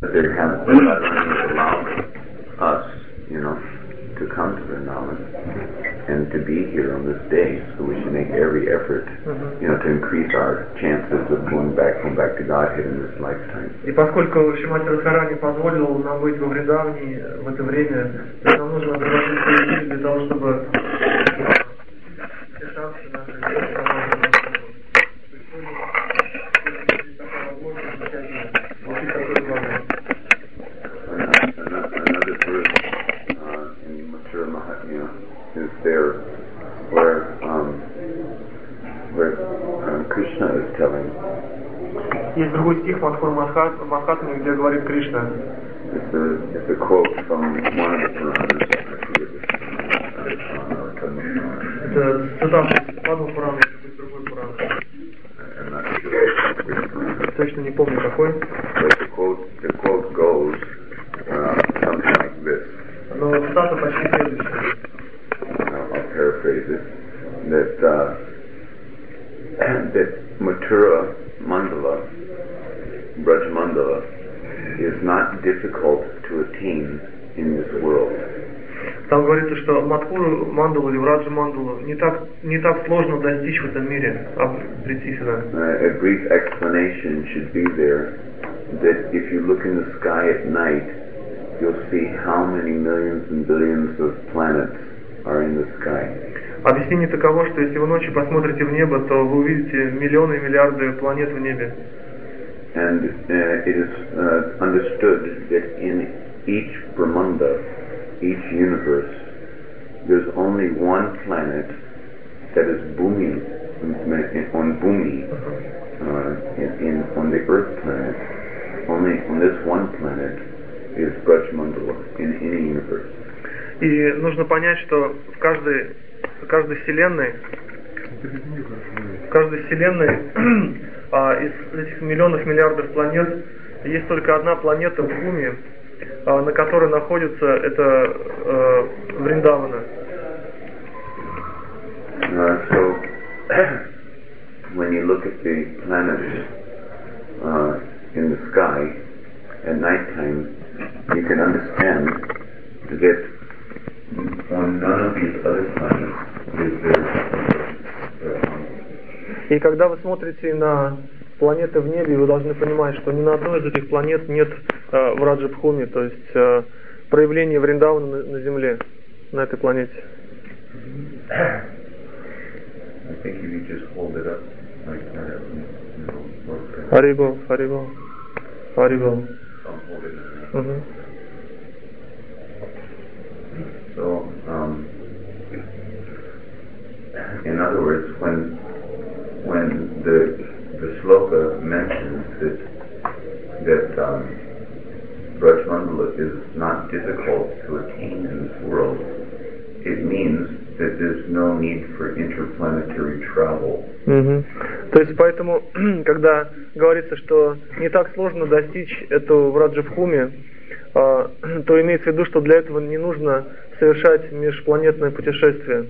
there has Radharani allowed us, to come to Vrindavan and to be here on this day, so we should make every effort, to increase our chances of going back to Godhead in this lifetime. И поскольку Шримати Радхарани позволил нам быть во Вриндаване в это время, нам нужно приложить свои усилия для того, чтобы все шансы наши is there where Krishna is telling. Есть другой стих Мадхур Мадхатмы, где говорит Кришна. It's a quote from one of the Puranas. Это цитата из Падма Пурана, из другой Пурана. Точно не помню какой. The quote goes something like this. Но цитата почти следующая. I'll paraphrase it, that Mathura Mandala, Braj Mandala, is not difficult to attain in this world. Там говорится, что Мадхуру Мандалу или Враджа Мандалу не так сложно достичь в этом мире, прийти сюда. A brief explanation should be there that if you look in the sky at night, you'll see how many millions and billions of planets are in the sky. Объяснение таково, что если вы ночью посмотрите в небо, то вы увидите миллионы и миллиарды планет в небе. And it is understood that in each Brahmanda, each universe, there's only one planet that is Bhumi, on Bhumi, on the Earth planet. Only on this one planet is Braj Mandala in any universe. И нужно понять, что в каждой вселенной из этих миллиардов планет есть только одна планета в Бхуми, на которой находится это Вриндавана. So when you look at the planets in the sky at nighttime, you can understand that on none of these other planets is there. И когда вы смотрите на планеты в небе, вы должны понимать, что ни на одной из этих планет нет Враджа-Бхуми, то есть проявления Вриндавана на Земле, на этой планете. Харибол, Харибол, Харибол. So, in other words, when the sloka mentions that Braj Mandala is not difficult to attain in this world, it means that there's no need for interplanetary travel. То есть поэтому, когда говорится, что не так сложно достичь эту Враджа-Бхуми, то имеется в виду, что для этого не нужно совершать межпланетное путешествие.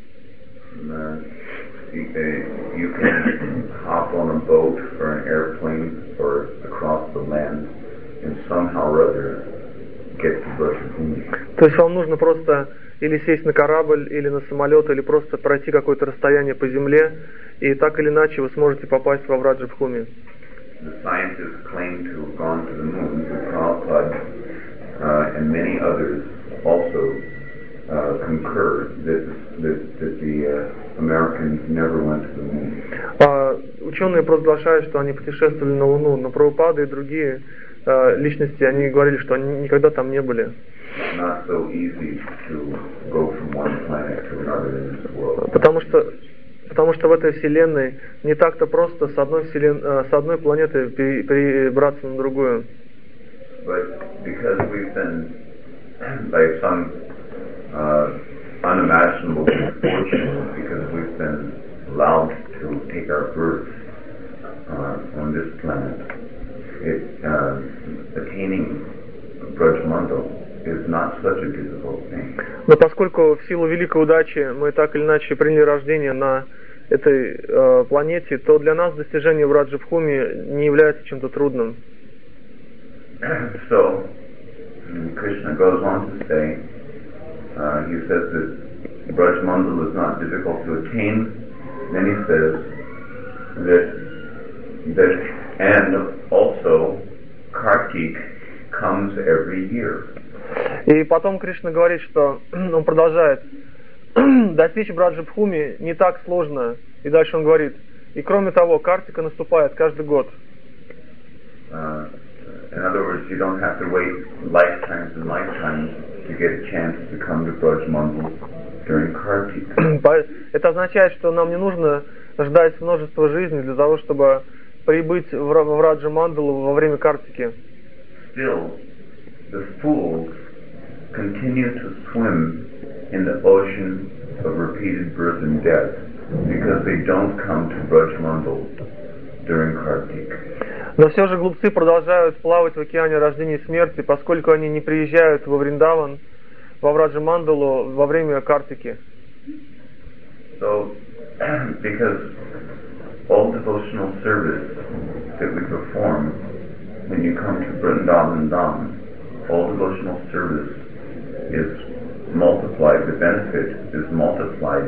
You can hop on a boat or an airplane or across the land and somehow or other get to Braj-Bhumi. То есть вам нужно просто или сесть на корабль, или на самолет, или просто пройти какое-то расстояние по земле, и так или иначе вы сможете попасть во Враджа-Бхуми. The scientists claim to have gone to the moon. Prabhupada and many others also concur that the Americans never went to the moon. Ученые провозглашают, что они путешествовали на Луну, но Прабхупада и другие личности, они говорили, что они никогда там не были. Not so easy to go from one planet to another in this world. Потому что в этой вселенной не так-то просто с одной планеты перебраться на другую. But because we've been by some unimaginable misfortune, because we've been allowed to take our birth on this planet, attaining Braj Mandala is not such a difficult thing. Но поскольку в силу великой удачи мы так или иначе приняли рождение на этой планете, то для нас достижение Враджа-Бхуми не является чем-то трудным. So Krishna goes on to say, he says that Braj Mandal is not difficult to attain. Then he says that and also Kartik comes every year. И потом Кришна говорит, что он продолжает, достичь Браджабхуми не так сложно. И дальше он говорит, и кроме того, Картика наступает каждый год. In other words, you don't have to wait lifetimes and lifetimes to get a chance to come to Braj Mandal during Kartik. Это означает, что нам не нужно ждать множество жизней для того, чтобы прибыть в Раджа Мандалу во время Картики. Still, the fools continue to swim in the ocean of repeated birth and death because they don't come to Braj Mandal during Kartik. Но все же глупцы продолжают плавать в океане рождения и смерти, поскольку они не приезжают во Вриндаван, во Враджа Мандалу во время Картики. So, because all devotional service that we perform when you come to Vrindavan Dham, all devotional service is multiplied, the benefit is multiplied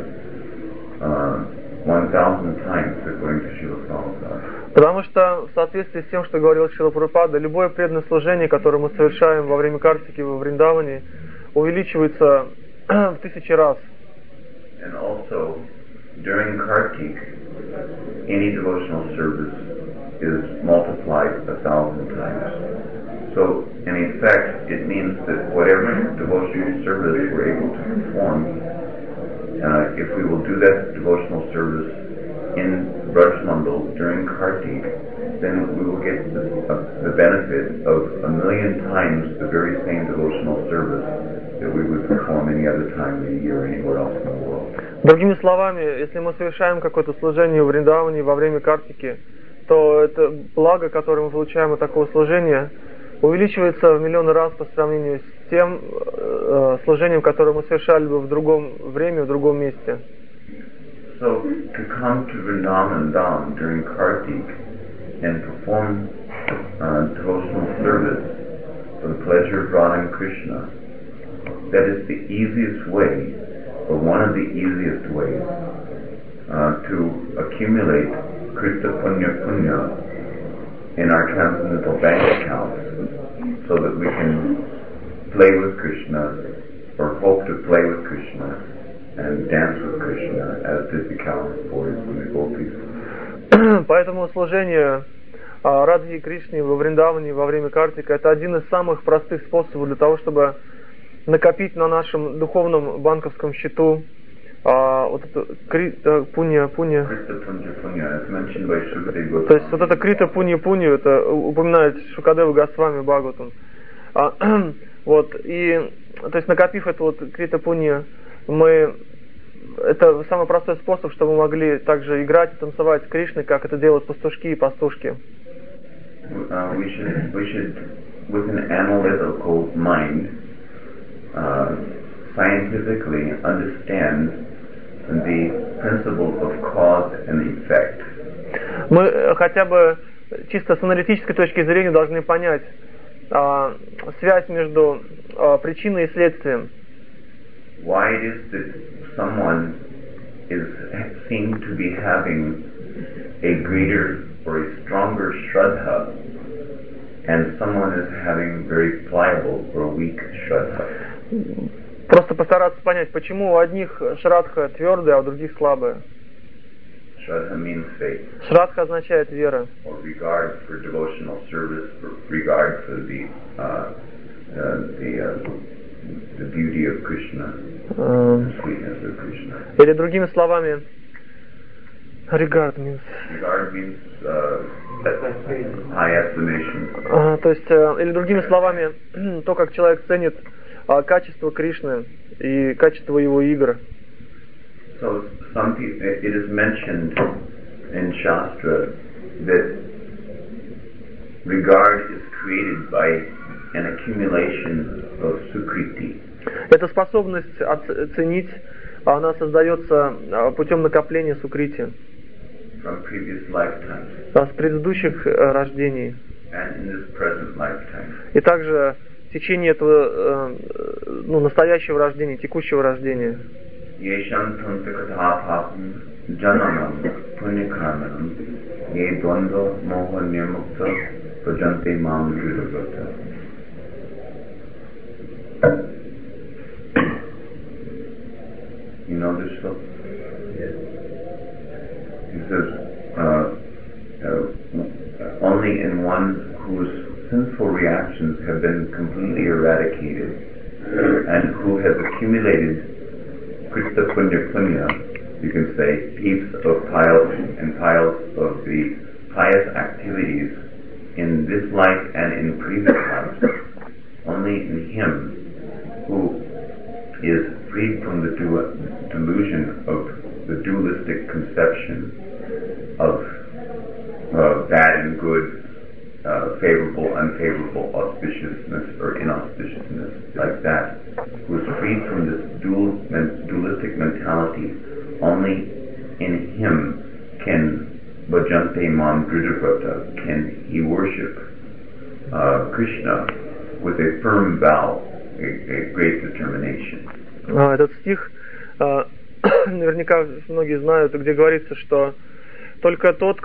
1,000 times according to Srila Prabhupada. Потому что в соответствии с тем, что говорил Шрила Прабхупада, любое преданное служение, которое мы совершаем во время Картики во Вриндаване, увеличивается в 1000 раз. And also, during Kartik, any devotional service is multiplied 1,000 times. So, in effect, it means that whatever devotional service we're able to perform, if we will do that devotional service in Braj Mandal during Kartik, then we will get the benefit of 1,000,000 times the very same devotional service that we would perform any other time of the year anywhere else in the world. Другими словами, если мы совершаем какое-то служение в Вриндаване во время Картики, то это благо, которое мы получаем от такого служения, увеличивается в миллионы раз по сравнению с тем служением, которое мы совершали бы в другом времени, в другом месте. So, to come to Vrindavan Dham during Kartik and perform devotional service for the pleasure of Radha and Krishna, that is the easiest way, or one of the easiest ways, to accumulate Krishna Punya in our transcendental bank accounts so that we can play with Krishna, or hope to play with Krishna and dance with Krishna, as did the countless boys and the gopis. Поэтому служение Радхи и Кришне во Вриндаване во время Картика — это один из самых простых способов для того, чтобы накопить на нашем духовном банковском счету вот это пунья. То есть вот это крита пунья, это упоминает Шукадева Госвами Бхагаватам. Вот, и то есть накопив эту вот крита пунья, это самый простой способ, чтобы мы могли также играть и танцевать с Кришной, как это делают пастушки и пастушки. We should, with an analytical mind, scientifically understand the principle of cause and effect. Мы хотя бы чисто с аналитической точки зрения должны понять связь между причиной и следствием. Why it is that someone is seen to be having a greater or a stronger shraddha, and someone is having very pliable or weak shraddha. Просто постараться понять, почему у одних шрадха твердая, а у других слабая. Shraddha means faith. Шрадха означает вера. Or regard for devotional service, or regard for the beauty of Krishna, the sweetness of Krishna. Или другими словами, regard means high estimation. То есть, или другими словами, то, как человек ценит качество Кришны и качество его игр. So it is mentioned in Shastra that regard is created by an accumulation of sukriti. Эта способность оценить, она создается путем накопления сукрити From previous lifetimes. с предыдущих рождений. And in this present lifetime. И также в течение этого настоящего рождения, текущего рождения. You know this book? Yes. He says, only in one whose sinful reactions have been completely eradicated and who has accumulated Krista Punya Punya, you can say, heaps of piles and piles of the pious activities in this life and in previous lives, only in him who is freed from the delusion of the dualistic conception of bad and good, favorable, unfavorable, auspiciousness or inauspiciousness, like that, who is freed from this dualistic mentality, only in him can Bhajante Mam Dridhavrata, can he worship Krishna with a firm vow, a great determination. Этот стих наверняка многие знают, где говорится, что только тот,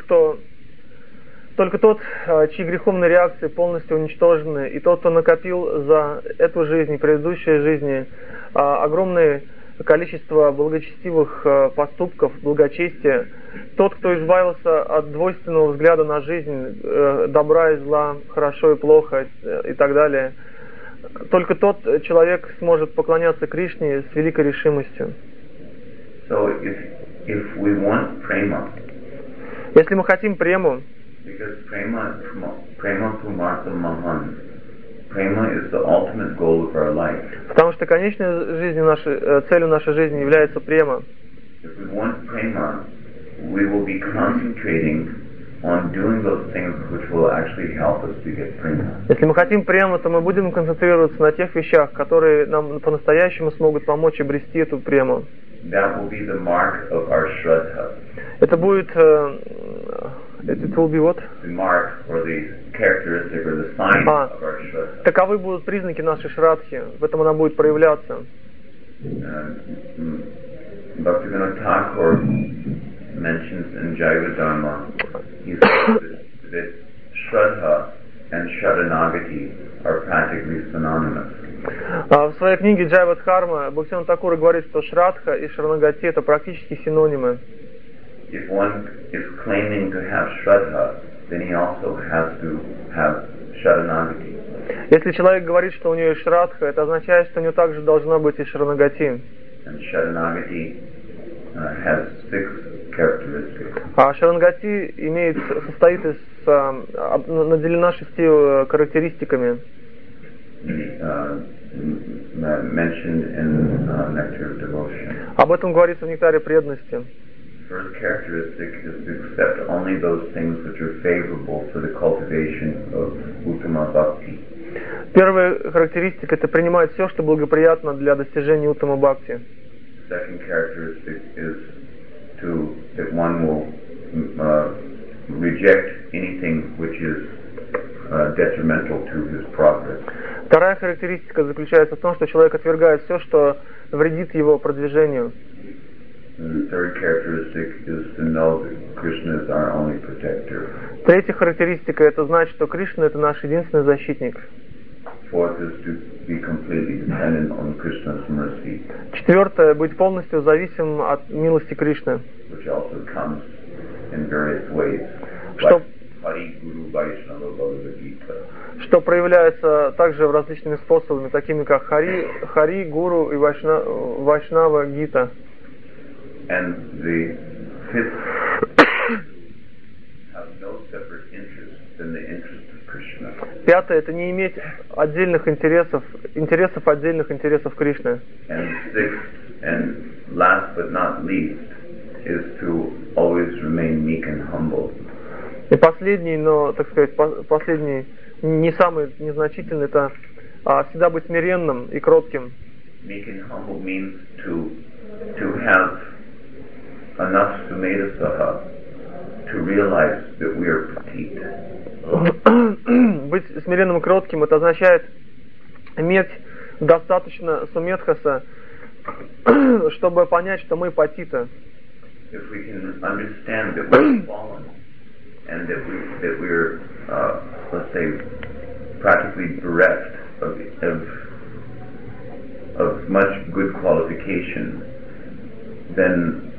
чьи греховные реакции полностью уничтожены, и тот, кто накопил за эту жизнь, предыдущие жизни, огромное количество благочестивых поступков, благочестия, тот, кто избавился от двойственного взгляда на жизнь, добра и зла, хорошо и плохо и так далее, только тот человек сможет поклоняться Кришне с великой решимостью. So if we want prema, если мы хотим прему, because prema pumartha mahan, prema is the ultimate goal of our life. Потому что конечной целью нашей жизни является према. If we want prema, we will be concentrating on doing those things which will actually help us to get prema. Если мы хотим прему, то мы будем концентрироваться на тех вещах, которые нам по-настоящему смогут помочь обрести эту прему. That will be the mark of our shraddha. Это будет it will be what? The mark or the characteristic or the sign of our shraddha. Таковы будут признаки нашей шрадхи. В этом она будет проявляться. Bhaktivinoda Thakur mentions in Jaiva Dharma, he says that Shraddha and Shraddhanagati are practically synonymous. В своей книге Джайва Дхарма Бхактивинода Тхакур говорит, что Шрадха и Шаранагати это практически синонимы. If one is claiming to have Shraddha, then he also has to have Shraddhanagati. Если человек говорит, что у него есть Шрадха, это означает, что у него также должна быть и Шаранагати. And Shraddhanagati has 6 characteristics. А Шаранагати состоит из наделена 6 характеристиками. Mentioned in Nectar of Devotion. Об этом говорится в Нектаре преданности. First characteristic is to accept only those things which are favorable for the cultivation of Uttama Bhakti. Первая характеристика — это принимать все, что благоприятно для достижения Уттама Бхакти. Second characteristic is that one will reject anything which is detrimental to his progress. Вторая характеристика заключается в том, что человек отвергает все, что вредит его продвижению. The third characteristic is to know that Krishna is our only protector. Третья характеристика — это значит, что Кришна — это наш единственный защитник. Fourth is to be completely dependent on Krishna's mercy. Четвертое — быть полностью зависимым от милости Кришны. Which also comes in various ways. Hari, Guru, Vaishnava, Bhagavad Gita. Что проявляется также различными способами, такими как Хари, Гуру и Вайшнава Гита. And the fifth have no separate interest than the interest of Krishna. Пятое — это не иметь отдельных интересов отдельных интересов Кришны. And sixth, and last but not least, is to always remain meek and humble. И последний, но, так сказать, последний, не самый незначительный, это всегда быть смиренным и кротким. Meek and humble means to have enough sumedha saha to realize that we are petite. Быть смиренным и кротким — это означает иметь достаточно сумедхаса, чтобы понять, что мы патита. If we can understand that we're fallen and that we're let's say practically bereft of much good qualification, then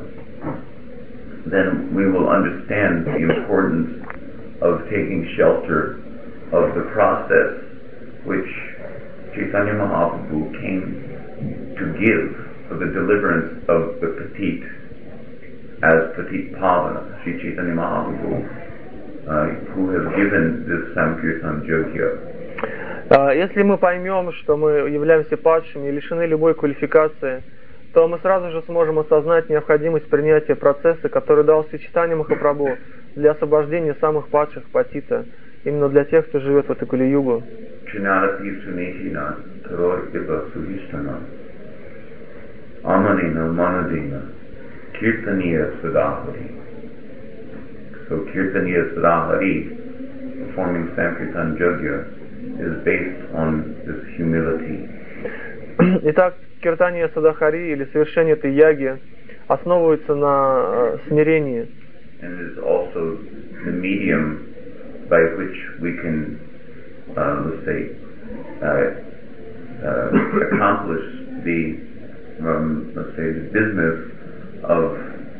we will understand the importance of taking shelter of the process which Chaitanya Mahaprabhu came to give for the deliverance of the petite as Petit Pavana, Sri Chaitanya Mahaprabhu, who has given this Sankirtan Yogya. Если мы поймем, что мы являемся падшими и лишены любой квалификации, то мы сразу же сможем осознать необходимость принятия процесса, который дал Шри Чайтанья Махапрабху для освобождения самых падших патита, именно для тех, кто живет в эту Кали-югу. Kirtaniya Sadahari. So Kirtaniya Sadahari, performing Sankirtan Yogya, is based on this humility. Итак, Киртания Садахари или совершение этой яги основывается на смирении. And it is also the medium by which we can, let's say, accomplish the, let's say, the business of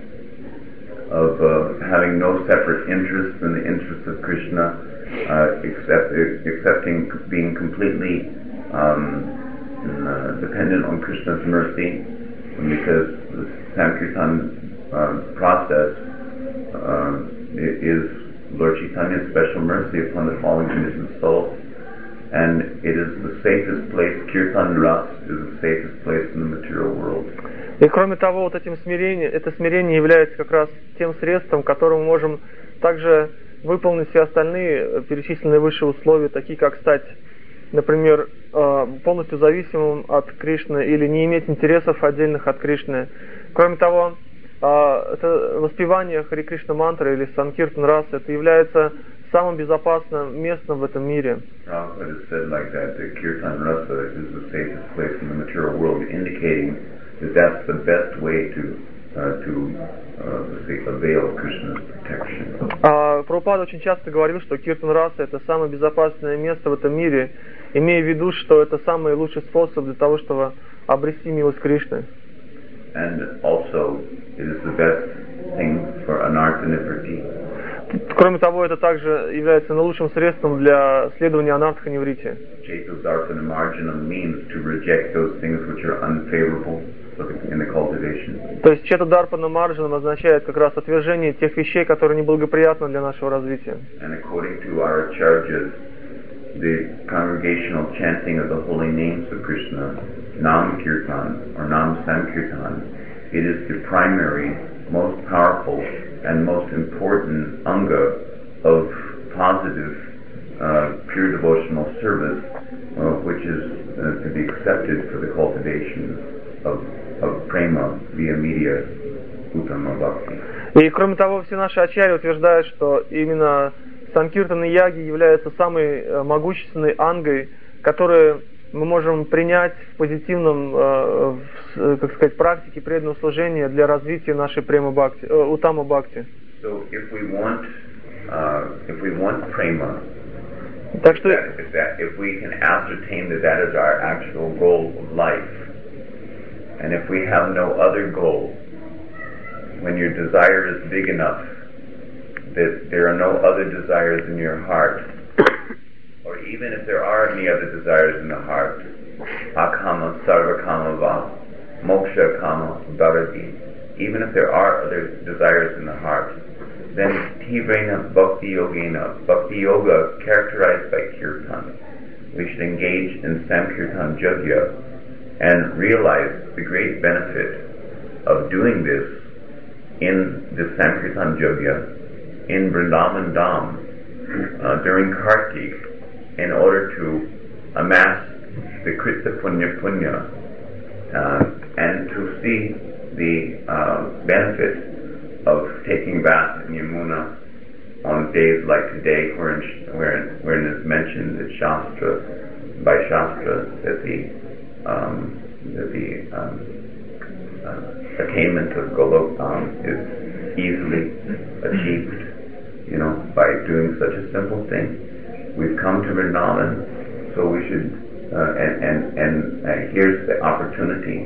having no separate interest in the interests of Krishna, accepting being completely dependent on Krishna's mercy, because the Sankirtan process is Lord Chaitanya's special mercy upon the fallen conditioned souls, and it is the safest place. Kirtan Ras is the safest place in the material world. И кроме того, вот это смирение является как раз тем средством, которым мы можем также выполнить все остальные перечисленные выше условия, такие как стать, например, полностью зависимым от Кришны или не иметь интересов отдельных от Кришны. Кроме того, это воспевание Хари Кришна мантры или Санкиртан Рас, это является самым безопасным местом в этом мире. That's the best way to avail Krishna's protection. Прабхупада очень часто говорил, что Киртан Раса — это самое безопасное место в этом мире, имея в виду, что это самый лучший способ для того, чтобы обрести милость Кришны. And also, it is the best thing for anartha-nivritti. Кроме того, это также является наилучшим средством для следования анартха-ниврити. Chetu-darpana-marjanam means to reject those things which are unfavorable in the cultivation. То есть Чета-дарпана-марджанам означает как раз отвержение тех вещей, которые неблагоприятны для нашего развития. And according to our acharyas, the congregational chanting of the holy names of Krishna, Nam Kirtan or Nam Sankirtan, it is the primary, most powerful and most important anga of positive pure devotional service, which is to be accepted for the cultivation of prema via media Uttama Bhakti. И кроме того, все наши ачарьи утверждают, что именно Санкиртан и яги являются самой могущественной ангой, которую мы можем принять в позитивном, как сказать, практике преданного служения для развития нашей према бхакти, Уттама Бхакти. So if we want prema, так что, if we can ascertain that that is our actual goal of life, and if we have no other goal, when your desire is big enough that there are no other desires in your heart, or even if there are any other desires in the heart, akama, sarvakama va, moksha kama, bharati, even if there are other desires in the heart, then tivrena bhakti yogena, bhakti yoga characterized by kirtan, we should engage in Sankirtan Yogya and realize the great benefit of doing this in the Sankirtan Yogya in Vrindavan Dham during Kartik, in order to amass the Krita Punya and to see the benefit of taking bath in Yamuna on days like today, wherein it's mentioned that by Shastra that the attainment of Golok Dham is easily achieved, by doing such a simple thing. We've come to Vrindavan, so we should, and here's the opportunity.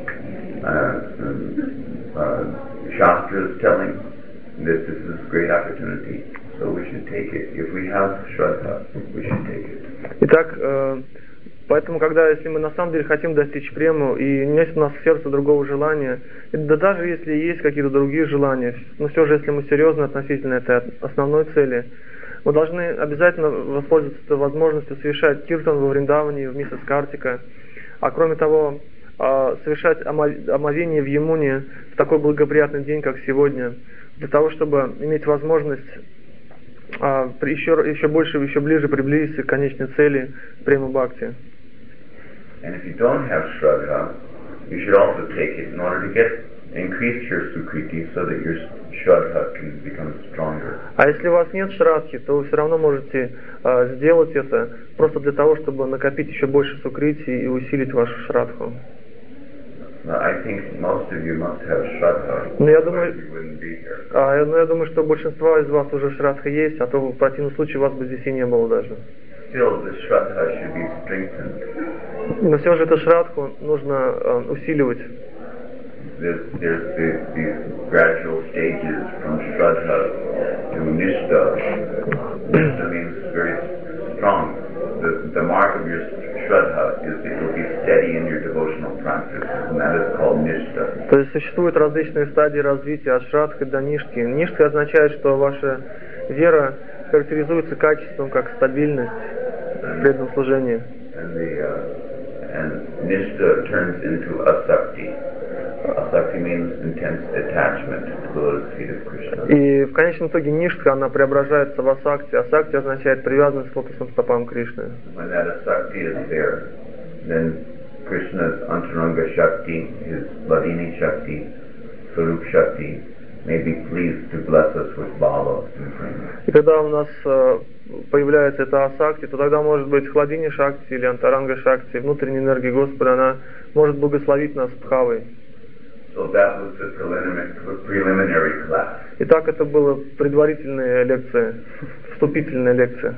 Shastra is telling that this is a great opportunity, so we should take it. If we have Shraddha, we should take it. Итак, поэтому, если мы на самом деле хотим достичь прему, и нет у нас в сердце другого желания, да даже если есть какие-то другие желания, но все же, если мы серьезны относительно этой основной цели, мы должны обязательно воспользоваться возможностью совершать киртан во Вриндаване вместе с Картика, а кроме того, совершать омовение в Ямуне в такой благоприятный день, как сегодня, для того, чтобы иметь возможность еще больше, еще ближе приблизиться к конечной цели према бхакти. And if you don't have Shraddha, you should also take it in order to increase your Sukriti so that your Shraddha can become stronger. А если у вас нет Шрадхи, то вы все равно можете сделать это просто для того, чтобы накопить еще больше Сукрити и усилить вашу Шрадху. I think most of you must have Shraddha, но я думаю, я думаю, что большинство из вас уже Шрадха есть, а то в противном случае вас бы здесь и не было даже. Still, the Shraddha should be strengthened. Но все же эту Шрадху нужно усиливать. There's these gradual stages from Shraddha to Nishtha. Nishtha means very strong. The mark of your Shraddha is it will be steady in your devotional practice, and that is called Nishtha. То есть существуют различные стадии развития от Шрадхи до Ништхи. Ништха означает, что ваша вера характеризуется качеством как стабильность в преданном служении. And Nishtha turns into Asakti. Asakti means intense attachment to the lotus feet of Krishna. И в конечном итоге Ништха, она преображается в Асакти. Асакти означает привязанность к лотосным стопам Кришны. When that Asakti is there, then Krishna's Antaranga Shakti, his Vladini Shakti, Swarup Shakti, may be pleased to bless us with bhava and prema. И когда у нас появляется эта Асакти, то тогда может быть Хладини Шакти или Антаранга Шакти, внутренняя энергия Господа, она может благословить нас Бхавой. So that was the preliminary class. Итак, это была предварительная лекция, вступительная лекция.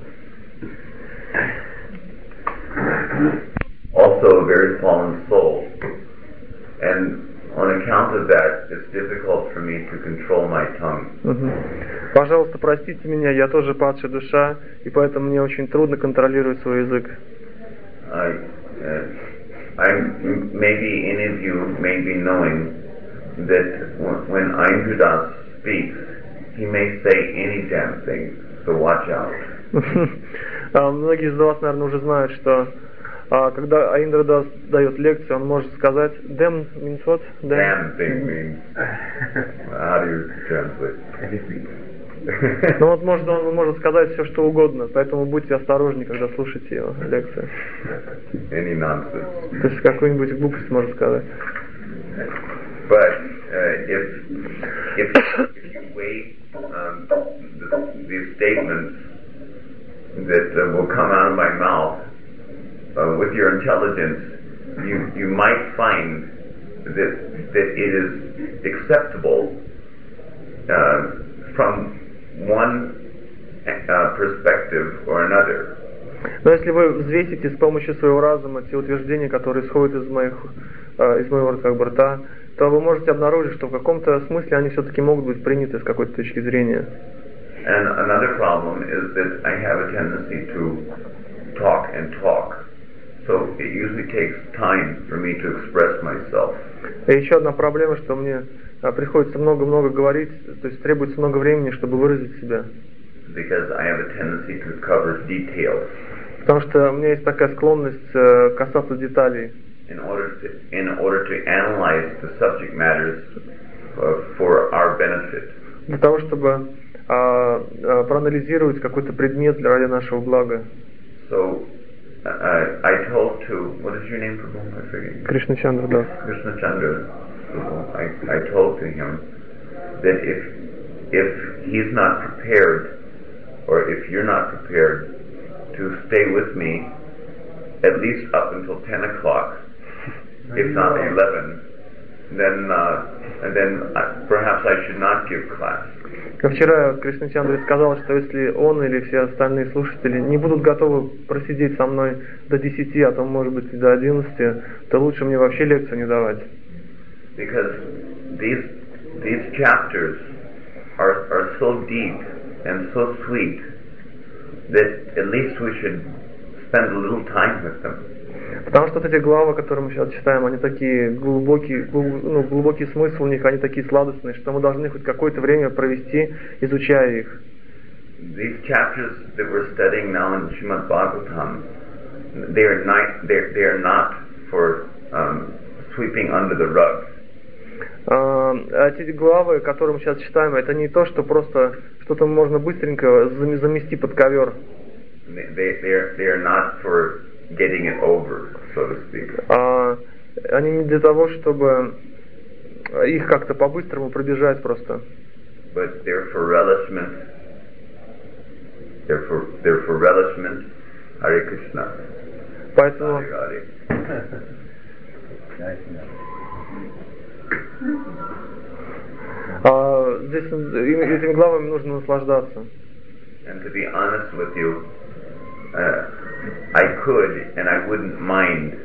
Also a very fallen soul. And on account of that, it's difficult for me to control my tongue. Пожалуйста, простите меня, я тоже падшая душа, и поэтому мне очень трудно контролировать свой язык. Maybe any of you may be knowing that when Aindradas speaks, he may say any damn thing, so watch out. Многие из вас, наверное, уже знают, что когда Айндрадас дает лекцию, он может сказать damn means what? Damn thing means how do you translate? Ну вот он может сказать все, что угодно, поэтому будьте осторожны, когда слушаете его лекцию. Any nonsense. То есть какую-нибудь глупость может сказать. But if you weigh these statements that will come out of my mouth with your intelligence, you might find that it is acceptable from one perspective or another. Но если вы взвесите с помощью своего разума те утверждения, которые исходят из моего рта, то вы можете обнаружить, что в каком-то смысле они все-таки могут быть приняты с какой-то точки зрения. And another problem is that I have a tendency to talk and talk. So it usually takes time for me to express myself. И еще одна проблема, что мне приходится много-много говорить, то есть требуется много времени, чтобы выразить себя. Because I have a tendency to cover details. Потому что у меня есть такая склонность касаться деталей. In order to analyze the subject matters for our benefit. Для того, чтобы проанализировать какой-то предмет ради нашего блага. So I told to, what is your name, Prabhu? I forget. Krishna Chandra Das. Krishna Chandra. I told to him that if he's not prepared, or if you're not prepared to stay with me at least up until 10 o'clock, if not 11, then perhaps I should not give class. Вчера Кришначандра сказал, что если он или все остальные слушатели не будут готовы просидеть со мной до 10, а то может быть и до 11, то лучше мне вообще лекцию не давать. Because these chapters are so deep and so sweet that at least we should spend a little time with them. Потому что вот эти главы, которые мы сейчас читаем, они такие глубокий смысл у них, они такие сладостные, что мы должны хоть какое-то время провести, изучая их. These chapters that we're studying now in Srimad Bhagavatam, they are not for sweeping under the rug. Эти главы, которые мы сейчас читаем, это не то, что просто что-то можно быстренько замести под ковер. They are not for getting it over, so to speak. Они не для того, чтобы их как-то по-быстрому пробежать просто. But they're for relishment. They're for relishment. Hare Krishna. Поэтому здесь этими главами нужно наслаждаться. And to be honest with you, I could and I wouldn't mind,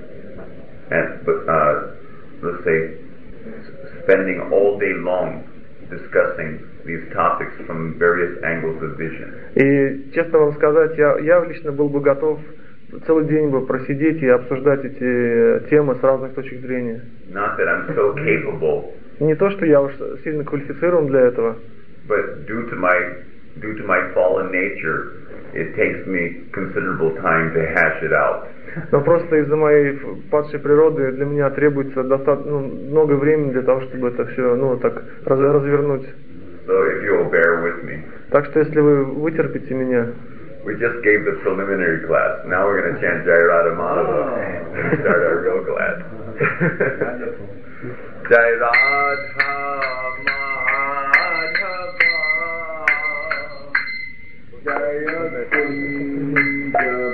let's say, spending all day long discussing these topics from various angles of vision. И честно вам сказать, я лично был бы готов целый день бы просидеть и обсуждать эти темы с разных точек зрения. Not that I'm so capable. Не то, что я уж сильно квалифицирован для этого. But due to my fallen nature, it takes me considerable time to hash it out. Но просто из-за моей падшей природы для меня требуется достаточно много времени для того, чтобы это все так развернуть. So if you'll bear with me. Так что если вы вытерпите меня. We just gave the preliminary class. Now we're going to chant Jai Radha Madhava and start our real class. Jai Radha Madhava Jai Kunja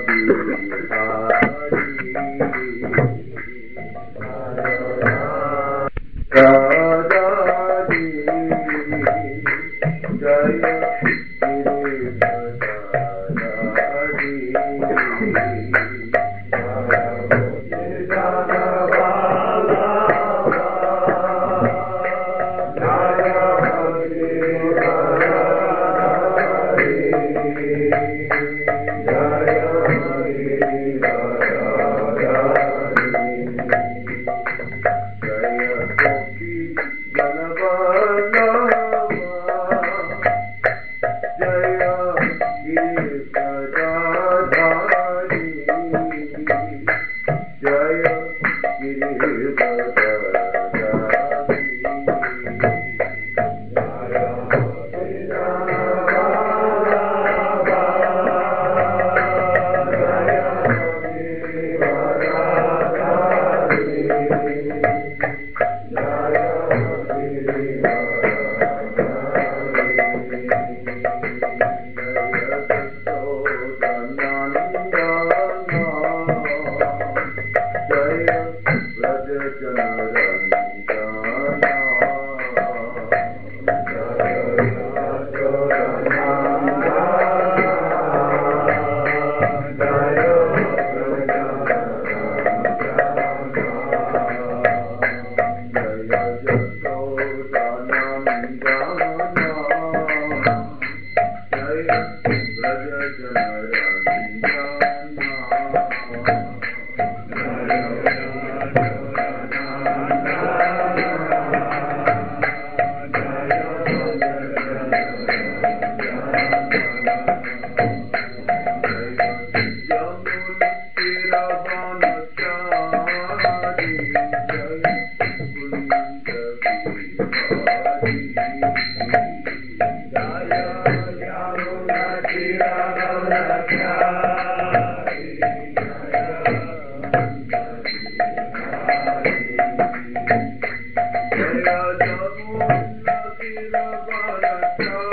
Jaya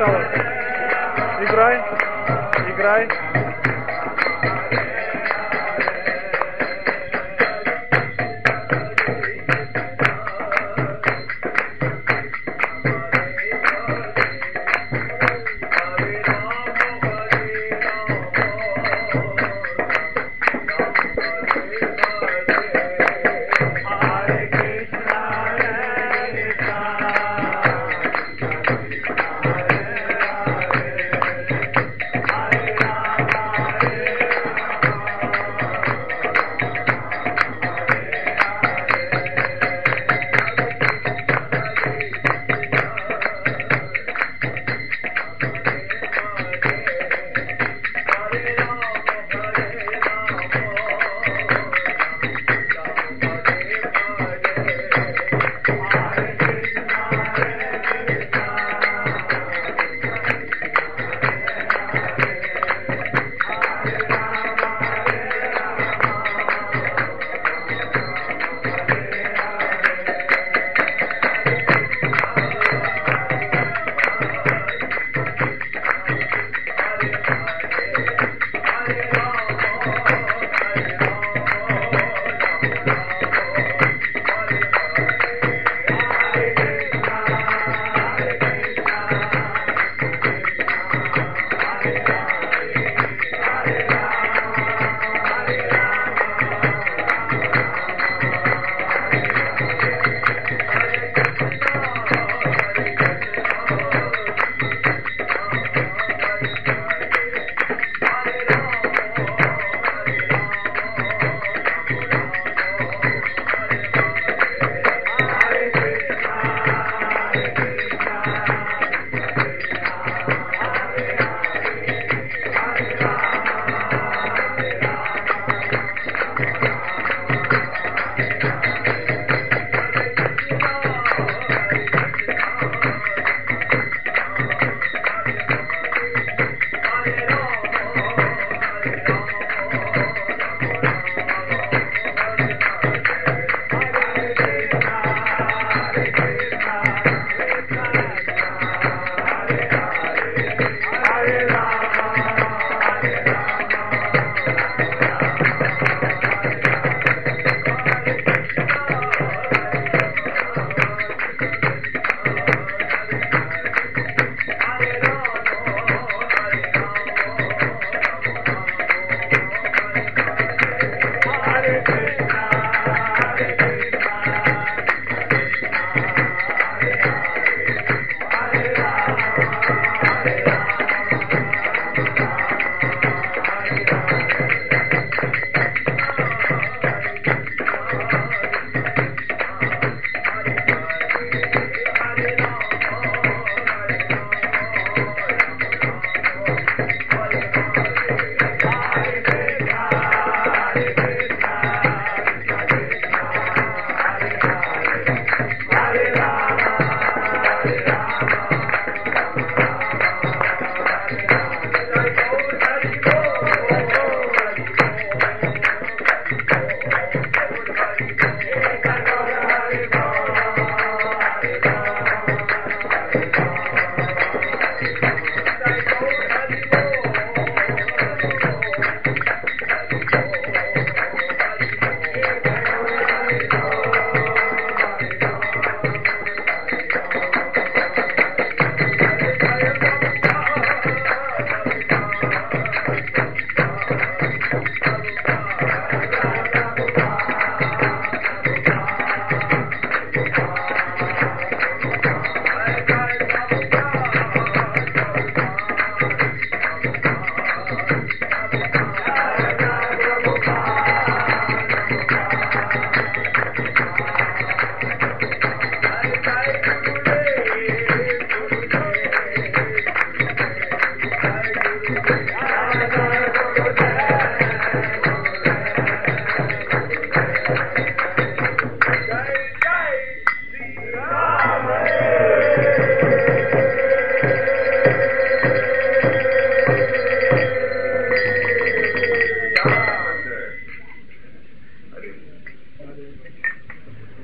начало. Играй, играй.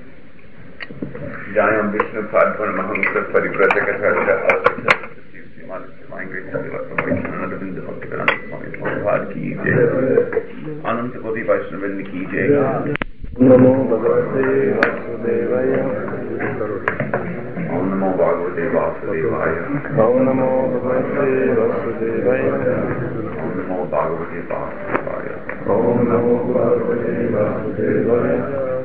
Jayam Vishnu Padman Mahamsa Parivrajaka Swami Grace Ananda Bhaktivedanta Swami Prabhupada ki jai. Ananta Koti Vaishnavavrind ki jai. Namo Bhagavate Vasudevaya. Om Namo Bhagavate Vasudevaya. Om Namo Bhagavate Vasudevaya. Om Namo Bhagavate Vasudevaya. Om Namo Bhagavate Vasudevaya.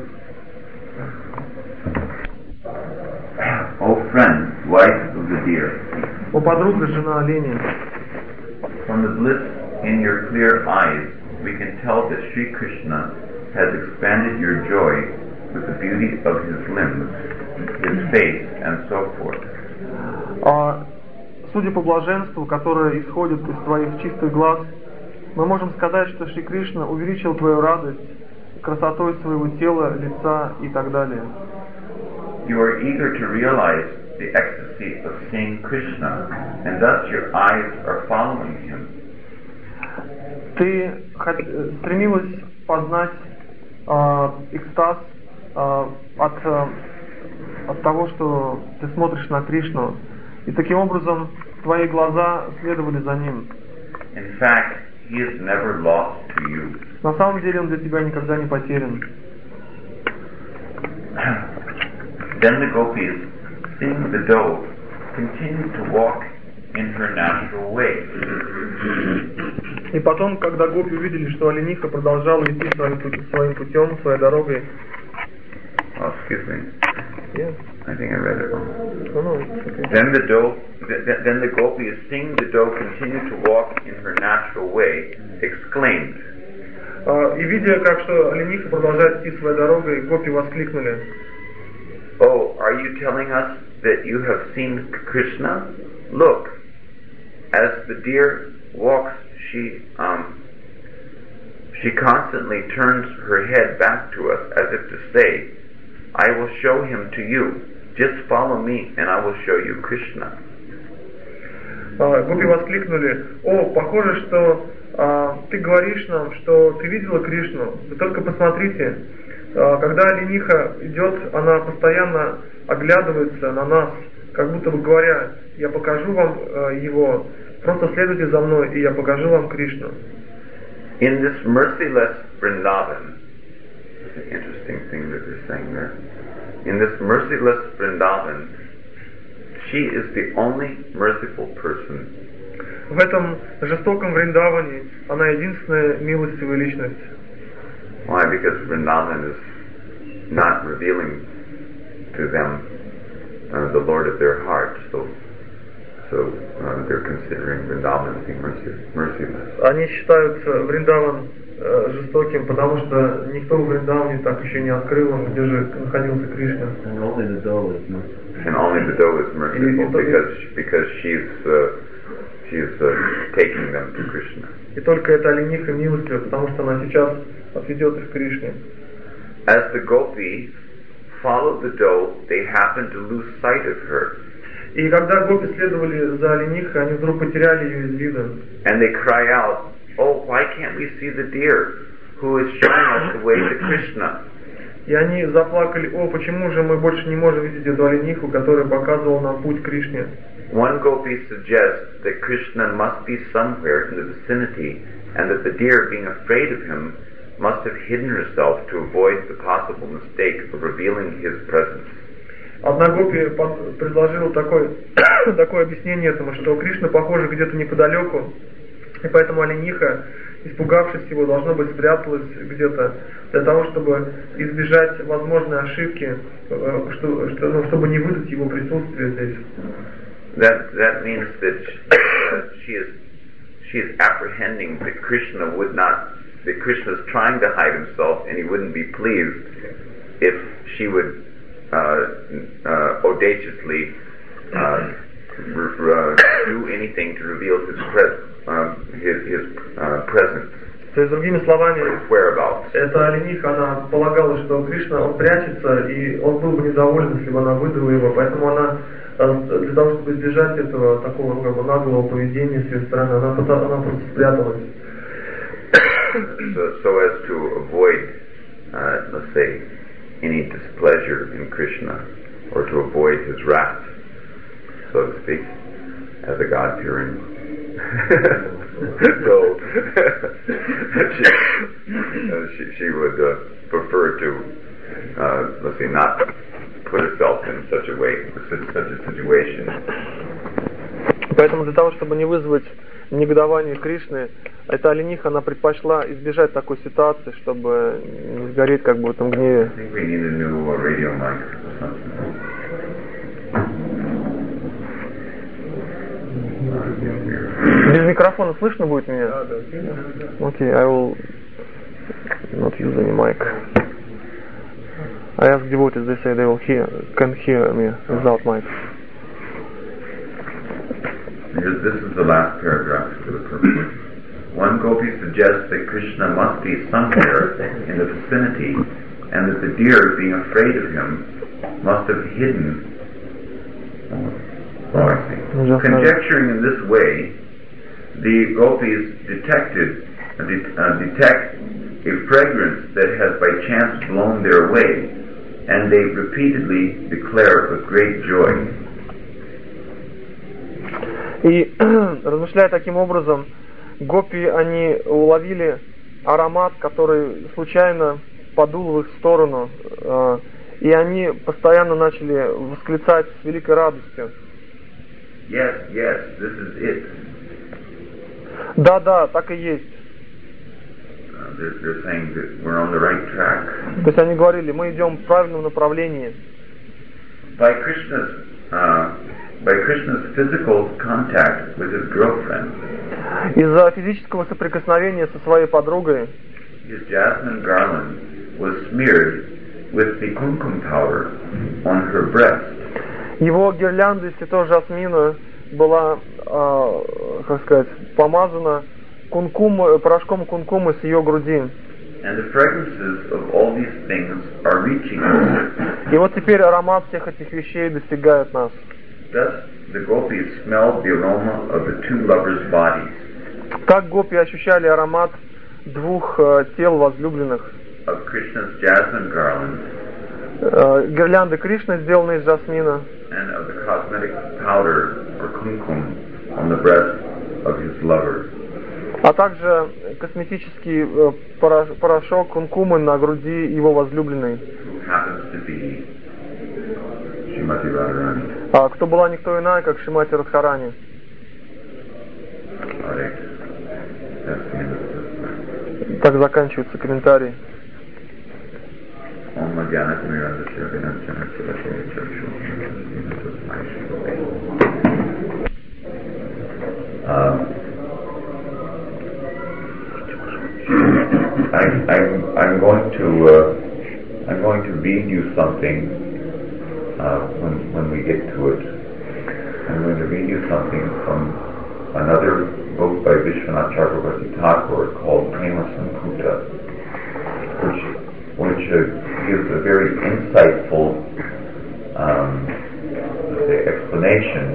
O friend, wife of the deer, О подруга, жена оленя, from the bliss in your clear eyes, we can tell that Sri Krishna has expanded your joy with the beauty of his limbs, his face, and so forth. Судя по блаженству, которое исходит из твоих чистых глаз, мы можем сказать, что Шри Кришна увеличил твою радость красотой своего тела, лица и так далее. You are eager to realize the ecstasy of seeing Krishna, and thus your eyes are following him. Ты стремилась познать экстаз от того, что ты смотришь на Кришну, и таким образом твои глаза следовали за ним. In fact, he is never lost to you. На самом деле он для тебя никогда не потерян. Then the gopis, seeing the doe, continued to walk in her natural way. И потом, когда гопи увидели, что олениха продолжала идти своим путем, своей дорогой. Oh, excuse me. Yeah. I think I read it wrong. No, it's okay. Then the gopis, seeing the doe continue to walk in her natural way, exclaimed. И видя, как что олениха продолжает идти своей дорогой, гопи воскликнули. Oh, are you telling us that you have seen Krishna? Look, as the deer walks, she constantly turns her head back to us as if to say, I will show him to you. Just follow me and I will show you Krishna. Гопи воскликнули: «О, похоже, что ты говоришь нам, что ты видела Кришну. Вы только посмотрите, когда олениха идет, она постоянно оглядывается на нас, как будто бы говоря, я покажу вам его, просто следуйте за мной, и я покажу вам Кришну». In this merciless Vrindavan, it's an interesting thing that they're saying there. In this merciless Vrindavan, she is the only merciful person. В этом жестоком Вриндаване она единственная милостивая личность. Why? Because Vrindavan is not revealing to them the Lord of their heart, so they're considering Vrindavan as being merciless. Они считают Вриндаван жестоким, потому что никто в Вриндаване так еще не открыл, где же находился Кришна. And only the doe is merciful because she's taking them to Krishna. И только эта олениха милостивая, потому что она сейчас отведет их к Кришне. As the gopis followed the doe, they happened to lose sight of her. И когда гопи следовали за оленихой, они вдруг потеряли ее из вида. And they cry out, "Oh, why can't we see the deer who is showing us the way to Krishna?" И они заплакали: «О, почему же мы больше не можем видеть эту олениху, которая показывала нам путь к Кришне?» One gopi suggests that Krishna must be somewhere in the vicinity, and that the deer, being afraid of him, must have hidden herself to avoid the possible mistake of revealing his presence. Одна гопи предложила такое объяснение этому, что Кришна, похоже, где-то неподалеку, и поэтому олениха, испугавшись его, должно быть, спряталась где-то для того, чтобы избежать возможной ошибки, чтобы не выдать его присутствие здесь. That means that she is apprehending that Krishna is trying to hide himself, and he wouldn't be pleased if she would audaciously do anything to reveal his presence. То есть, другими словами, whereabouts. эта олениха, она полагала, что Кришна, он прячется, и он был бы недоволен, если бы она выдала его, поэтому она, для того, чтобы избежать этого такого как бы наглого поведения с ее стороны, она просто спряталась. So as to avoid, let's say, any displeasure in Krishna, or to avoid his wrath, so to speak. as a God-fearing. So she would prefer to, let's say, not put herself in such a way, such a situation. Поэтому для того, чтобы не вызвать негодование Кришны, эта олениха, она предпочла избежать такой ситуации, чтобы не сгореть как бы в этом гневе. Без микрофона слышно будет меня? Okay, I will not use any mic. I asked devotees, they say they will can hear me without mic. This is the last paragraph for the purpose. One gopi suggests that Krishna must be somewhere in the vicinity, and that the deer, being afraid of him, must have hidden. Conjecturing in this way, the gopis detect a fragrance that has by chance blown their way, and they repeatedly declare with great joy. И размышляя таким образом, гопи, они уловили аромат, который случайно подул в их сторону, и они постоянно начали восклицать с великой радостью. Yes, this is it. Да, так и есть. They're saying that we're on the right track. То есть они говорили, мы идем в правильном направлении. By Krishna's physical contact with his girlfriend, из-за физического соприкосновения со своей подругой, his jasmine garland was smeared with the kumkum powder on her breast. Его гирлянда из святого жасмина была, помазана порошком кункума с ее груди. And the fragrances of all these things are reaching us. И вот теперь аромат всех этих вещей достигает нас. Thus the gopis smelled the aroma of the two lovers' bodies. Так гопи ощущали аромат двух тел возлюбленных. Of Krishna's jasmine garland. Гирлянды Кришны, сделанные из жасмина. And of the cosmetic powder or kumkum on the breast of his lover. А также косметический порошок кункумы на груди его возлюбленной. Who happens to be Шримати Радхарани. Кто была никто иная, как Шримати Радхарани. Так заканчивается комментарий. I'm going to read you something when we get to it. I'm going to read you something from another book by Vishwanath Chakravarti Thakur called Prema Samputa, which gives a very insightful explanation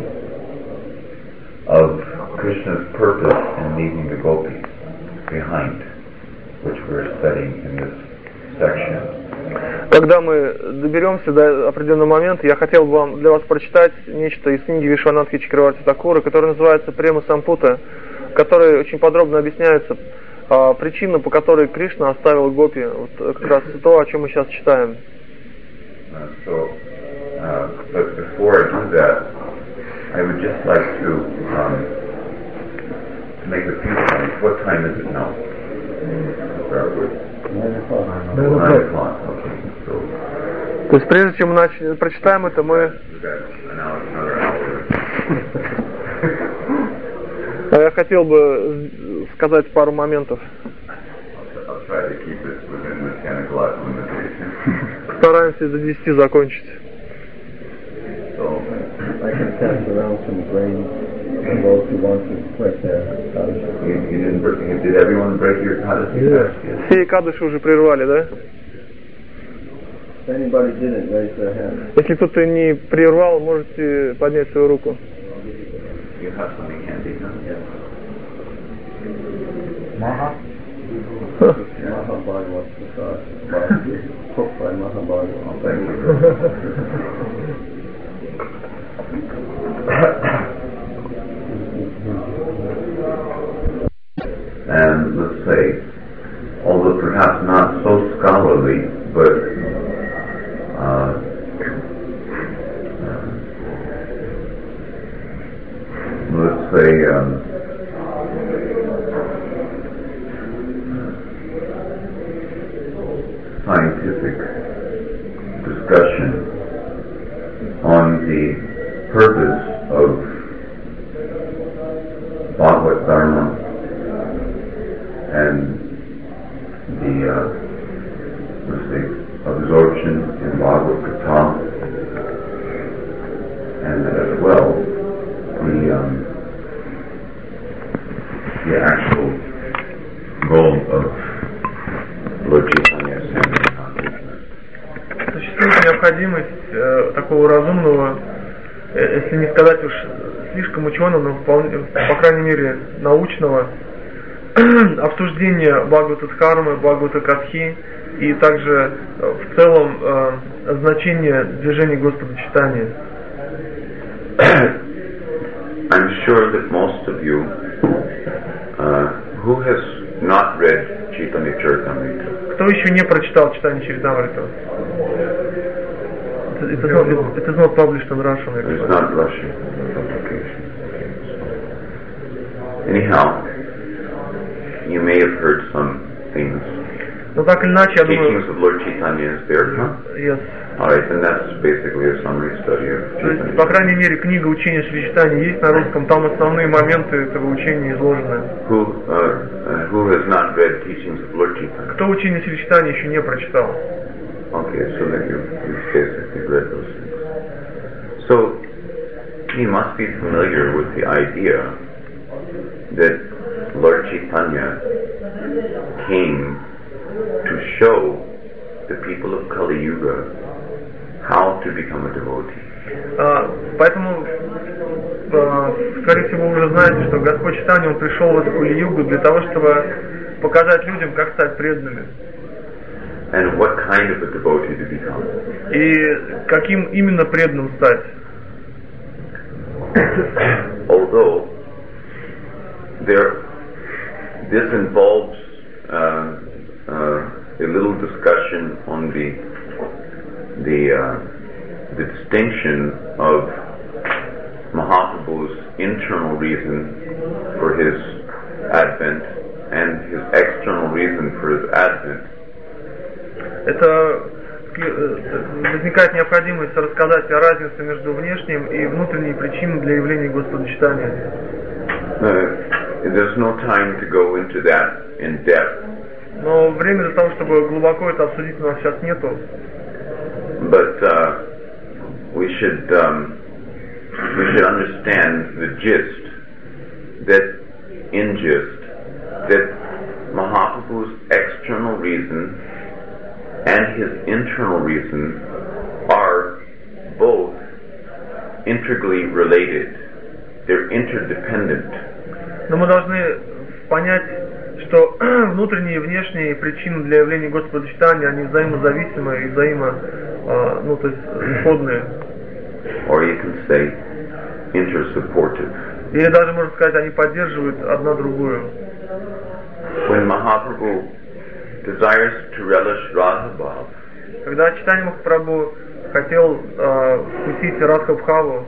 of Krishna's purpose in leaving the gopis behind, which we're studying in this section. Когда мы доберемся до определенного момента, я хотел бы для вас прочитать нечто из книги Вишванатхи Чакраварти Такура, которая называется «Према Сампута», в которой очень подробно объясняется причина, по которой Кришна оставил гопи. Вот как раз то, о чем мы сейчас читаем. But before I do that, I would just like to make a few points. What time is it now? 9 o'clock. Okay. То есть прежде чем мы прочитаем это, мы... Я хотел бы сказать пару моментов. Стараемся до 10 закончить. Все экадыши уже прервали, да? Если кто-то не прервал, можете поднять свою руку. scientific discussion on the purpose of Bhagavad Dharma and the absorption in Bhagavad Gita, and as well the actual goal of Lord Chaitanya's accomplishment. Существует необходимость такого разумного, если не сказать уж слишком ученого, но вполне, по крайней мере научного обсуждения Бхагавата-дхармы, Бхагавата-катхи и также в целом значения движения Господа Чайтаньи. I'm sure that most of you who has not read Chaitanya Charitamrita. Кто еще не прочитал Чайтанья Чаритамриту? It is not published in Russian. It's not Russian publication. Anyhow, you may have heard some things. Но так или иначе, я думаю... Teachings of Lord Chaitanya is there, huh? Yes. Alright, then that's basically a summary study of Chaitanya. По крайней мере, книга учения Шри Чайтаньи есть на русском, там основные моменты этого учения изложены. Who has not read teachings of Lord Chaitanya? Кто учение Шри Чайтаньи еще не прочитал? Okay, so then you've basically read those things. So, he must be familiar with the idea that Lord Chaitanya came to show the people of Kali Yuga how to become a devotee. Поэтому, скорее всего, вы уже знаете, что Господь Чайтанья, Он пришел в эту Кали-югу для того, чтобы показать людям, как стать преданными. And what kind of a devotee to become. И каким именно преданным стать. Although this involves a little discussion on the distinction of Mahaprabhu's internal reason for his advent and his external reason for his advent. Это возникает необходимость рассказать о разнице между внешним и внутренней причиной для явления Господа Чайтаньи. There's no time to go into that in depth. Но времени для того, чтобы глубоко это обсудить, у нас сейчас нету. But we should understand the gist that Mahaprabhu's external reason and his internal reason are both integrally related. They're interdependent. Но мы должны понять, что внутренние и внешние причины для явления Господа Чайтаньи, они взаимозависимы и то есть сходные. Or you can say intersupportive. Или даже можно сказать, они поддерживают одна другую. When Mahaprabhu desires to relish Radha Bhav, когда Чайтанья Махапрабху хотел вкусить Радха-бхаву,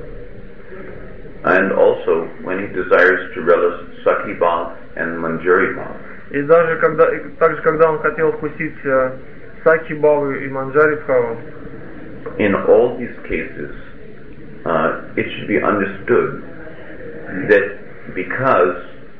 and also when he desires to relish Sakhi Bhav and Manjari Bhav, и также когда он хотел вкусить Сакхи-бхаву и Манджари-бхаву, in all these cases, it should be understood that because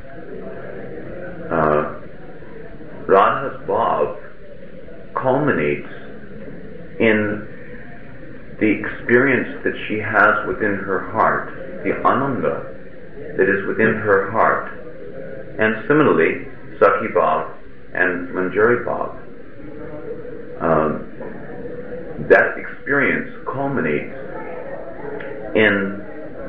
Radha's Bhav culminates in the experience that she has within her heart, the ananda that is within her heart, and similarly Sakhi Bhav and Manjari Bhav. That experience culminates in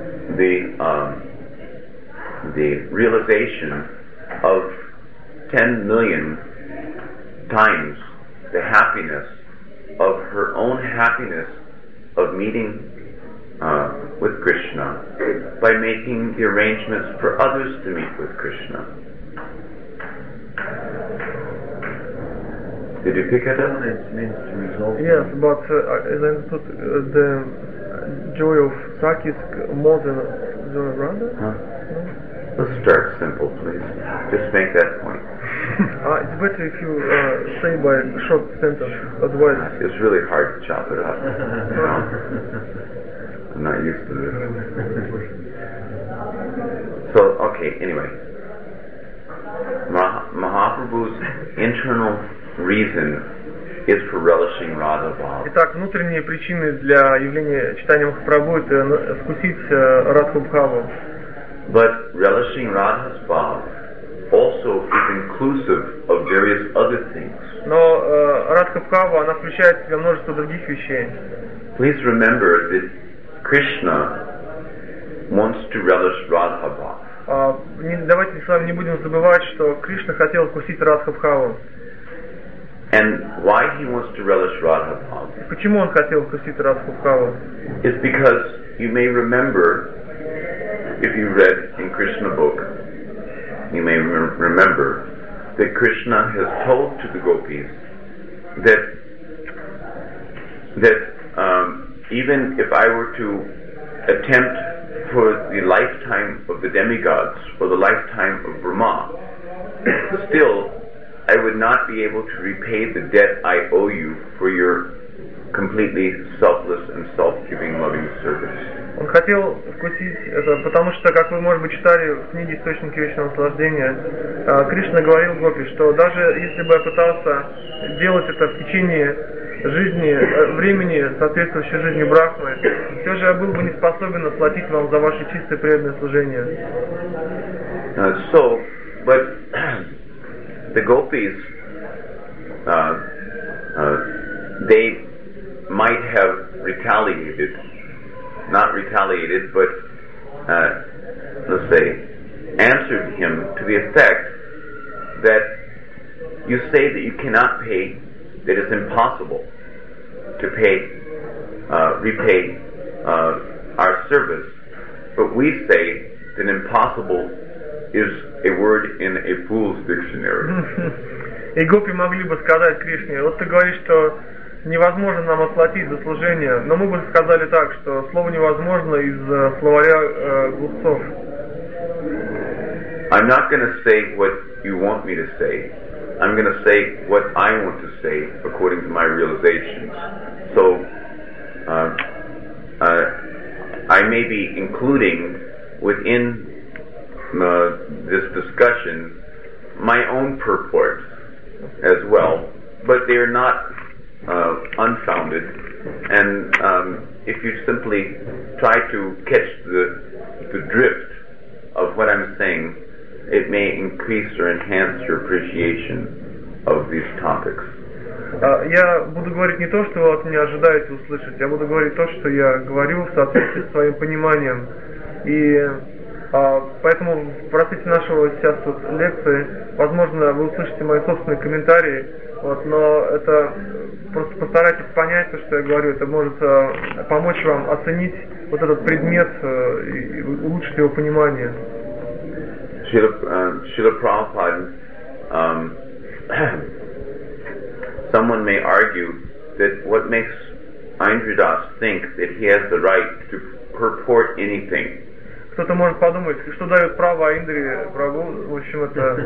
the realization of 10 million times the happiness of her own happiness of meeting with Krishna by making the arrangements for others to meet with Krishna. Did you pick it up? It means to resolve. Yes, but as I understood, the joy of Saki is more than joy of Radha? Huh? No? Let's start simple, please. Just make that point. It's better if you say by short sentence, otherwise... It's really hard to chop it up. You know? I'm not used to this. So, okay, anyway. Mahaprabhu's internal reason is for relishing Radha Bhava. Итак, внутренние причины для явления читания Махапрабху это вкусить Радху Бхаву. But relishing Radha's Bhava also is inclusive of various other things. Но Радха Бхава, она включает в себя множество других вещей. Please remember that Krishna wants to relish Radha Bhava. Давайте с вами не будем забывать, что Кришна хотел вкусить Радха Бхаву. And why he wants to relish Radha Bhava? Почему он хотел вкусить Радху Бхаву? Is because you may remember, if you read in Krishna book, you may remember that Krishna has told to the gopis that even if I were to attempt for the lifetime of the demigods or the lifetime of Brahma, still I would not be able to repay the debt I owe you for your completely selfless and self-giving loving service. Он хотел вкусить это, потому что, как вы, может быть, читали в книге «Источники вечного наслаждения», Кришна говорил Гопи, что даже если бы я пытался делать это в течение жизни, времени, соответствующей жизни Брахмы, все же я был бы не способен отплатить вам за ваше чистое преданное служение. But the gopis, they might have retaliated, not retaliated, but let's say, answered him to the effect that you say that you cannot pay, that it's impossible to repay our service, but we say that impossible is a word in a fool's dictionary. И гопи могли бы сказать Кришне: вот ты говоришь, что невозможно нам отплатить за служение, но мы бы сказали так, что слово невозможно из словаря глупцов. I'm not going to say what you want me to say. I'm going to say what I want to say according to my realizations. So I may be including within this discussion my own purport as well, but they are not unfounded, and if you simply try to catch the drift of what I'm saying, it may increase or enhance your appreciation of these topics. Я буду говорить не то, что вы от меня ожидаете услышать, я буду говорить то, что я говорю в соответствии с своим пониманием. И поэтому в процессе нашего сейчас тут лекции, возможно, вы услышите мои собственные комментарии, но это просто постарайтесь понять то, что я говорю, это может помочь вам оценить вот этот предмет и улучшить его понимание. Srila Prabhupada, someone may argue that what makes Indradas think that he has the right to purport anything. Кто-то может подумать, что дает право Индре Прабху, в общем, это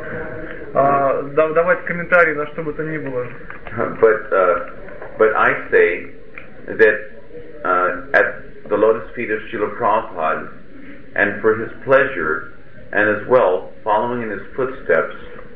давать комментарии на что бы то ни было. But I say that at the lotus feet of Srila Prabhupada, and for his pleasure, and as well following in his footsteps,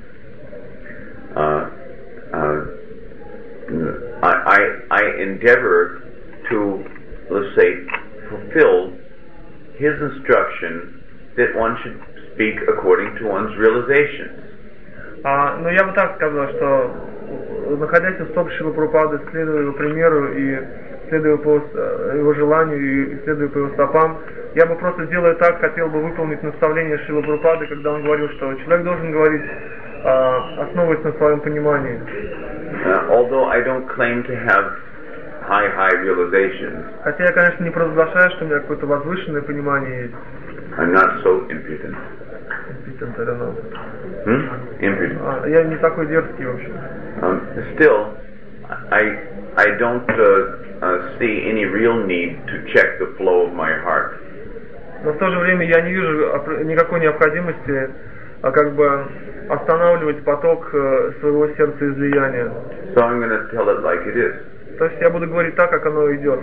I endeavor to, let's say, fulfill his instruction that one should speak according to one's realizations. Но я бы так сказал, что находясь в стопе Шрилы Прабхупады, следуя его примеру и следуя по его желанию и следуя по его стопам, я бы просто делая так, хотел бы выполнить наставление Шрилы Прабхупады, когда он говорил, что человек должен говорить, основываясь на своем понимании. Although I don't claim to have high realizations, хотя я, конечно, не провозглашаю, что у меня какое-то возвышенное понимание есть. I'm not so impudent. Impudent, I don't know. Impudent. Я не такой дерзкий, в общем. Still, I don't see any real need to check the flow of my heart. Но в то же время я не вижу никакой необходимости как бы останавливать поток своего сердцеизлияния. So I'm going to tell it like it is. То есть я буду говорить так, как оно идет.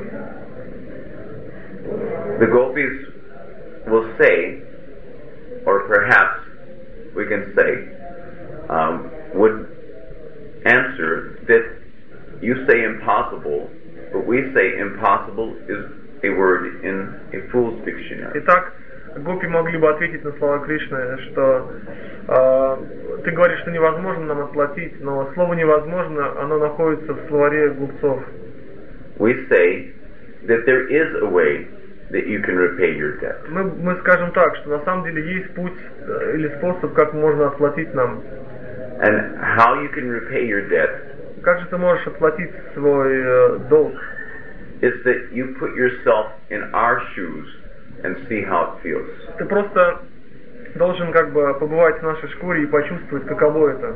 The gopis will say, or perhaps we can say, would answer that you say impossible, but we say impossible is a word in a fool's dictionary. Итак, гопи могли бы ответить на слова Кришны, что ты говоришь, что невозможно нам отплатить, но слово невозможно, оно находится в словаре глупцов. We say that there is a way that you can repay your debt. Мы скажем так, что на самом деле есть путь или способ, как можно отплатить нам. And how you can repay your debt Как же ты можешь отплатить свой долг? is that you put yourself in our shoes and see how it feels. Ты просто должен как бы побывать в нашей шкуре и почувствовать, каково это.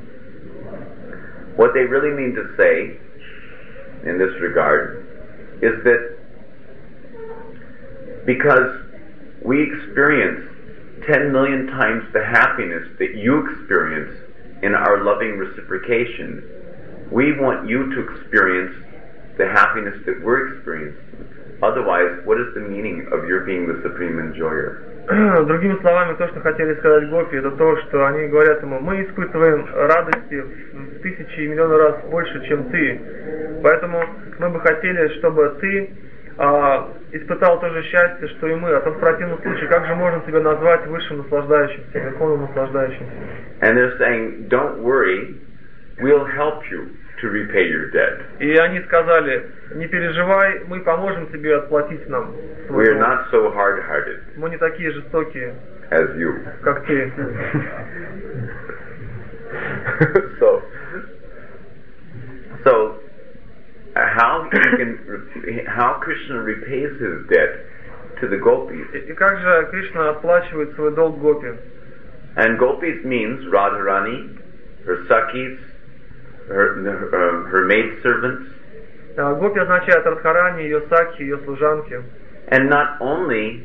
What they really mean to say in this regard is that because we experience 10 million times the happiness that you experience in our loving reciprocation, we want you to experience the happiness that we're experiencing. Otherwise, what is the meaning of your being the supreme enjoyer? Другими словами, то, что хотели сказать гопи, это то, что они говорят ему: мы испытываем радости в тысячи и миллионы раз больше, чем ты. Поэтому мы бы хотели, чтобы ты испытал то же счастье, что и мы. А то в противном случае, как же можно себя назвать высшим наслаждающимся, верховным наслаждающимся? And they're saying, don't worry, we'll help you to repay your debt. И они сказали: не переживай, мы поможем тебе отплатить нам. We're not so hard-hearted Мы не такие жестокие, as you. как ты. So how Krishna repays his debt to the gopis? И как же Кришна отплачивает свой долг гопи? And gopis means Radharani, her sakhis, her maidservants. Гопи означает Радхарани, ее сакхи, ее служанки. And not only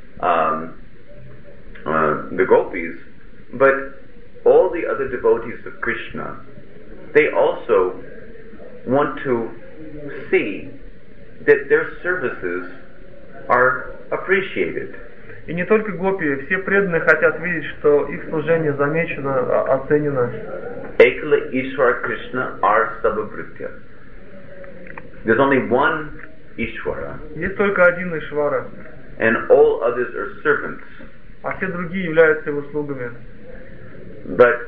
the gopis, but all the other devotees of Krishna, they also want to see that their services are appreciated. И не только гопи, все преданные хотят видеть, что их служение замечено, оценено. Ekala Ishwara Krishna are sabhavritya. There's only one Ishwara. Есть только один Ишвара, And all others are servants. а все другие являются его слугами. But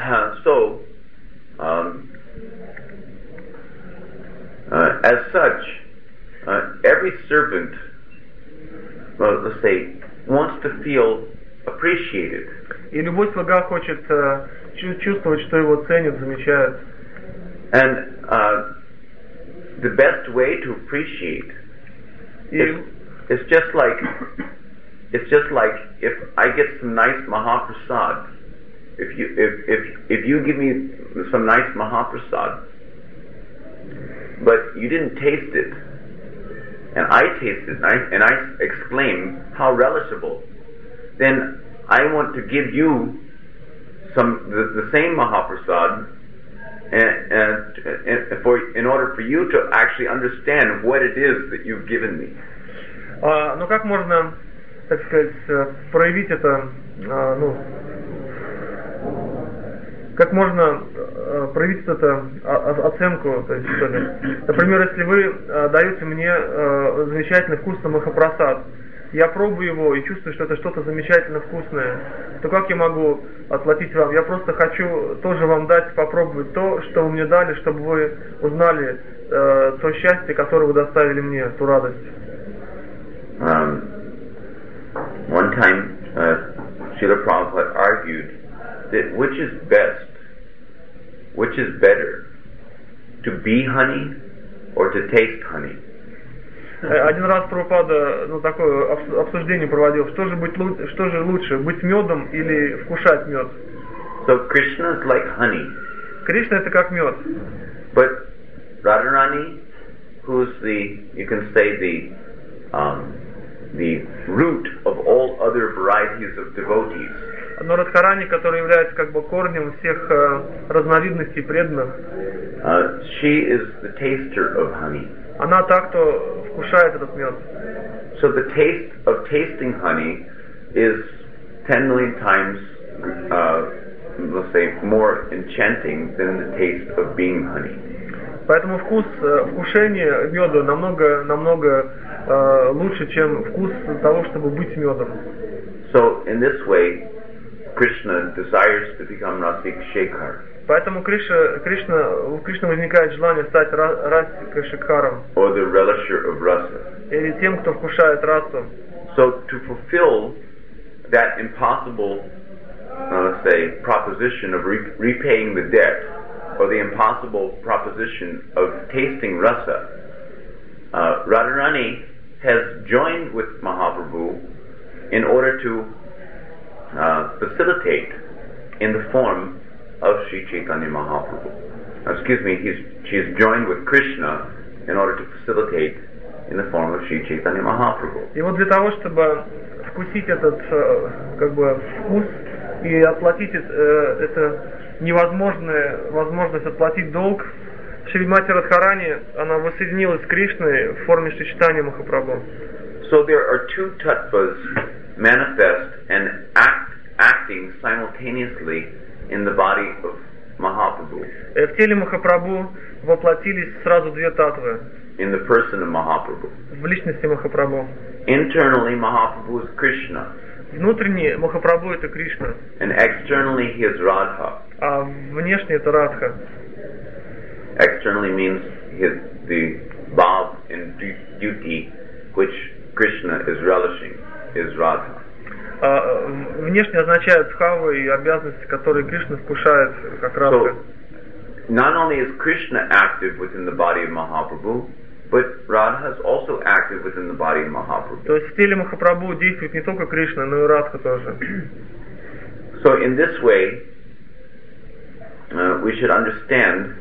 as such, every servant, let's say, wants to feel appreciated. И любой слуга хочет чувствовать, что его ценят, замечают. And the best way to appreciate is just like if I get some nice Mahaprasad. If you give me some nice Mahaprasad, but you didn't taste it, and I taste it, and I exclaim how relishable, then I want to give you the same Mahaprasad, in order for you to actually understand what it is that you've given me. Но как можно, так сказать, проявить это, как можно проявить это оценку, то есть, что ли? Например, если вы даете мне замечательный вкусный махапрасад, я пробую его и чувствую, что это что-то замечательно вкусное, то как я могу отплатить вам? Я просто хочу тоже вам дать попробовать то, что вы мне дали, чтобы вы узнали то счастье, которое вы доставили мне, ту радость. One time, Srila Prabhupada argued that which is better, to be honey or to taste honey. Один раз Прабхупада такое обсуждение проводил, что же лучше, быть медом или вкушать мед? So Krishna is like honey. Кришна это как мед. But Radharani, who's you can say the root of all other varieties of devotees. Но Радхарани, который является как бы корнем всех разновидностей преданных, she is the taster of honey. она та, кто вкушает этот мед. So the taste of tasting honey is 10 million times, let's say, more enchanting than the taste of being honey. Поэтому вкушение меда намного лучше, чем вкус того, чтобы быть медом. So in this way, Krishna desires to become Rasik Shekhar. Поэтому у Кришны возникает желание стать Расика Шекхаром, or the relisher of rasa. или тем, кто вкушает расу. So to fulfill that impossible, say, proposition of repaying the debt, or the impossible proposition of tasting rasa, Radharani has joined with Mahaprabhu in order to facilitate in the form of Sri Chaitanya Mahaprabhu. She's joined with Krishna in order to facilitate in the form of Sri Chaitanya Mahaprabhu. И вот для того, чтобы вкусить этот вкус и оплатить это невозможная возможность отплатить долг, Шримати Радхарани, она воссоединилась с Кришной в форме Шри Чайтанья Махапрабху. So there are two tattvas manifest and acting simultaneously in the body of Mahaprabhu. В теле Махапрабху воплотились сразу две татвы. In the person of Mahaprabhu. В личности Махапрабху. Internally, Mahaprabhu is Krishna. Внутренне Махапрабху это Кришна. And externally, he is Radha. А внешне это Радха. Externally means the bhav and duty which Krishna is relishing is Radha. Внешне означает бхавы и обязанности, которые Кришна вкушает как Радха. So, not only is Krishna active within the body of Mahaprabhu, but Radha is also active within the body of Mahaprabhu. То есть в теле Махапрабху действует не только Кришна, но и Радха тоже. So in this way, we should understand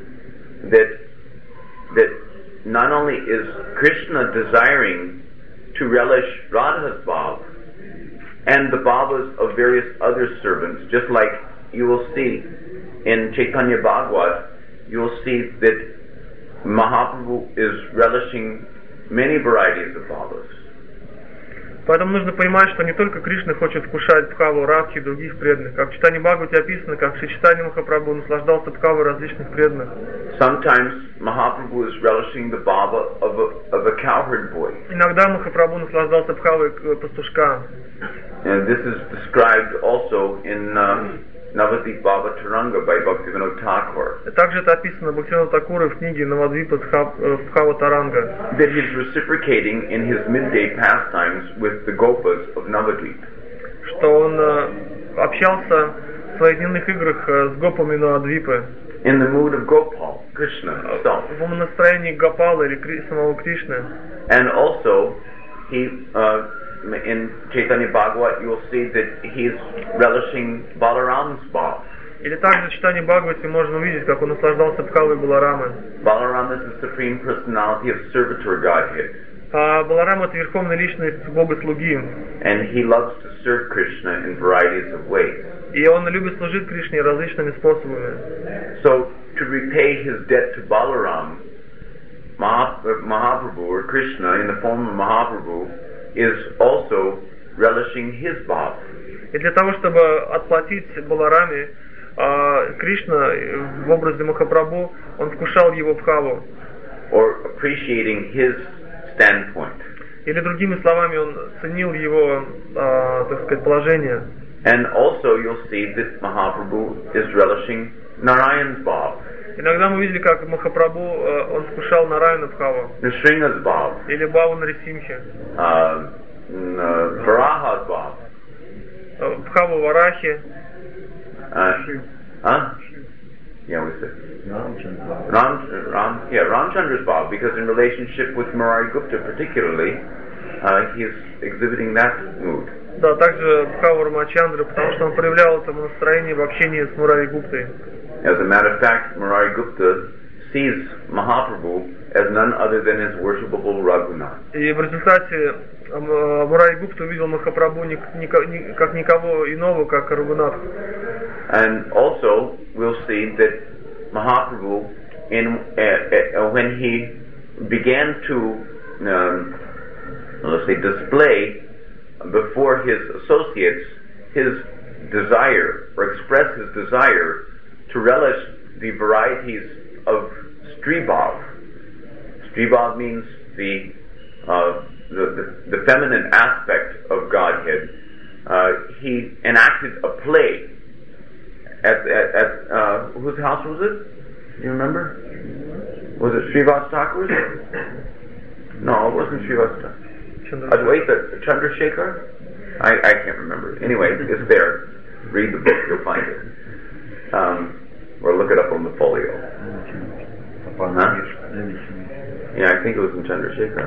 that not only is Krishna desiring to relish Radha's bhav and the bhavas of various other servants, just like you will see in Chaitanya Bhagavad, you will see that Mahaprabhu is relishing many varieties of bhavas. Поэтому нужно понимать, что не только Кришна хочет вкушать бхаву Радхи и других преданных. Как в Чайтанья Бхагавате описано, как Шри Чайтанья Махапрабху наслаждался бхавой различных преданных. Sometimes Mahaprabhu is relishing the bhava of a cowherd boy. Иногда Махапрабху наслаждался бхавой пастушка. And this is described also in Navadvip Bhava Taranga by Bhaktivinoda Thakur. Также это описано Бхактивинода Thakura в книге Навадвипа Бхава Таранга. That he's reciprocating in his midday pastimes with the Gopas of Navadvip. Что он общался в своих дневных играх с гопами Навадвипы. In the mood of Gopal, Krishna himself. В настроении Гопала или самого Кришны. And also, he in Chaitanya Bhagavat, you will see that he's relishing Balaram's bhav. Или также в Чайтанье Бхагавате можно увидеть, как он наслаждался бхавой Баларамы. Balaram is the supreme personality of servitor Godhead. А Баларам это верховная личность Бога-слуги. And he loves to serve Krishna in varieties of ways. И он любит служить Кришне различными способами. So, to repay his debt to Balaram, Mahaprabhu or Krishna in the form of Mahaprabhu is also relishing his bhav. И для того, чтобы отплатить Балараме, Кришна в образе Махапрабху, он вкушал его бхаву. Or appreciating his standpoint. Или другими словами, он ценил его, так сказать, положение. And also you'll see that Mahaprabhu is relishing Narayan's bhav. Иногда мы видели, как Махапрабху, он вкушал Нараяна бхаву. Nrsimha's bhav. Или бхаву Нарисимхи. Varaha's bhav. Бхаву Варахи. Yeah, we said Ramchandra's bhav, because in relationship with Murari Gupta particularly, he is exhibiting that mood. Да, также бхаву Рамачандры, потому что он проявлял это настроение в общении с Мурари Гуптой. As a matter of fact, Murari Gupta sees Mahaprabhu as none other than his worshipable Raghunath. И в результате Мурari Гупта увидел Махапрабху как никого иного, как Рагунат. And also we'll see that Mahaprabhu, when he began to let's say display before his associates his desire or express his desire to relish the varieties of Stribhav. Stribhav means the feminine aspect of Godhead. He enacted a play at whose house was it? Do you remember? Was it Srivas Thakur's? No, it wasn't Srivas Thakur. Advaita Chandrasekhar? I can't remember. Anyway, it's there. Read the book, you'll find it. Or look it up on the folio. Huh? Yeah, I think it was in Chandrasekhar.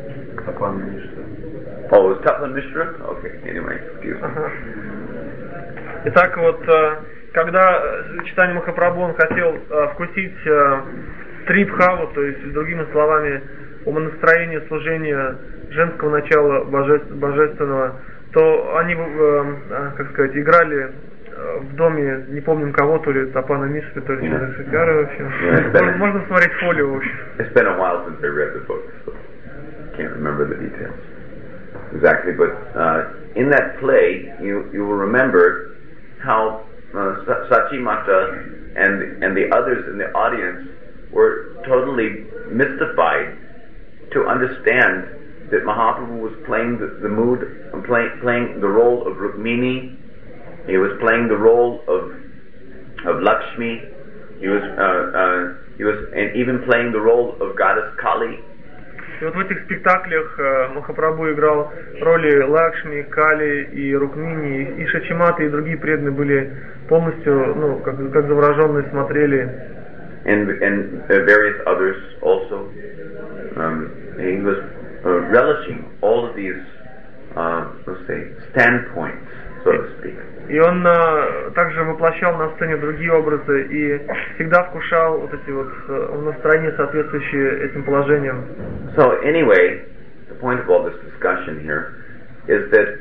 Oh, it was Tapan Mishra? Okay, anyway, excuse me. Итак, вот, когда Чайтанья Махапрабху он хотел вкусить Трибхаву, то есть, другими словами, умонастроение служения женского начала божественного, то они, как сказать, играли в доме, не помним кого, то ли Тапана Мишры, то ли Chandrasekhara, в общем. Можно смотреть фолио, в общем. It's been a while since I read the book, so I can't remember the details exactly, but in that play, you will remember how Sachi Mata and the others in the audience were totally mystified to understand that Mahaprabhu was playing the mood, playing the role of Rukmini. He was playing the role of Lakshmi. He was and even playing the role of goddess Kali. И вот в этих спектаклях Махапрабху играл роли Лакшми, Кали и Рукмини, и Шачимата, и другие преданные были полностью, ну, как завороженные смотрели. And various others also. He was relishing all of these, let's say, standpoints, so to speak. И он также воплощал на сцене другие образы и всегда вкушал вот эти вот настроения, соответствующие этим положениям. So anyway, the point of all this discussion here is that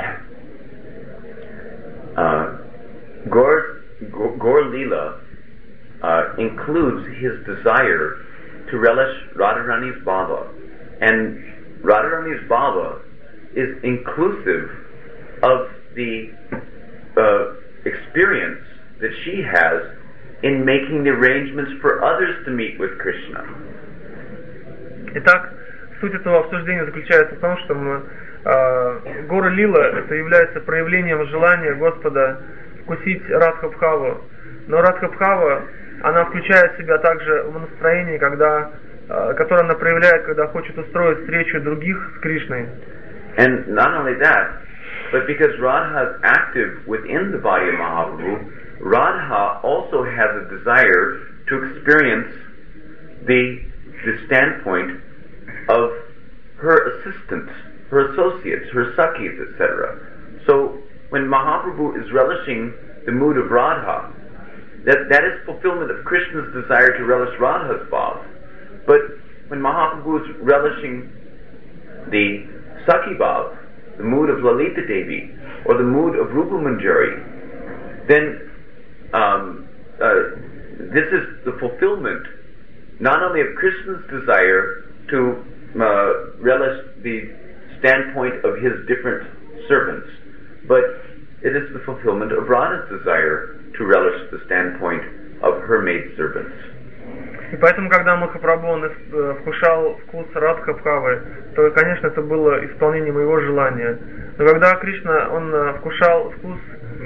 Gaur Lila includes his desire to relish Radharani's bhava, and Radharani's bhava is inclusive of the experience that she has in making the arrangements for others to meet with Krishna. Итак, суть этого обсуждения заключается в том, что Гора Лила это является проявлением желания Господа вкусить Радха-бхаву. Но Радха-бхава, она включает в себя также умонастроение, которое она проявляет, когда хочет устроить встречу других с Кришной. And not only that, but because Radha is active within the body of Mahaprabhu, Radha also has a desire to experience the standpoint of her assistants, her associates, her sakhis, etc. So when Mahaprabhu is relishing the mood of Radha, that is fulfillment of Krishna's desire to relish Radha's bhav. But when Mahaprabhu is relishing the Sakhi bhav, the mood of Lalita Devi, or the mood of Rupa Manjari, then this is the fulfillment not only of Krishna's desire to relish the standpoint of his different servants, but it is the fulfillment of Radha's desire to relish the standpoint of her maidservants. И поэтому, когда Махапрабху он вкушал вкус Радха-бхавы, то, конечно, это было исполнением его желания. Но когда Кришна, он вкушал вкус...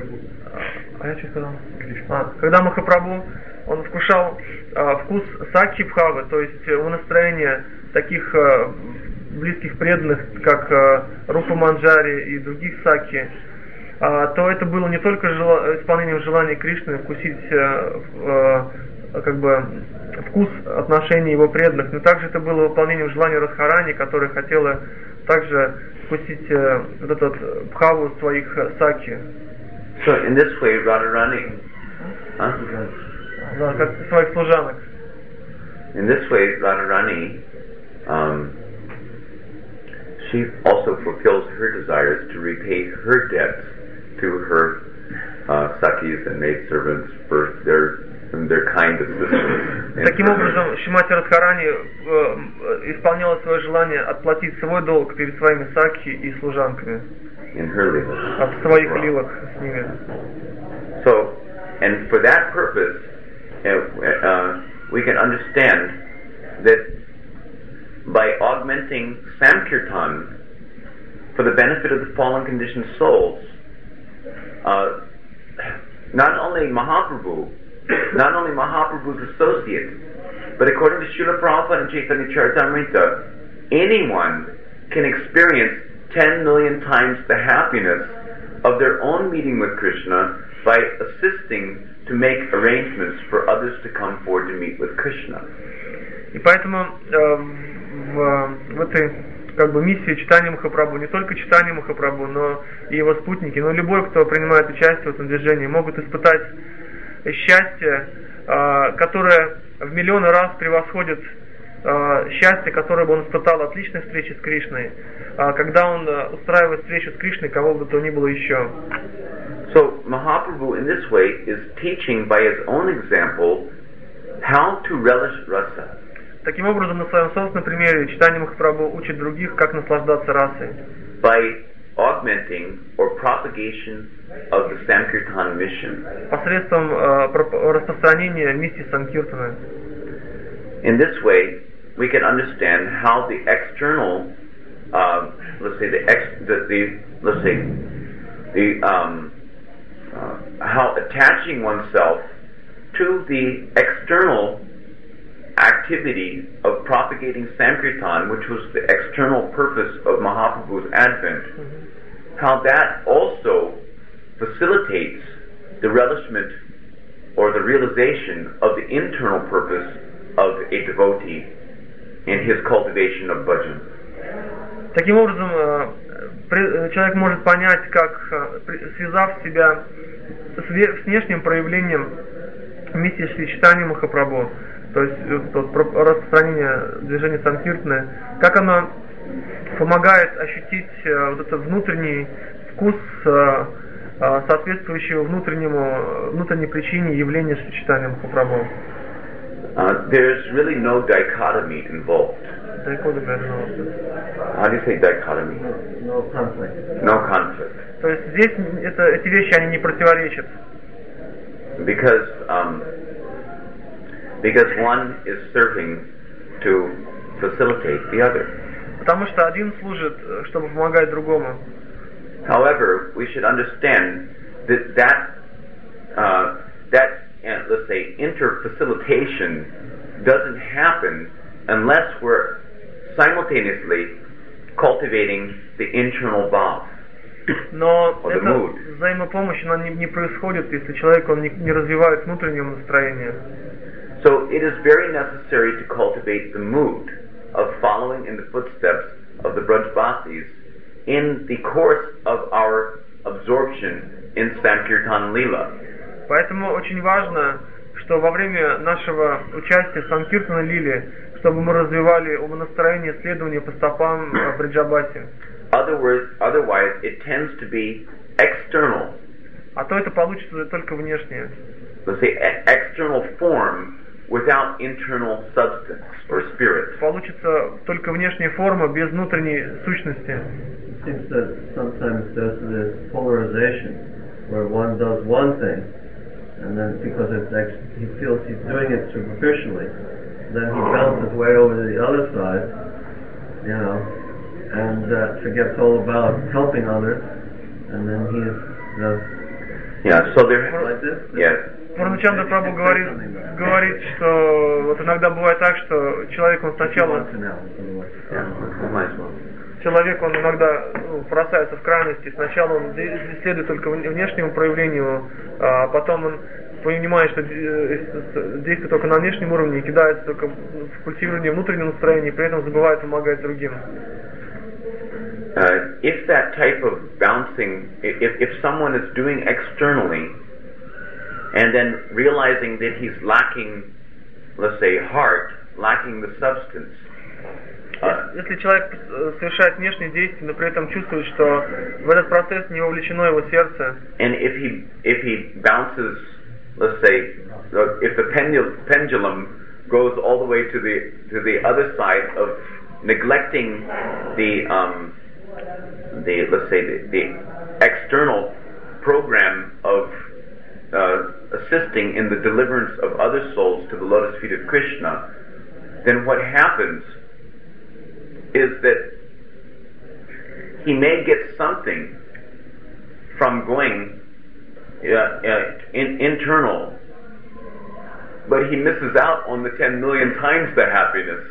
Когда Махапрабху, он вкушал вкус Сакхи-бхавы, то есть настроение таких близких преданных, как Рупа Манджари и других Сакхи, то это было не только исполнением желания Кришны вкусить как бы вкус отношений его преданных, но также это было выполнением желания Радхарани, которая хотела также вкусить вот этот бхаву своих сакхи. So in this way, Radharani, как своих служанок. In this way, Radharani, she also fulfills her desires to repay her debts to her sakis and maidservants for their kind assistance. Таким образом, Шримати Радхарани исполняла свое желание отплатить свой долг перед своими сакхи и служанками в своих лилах с ними. So, and for that purpose, we can understand that by augmenting Sankirtan for the benefit of the fallen conditioned souls, not only Mahaprabhu's associates, but according to Srila Prabhupada and Chaitanya Charitamrita, anyone can experience 10 million times the happiness of their own meeting with Krishna by assisting to make arrangements for others to come forward to meet with Krishna. И поэтому в этой миссии читания Махапрабху, не только читание Махапрабху, но и его спутники, но любой, кто принимает участие в этом движении, могут испытать счастье, которое в миллионы раз превосходит счастье, которое бы он испытал от личной встречи с Кришной, когда он устраивает встречу с Кришной, кого бы то ни было еще. So Mahaprabhu in this way is teaching by his own example how to relish rasa. Таким образом, на своем собственном примере читание Махапрабху учит других, как наслаждаться расой. By augmenting or propagation of the Sankirtan mission. Посредством распространения миссии Санкиртана. In this way, we can understand how the external, how attaching oneself to the external activity of propagating Sankirtan, which was the external purpose of Mahaprabhu's advent, how that also facilitates the relishment or the realization of the internal purpose of a devotee in his cultivation of bhajan. Таким образом, человек может понять, как, связав себя с внешним проявлением миссии Шри Чайтаньи Махапрабху, то есть распространение движения Санкиртаны, как оно помогает ощутить вот этот внутренний вкус, соответствующего внутренней причине явления Шри Чайтаньи Махапрабху. There's really no dichotomy involved. How do you say dichotomy? No conflict. No conflict. То есть здесь эти вещи, они не противоречат. Because one is serving to facilitate the other. Потому что один служит, чтобы помогать другому. However, we should understand that let's say interfacilitation doesn't happen unless we're simultaneously cultivating the internal bhav. Но эта взаимопомощь, она не происходит, если человек не развивает внутреннего настроения. So it is very necessary to cultivate the mood of following in the footsteps of the Brajbasis in the course of our absorption in Sankirtan Leela. Поэтому очень важно, что во время нашего участия в Санкиртана Лиле, чтобы мы развивали умонастроение следования по стопам Бриджабаси. Otherwise, it tends to be external. А то это получится только внешнее. Let's say external form without internal substance or spirit. Получится только внешняя форма без внутренней сущности. It seems that sometimes there's this polarization where one does one thing, and then because he feels he's doing it superficially, then he bounces way over to the other side, and forgets all about helping others, and then he's so there. like this. Yes. Пурначанда Прабху говорит, что вот иногда бывает так, что человек он сначала он иногда бросается в крайности. Сначала он следует только внешнему проявлению, а потом он понимает, что действует только на внешнем уровне и кидается только в культивирование внутреннего настроения, и при этом забывает помогать другим. If that type of bouncing, if someone is doing externally and then realizing that he's lacking, let's say, heart lacking the substance. Если человек совершает внешние действия, но при этом чувствует, что в этот процесс не вовлечено его сердце, And if he bounces, let's say, if the pendulum goes all the way to the other side of neglecting the let's say the external program of assisting in the deliverance of other souls to the lotus feet of Krishna, then what happens is that he may get something from going internal, but he misses out on the 10 million times the happiness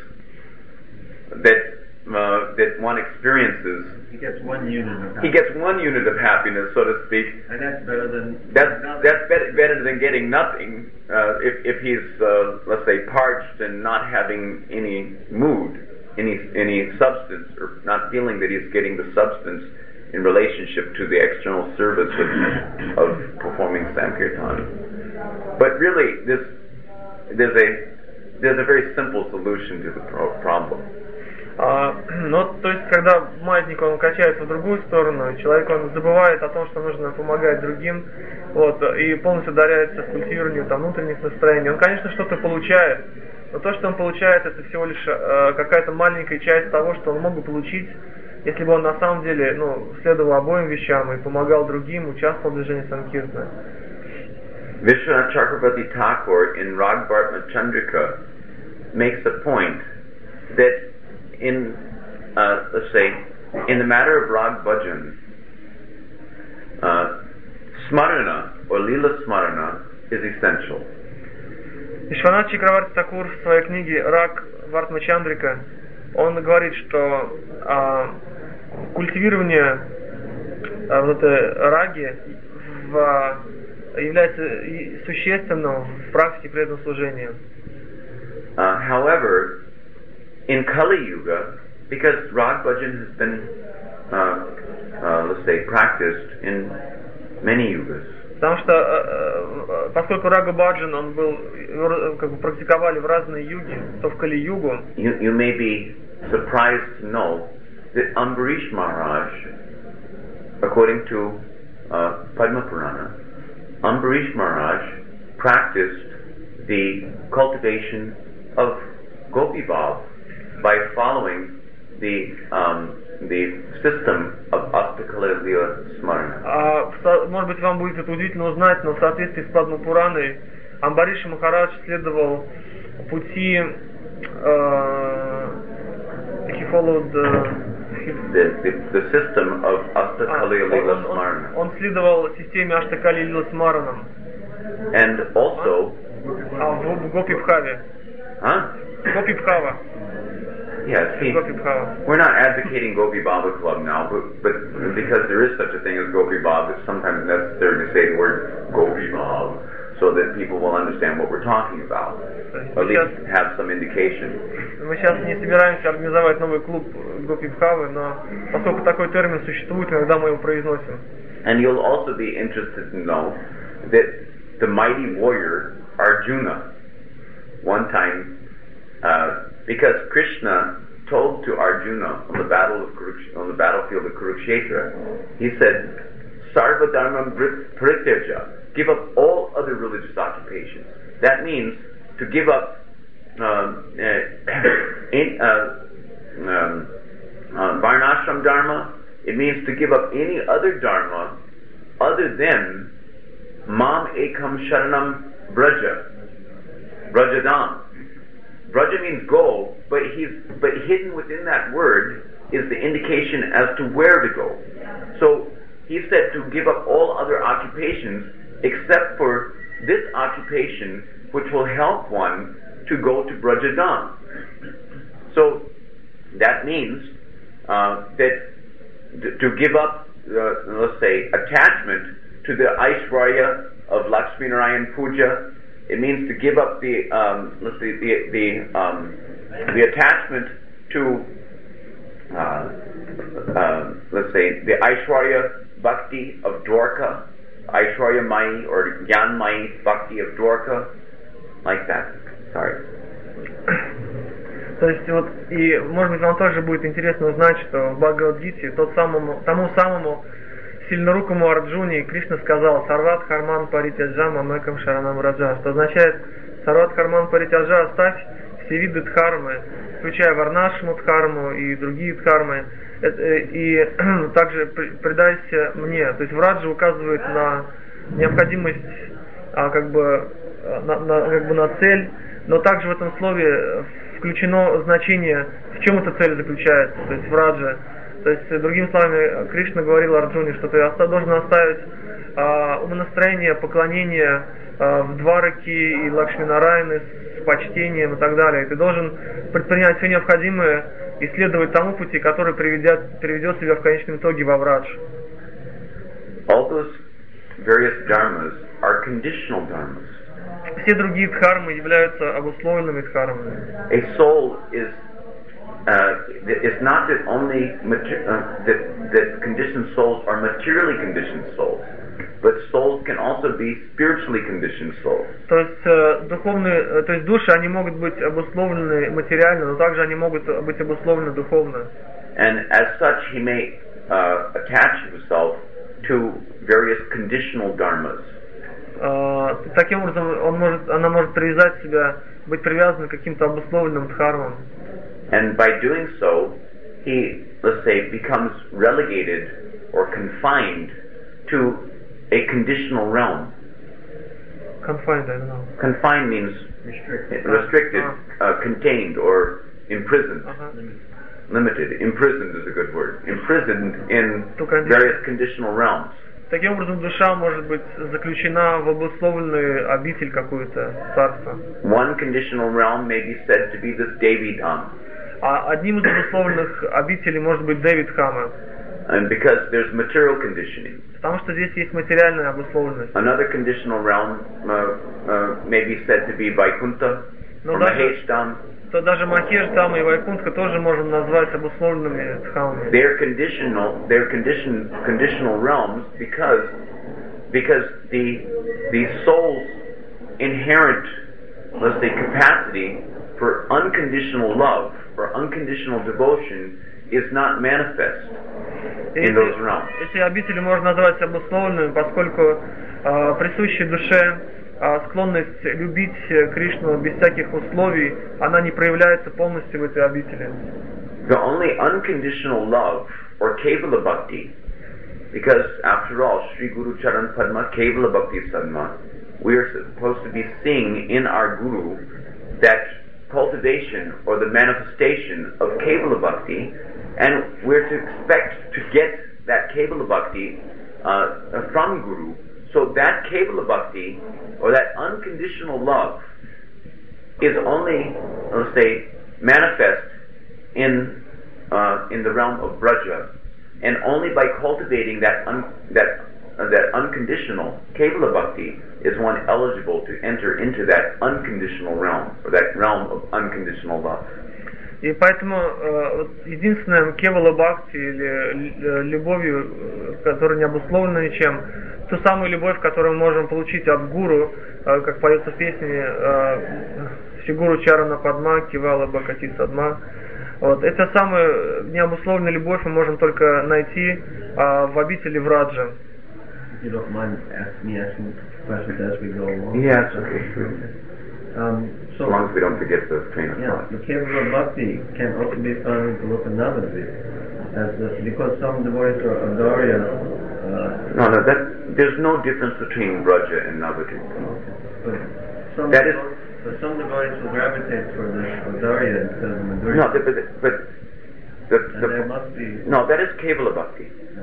that one experiences. He gets 1 unit of happiness. He gets 1 unit of happiness, so to speak. And that's better than... That's better than getting nothing if he's, let's say, parched and not having any mood, any substance, or not feeling that he's getting the substance in relationship to the external service of performing Sankirtan. But really, there's a very simple solution to the problem. Но, то есть, когда маятник, он качается в другую сторону, человек, он забывает о том, что нужно помогать другим, вот, и полностью ударяется в культивированию там внутренних настроений. Он, конечно, что-то получает, но то, что он получает, это всего лишь какая-то маленькая часть того, что он мог бы получить, если бы он на самом деле, следовал обоим вещам и помогал другим, участвовал в движении Санкиртана. Vishwanath Chakravarti Thakur in Rag Bhartma Chandrika makes a point that in, let's say, in the matter of Rag Bhajan, Smarana or Lila Smarana is essential. Вишванат Чакраварти Такур в своей книге «Раг Бхартма Чандрика» он говорит, что культивирование вот этой раги является существенным в практике преданного служения. However, in Kali Yuga, because Rag Bhajan has been, let's say, practiced in many yugas. Потому что, поскольку Рага Баджан, он был, как бы практиковали в разные юги, то в Кали-югу. You may be surprised to know that Ambarish Maharaj, according to Padma Purana, Ambarish Maharaj practiced the cultivation of Gopi Bhav by following the system of Astakala Lila Smarana. Может быть, вам будет это удивительно узнать, но в соответствии с Падма Пураной Амбариш Махарадж следовал пути he followed the system of Astakala Lila Smarana. Он следовал системе Аштакали Лила Смаранам. And also в Гопи Бхаве. Гопи Бхава. Yes, we're not advocating Gopi Baba Club now, but because there is such a thing as Gopi Baba, it's sometimes necessary to say the word Gopi Baba so that people will understand what we're talking about, or at least have some indication. Мы сейчас не собираемся организовать новый клуб Гопи Бхавы, но поскольку такой термин существует, иногда мы его произносим. And you'll also be interested to know that the mighty warrior Arjuna, one time, because Krishna told to Arjuna on the battlefield of Kurukshetra, he said, "Sarva dharma parityaja," give up all other religious occupations. That means to give up varnashram dharma. It means to give up any other dharma other than mam ekam sharanam braja, brajadam. Braja means go, but hidden within that word is the indication as to where to go. So he said to give up all other occupations except for this occupation which will help one to go to Brajadam. So that means that to give up, let's say, attachment to the Aishwarya of Lakshmi Narayan Puja. It means to give up the attachment to let's say the Aishwarya Bhakti of Dwarka, Aishwarya Mai or Gyan Mai Bhakti of Dwarka, like that. Sorry. То есть вот, и может быть вам тоже будет интересно узнать, что в Бхагавад-гите тому самому сильнорукому Арджуне Кришна сказал «Сарват харман паритяджа мамекам шаранам раджа», что означает «Сарват харман паритяджа, оставь все виды дхармы, включая варнашму дхарму и другие дхармы, и также предайся мне». То есть Враджа указывает на необходимость на цель, но также в этом слове включено значение, в чем эта цель заключается, то есть Враджа. То есть, другими словами, Кришна говорил Арджуне, что ты должен оставить умонастроение, поклонение в Двараки и Лакшминарайны с почтением и так далее. Ты должен предпринять все необходимое и следовать тому пути, который приведет тебя в конечном итоге во Врадж. All those various dharmas are conditional dharmas. Все другие дхармы являются обусловленными дхармами. A soul is it's not that only that conditioned souls are materially conditioned souls, but souls can also be spiritually conditioned souls. То есть души, они могут быть обусловлены материально, но также они могут быть обусловлены духовно. And as such, he may attach himself to various conditional dharmas. Таким образом, она может привязать себя, быть привязанной к каким-то обусловленным дхармам. And by doing so, he, let's say, becomes relegated or confined to a conditional realm. Confined, I don't know. Confined means restricted, contained, or imprisoned. Limited. Imprisoned is a good word. Imprisoned in various conditional realms. Таким образом, душа может быть заключена в обусловленную обитель какую-то, царство. One conditional realm may be said to be this Devi Dham. А одним из обусловленных обителей может быть Девидхама. And because there's material conditioning. Потому что здесь есть материальная обусловленность. Another conditional realm may be said to be Vaikuntha or Mahesh Dham. То даже Махеш Dham и Вайкунтха тоже можем назвать обусловленными дхамами. They're conditional realms because the soul's inherent, let's say, capacity for unconditional love or unconditional devotion is not manifest in those realms. Эти обители можно назвать обусловленными, поскольку присущей душе склонность любить Кришну без всяких условий, она не проявляется полностью в этой обители. The only unconditional love or Kevala Bhakti, because after all, Sri Guru Charan Padma Kevala Bhakti Sadma, we are supposed to be seeing in our Guru that cultivation or the manifestation of Kevala Bhakti, and we're to expect to get that Kevala Bhakti from Guru. So that Kevala Bhakti, or that unconditional love, is only, let's say, manifest in the realm of Braja, and only by cultivating that unconditional Kevala Bhakti is one eligible to enter into that unconditional realm, or that realm of unconditional love. И поэтому единственным Кевала Бхакти или любовью, которая не обусловлена ничем, ту самую любовь, которую мы можем получить от Гуру, как поется в песне Шри Гуру Чарана Падма Кевала Бхакати Садма. Вот, эту самую необусловленную любовь мы можем только найти в обители Враджа. You don't mind me asking questions as we go along? Yes, okay. So as long as we don't forget the train of thought. The Kevala Bhakti can also be found in Lokanavadvi, because some devotees are Adarya. There's no difference between Braja and Navadvip. But some devotees will gravitate for the Adarya instead of Madhurya. No, there must be. No, that is Kevala Bhakti.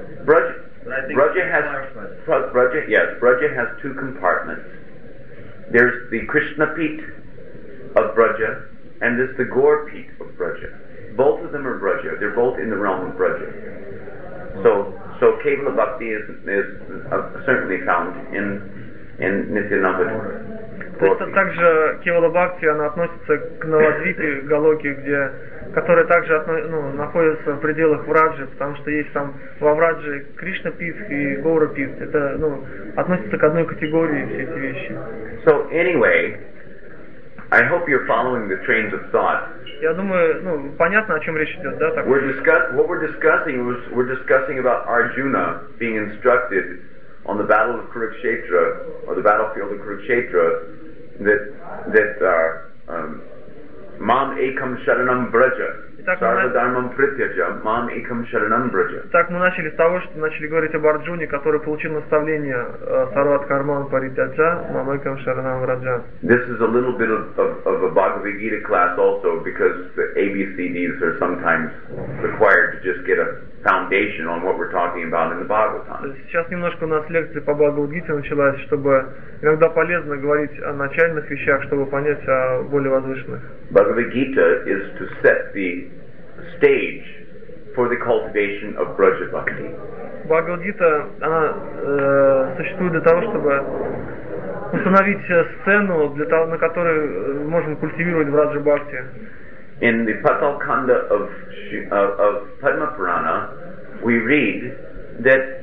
Braja has two compartments. There's the Krishna Peeth of Braja, and there's the Gaur Peeth of Braja. Both of them are Braja. They're both in the realm of Braja. So Kevala Bhakti is certainly found in Nityanavadvip. То есть также Кевала Бхакти, она относится к Навадвипе, Галоке, которая также находится в пределах Враджи, потому что есть там во Враджи Кришна Пит и Гаура Пит. Это относится к одной категории все эти вещи. So anyway, I hope you're following the trains of thought Я думаю, понятно, о чем речь идет, да? What we're discussing about Arjuna being instructed on the battle of Kurukshetra, or the battlefield of Kurukshetra, that Mam Ekam Sharanam Braja. Так мы начали с того, что начали говорить об Арджуне, который получил наставление Сарват Карман Паритяджа, Мамайкам Шаранам Раджа. This is a little bit of a Bhagavad Gita class also, because the ABCDs are sometimes required to just get a foundation on what we're talking about in the Bhagavatam. Сейчас немножко у нас лекция по Бхагавад-гите началась, чтобы иногда полезно говорить о начальных вещах, чтобы понять о более возвышенных. Bhagavad Gita is to set the stage for the cultivation of Braja Bhakti. Бхагавад-гита, она существует для того, чтобы установить сцену, на которой можем культивировать Враджа Бхакти. In the Patal Kanda of Padma Purana, we read that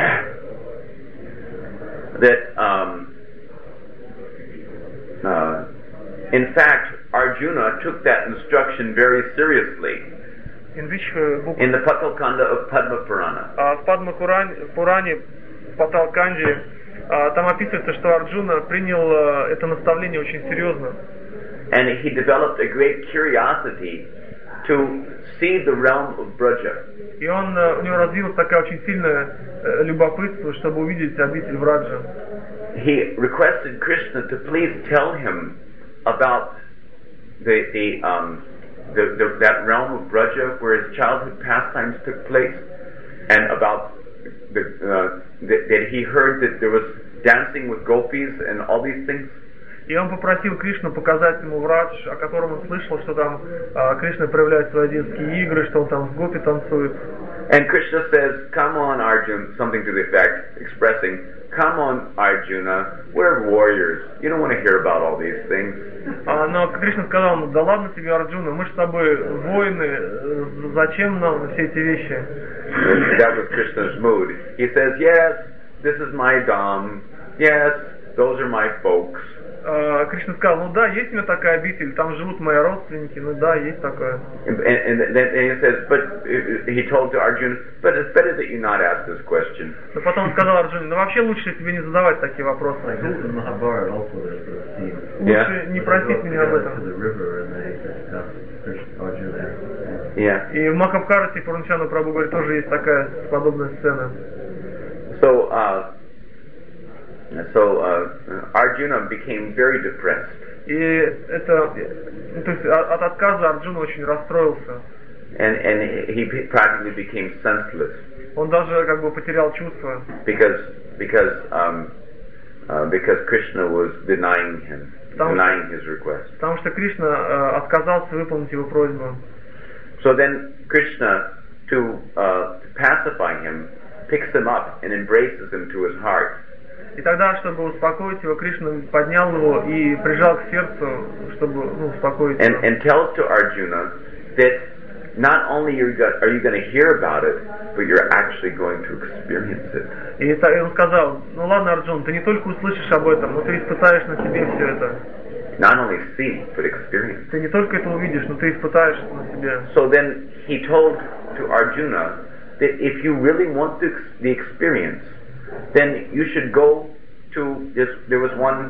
in fact Arjuna took that instruction very seriously. In the Patal Kanda of Padma Purana. В Падма Пуране, Патал Канде, там описывается, что Арджуна принял это наставление очень серьезно. And he developed a great curiosity to see the realm of Braja. И у него развилось такое очень сильное любопытство, чтобы увидеть обитель Враджа. He requested Krishna to please tell him about that realm of Braja where his childhood pastimes took place, and about that he heard that there was dancing with gopis and all these things. И он попросил Кришну показать ему Врадж, о котором он слышал, что там Кришна проявляет свои детские игры, что он там с гопи танцует. And Krishna says, "Come on, Arjuna," something to the effect, expressing, "Come on, Arjuna, we're warriors. You don't want to hear about all these things." Но Кришна сказал ему: "Да ладно тебе, Арджуна, мы же с тобой воины, зачем нам все эти вещи?" That was Krishna's mood. He says, "Yes, this is my Dham. Yes, those are my folks." Кришна сказал: "Ну да, есть у меня такая обитель, там живут мои родственники, ну да, есть такое." And he says, but he told to Arjuna, but it's better that you not ask this question. Но потом он сказал Арджуне: "Ну вообще лучше тебе не задавать такие вопросы. Лучше не просить меня об этом." И в Махабхарате Пурначана Прабху говорит, тоже есть такая подобная сцена. So Arjuna became very depressed. И это, то есть от отказа Арджуна очень расстроился. And he practically became senseless. Он даже как бы потерял чувства. Because Krishna was denying his request. Потому что Кришна отказался выполнить его просьбу. So then Krishna, to pacify him, picks him up and embraces him to his heart. И тогда, чтобы успокоить его, Кришна поднял его и прижал к сердцу, чтобы успокоить его. And tells to Arjuna that not only are you going to hear about it, but you're actually going to experience it. И он сказал: "Ну ладно, Арджун, ты не только услышишь об этом, но ты испытаешь на себе все это." Not only see, but experience. Ты не только это увидишь, но ты испытаешь это на себе. So then he told to Arjuna that if you really want the experience, then you should go to this. There was one,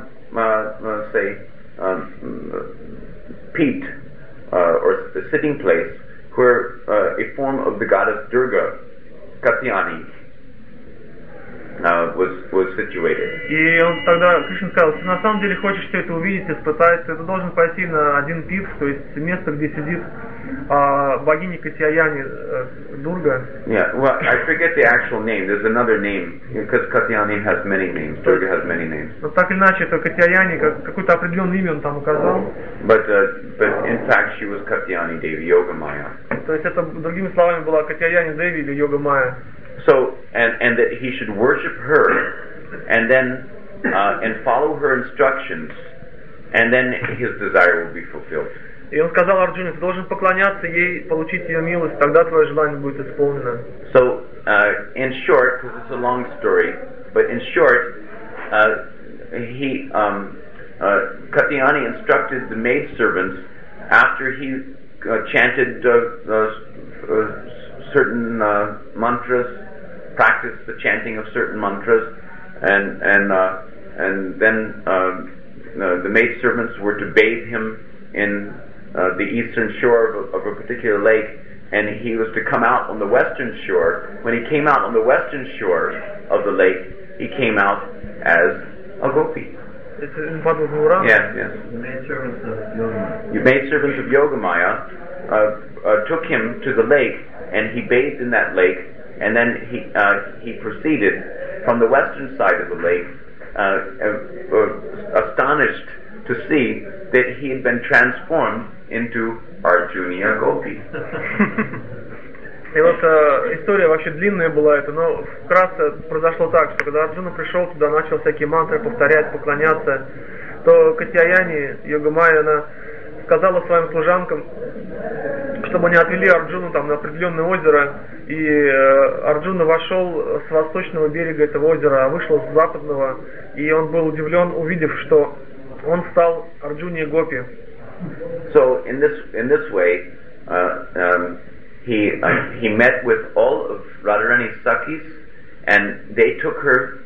peat or a sitting place where a form of the goddess Durga, Katyani, was situated. И он тогда, Кришна сказал: "Если на самом деле хочешь все это увидеть, испытать, то ты должен пойти на один пир, то есть место, где сидит богиня Катьяяни, Дурга." Yeah, well, I forget the actual name. There's another name because Katyani has many names. Durga has many names. Но так или иначе, это Катьяяни, какое-то определенное имя он там указал. But in fact, she was Katyani Devi Yogamaya. То есть это, другими словами, была Катьяяни Деви или Йога Майя. So, and that he should worship her, and then and follow her instructions, and then his desire will be fulfilled. И он сказал Арджуне: "Ты должен поклоняться ей, получить ее милость, тогда твое желание будет исполнено." So, in short, because it's a long story, but in short, Katyani instructed the maidservants after he chanted certain mantras, practiced the chanting of certain mantras, and then the maidservants were to bathe him in the eastern shore of a particular lake, and he was to come out on the western shore. When he came out on the western shore of the lake, he came out as a gopi. Yes, yes. The maidservants of Yogamaya. The maidservants of Yogamaya took him to the lake, and he bathed in that lake, and then he proceeded from the western side of the lake, astonished to see that he had been transformed into Arjuna Gopi. И вот история вообще длинная была эта, но вкратце произошло так, что когда Арджуна пришел туда, начал всякие мантры повторять, поклоняться, то Катьяяни, Йогамайя, она сказала своим служанкам, чтобы они отвели Арджуну там на определенное озеро, и Арджуна вошел с восточного берега этого озера, а вышел с западного, и он был удивлен, увидев, что он стал Арджуной Гопи. So in this way, he met with all of Radharani's Sakhis, and they took her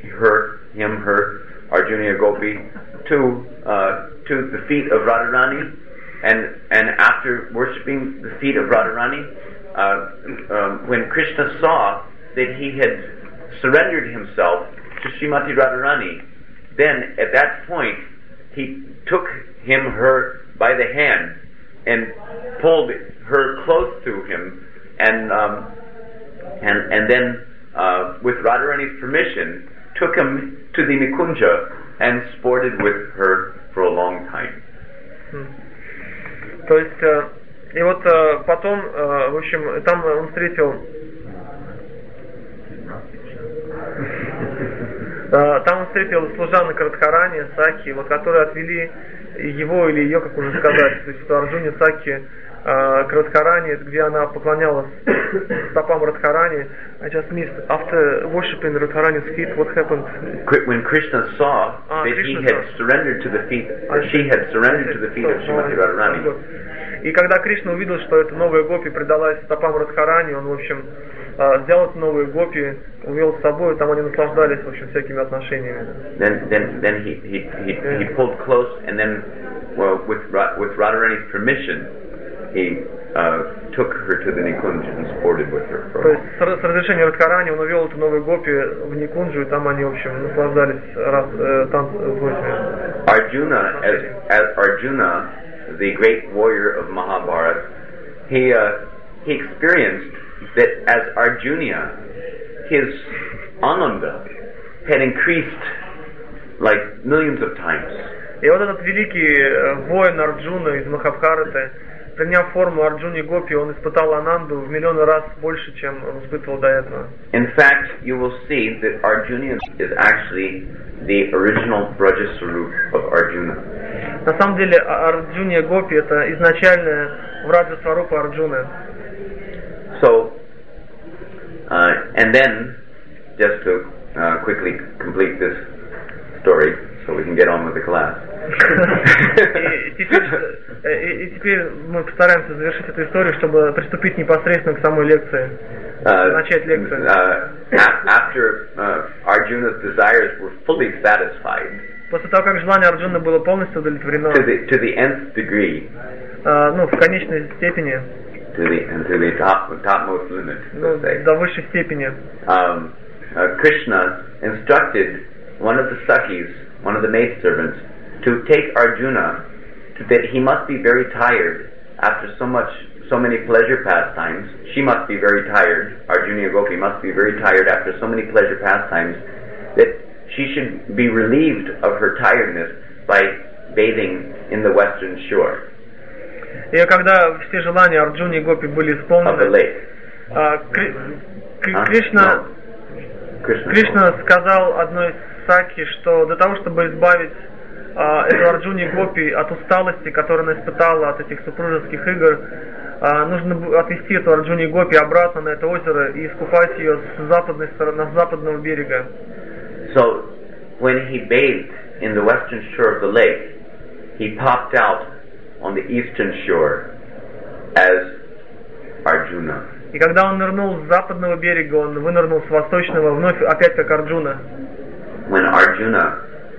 Arjuna Gopi to the feet of Radharani, and after worshipping the feet of Radharani, when Krishna saw that he had surrendered himself to Srimati Radharani, then at that point he took her by the hand and pulled her close to him, and then with Radharani's permission took him to the Nikunja and sported with her for a long time. То есть, и вот потом, в общем, там он встретил служанок Радхарани, Саки, вот, которые отвели его или ее, как уже сказать, то есть что Арджуне Саки к Радхарани, где она поклонялась стопам Радхарани. I just missed, after worshipping Radharani's feet, what happened? When Krishna saw that he had surrendered to the feet, she had surrendered to the feet of Srimati Radharani. И когда Кришна увидел, что эта новая гопи предалась стопам Радхарани, он, в общем, взял эту новую гопи, увел с собой, там они наслаждались, в общем, всякими отношениями. Then he pulled close, and then, well, with Radharani's permission, he took her to the Nikunja and sported with her. То есть с разрешения Радхарани он увел эту новую гопи в Никунджу, и там они, в общем, наслаждались Arjuna, as Arjuna, the great warrior of Mahabharata, he experienced that as Arjuna, his ananda had increased like millions of times. И вот этот великий воин Арджуна из Махабхараты, приняв форму Арджуни Гопи, он испытал ананду в миллионы раз больше, чем он испытывал до этого. In fact, you will see that Arjuna is actually the original Braja Swarup of Arjuna. На самом деле Арджуния Гопи это изначальная Враджа Сварупа Арджуны. So, and then, just to quickly complete this story, so we can get on with the class. И теперь мы постараемся завершить эту историю, чтобы приступить непосредственно к самой лекции, начать лекцию. After Arjuna's desires were fully satisfied, после того, как желание Арджуны было полностью удовлетворено, to the nth degree, в конечной степени, to the topmost limit, до высшей степени, Krishna instructed one of the Sakhis, one of the maidservants, to take Arjuna, that he must be very tired after so many pleasure pastimes. She must be very tired. Arjuna Gopi must be very tired after so many pleasure pastimes, that she should be relieved of her tiredness by bathing in the western shore. И когда все желания Арджуни Гопи были исполнены, Кришна сказал одной Саки, что для того, чтобы избавить эту Арджуни Гопи от усталости, которую она испытала от этих супружеских игр, нужно отвести эту Арджуни Гопи обратно на это озеро и искупать ее с западной стороны, с западного берега. So, when he bathed in the western shore of the lake, he popped out on the eastern shore as Arjuna. И когда он нырнул с западного берега, он вынырнул с восточного, вновь опять как Арджуна. When Arjuna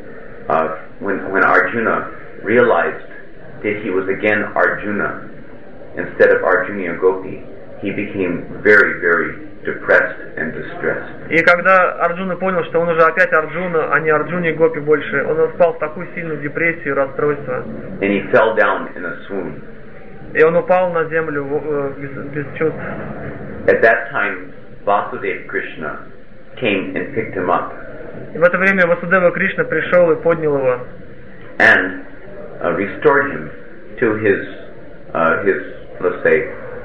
realized that he was again Arjuna instead of Arjuna Gopi, he became very, very depressed and distressed. И когда Арджуна понял, что он уже опять Арджуна, а не Арджуни Гопи больше, он впал в такую сильную депрессию, расстройство. And he fell down in a swoon. И он упал на землю без чувств. At that time, Vasudeva Krishna came and picked him up. И в это время Васудева Кришна пришел и поднял его. And restored him to his let's say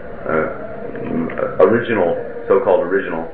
original, so-called original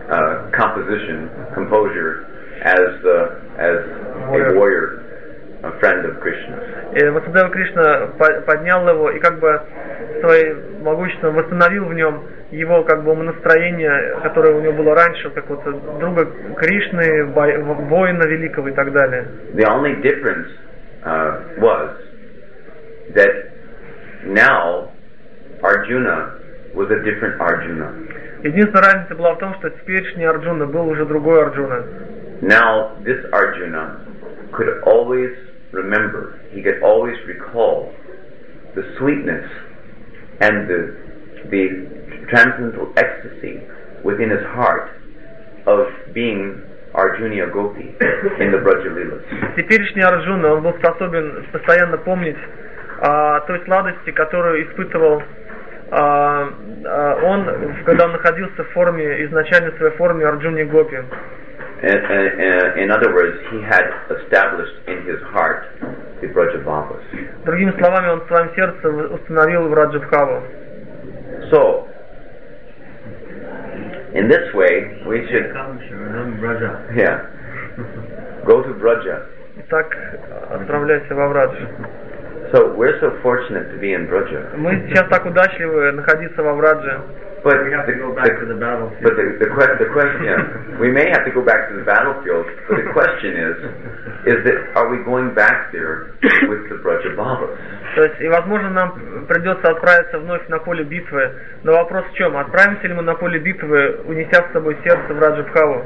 composure as a warrior, a friend of Krishna. И Васудева Кришна поднял его и как бы своим могуществом восстановил в нем его как бы умонастроение, которое у него было раньше, как вот друга Кришны, воина великого и так далее. The only difference was that now Arjuna was a different Arjuna. Единственная разница была в том, что теперешний Арджуна был уже другой Арджуна. Now this Arjuna could always remember, he could always recall the sweetness and the transcendental ecstasy within his heart of being Arjuna Gopi in the Braja Leelas. Теперешний Арджуна, он был способен постоянно помнить той сладости, которую испытывал он, когда он находился в форме, изначально в своей форме Арджуни Гопи. In other words, he had established in his heart the Brajabhavas. Другими словами, он в своем сердце установил Враджабхаву. So, in this way, we should go to Braja. Итак, отправляйся во Врадж. So we're so fortunate to be in Braja. Мы сейчас так удачливы находиться во Врадже. But we have to go back to the battlefield. But the question, we may have to go back to the battlefield. But the question is that are we going back there with the Brajabhavas? То есть, и возможно, нам придется отправиться вновь на поле битвы. Но вопрос в чем? Отправимся ли мы на поле битвы, унеся с собой сердце Враджабхаву?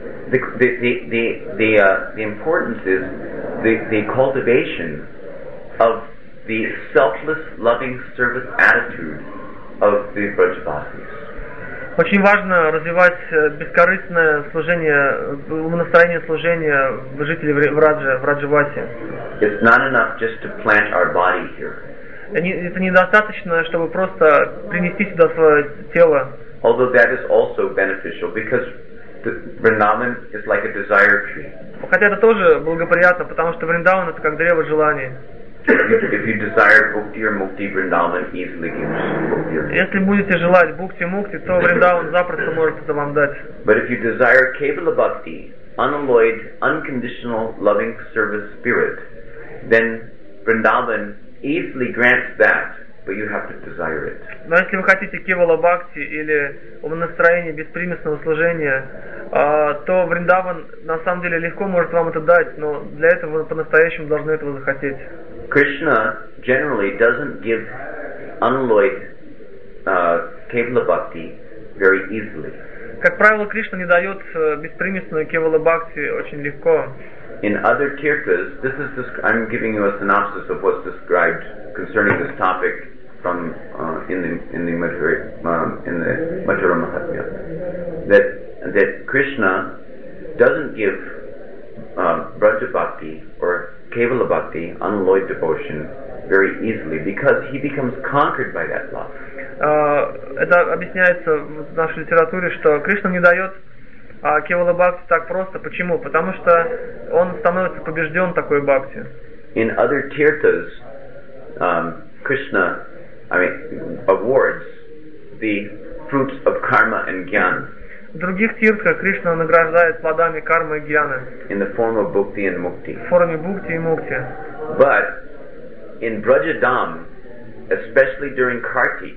The importance is the cultivation of the selfless, loving service attitude of the Brajavasis. Очень важно развивать бескорыстное служение, настроение служения жителей Враджаваси. It's not enough just to plant our body here. Это недостаточно, чтобы просто принести сюда свое тело. Although that is also beneficial, because Vrindavan is like a desire tree. Хотя это тоже благоприятно, потому что Вриндаван это как древо желаний. If you desire bhukti or mukti, Vrindavan easily gives bhukti or mukti. Если будете желать бхукти-мукти, то Вриндаван запросто может это вам дать. But if you desire kevala bhakti, unalloyed, unconditional, loving service spirit, then Vrindavan easily grants that, but you have to desire it. Но если вы хотите кевала бхакти или умонастроение беспримесного служения, то Вриндаван на самом деле легко может вам это дать, но для этого вы по-настоящему должны этого захотеть. Krishna generally doesn't give unalloyed kevala bhakti very easily. Как правило, Кришна не дает беспримесную кевала бхакти очень легко. In other tirthas, I'm giving you a synopsis of what's described concerning this topic from in the Mathura Mahatmya, that Krishna doesn't give Braja Bhakti or Kevala Bhakti, unalloyed devotion, very easily, because he becomes conquered by that love. Это объясняется в нашей литературе, что Кришна не дает кевала бхакти так просто. Почему? Потому что он становится побежден такой бхакти. In other tirthas, Krishna, awards the fruits of karma and jnana. В других тирthах Кришна награждает плодами кармы и гьяны. In the form of bhukti and mukti. В форме бхукти и мукти. But in Brajadam, especially during Kartik,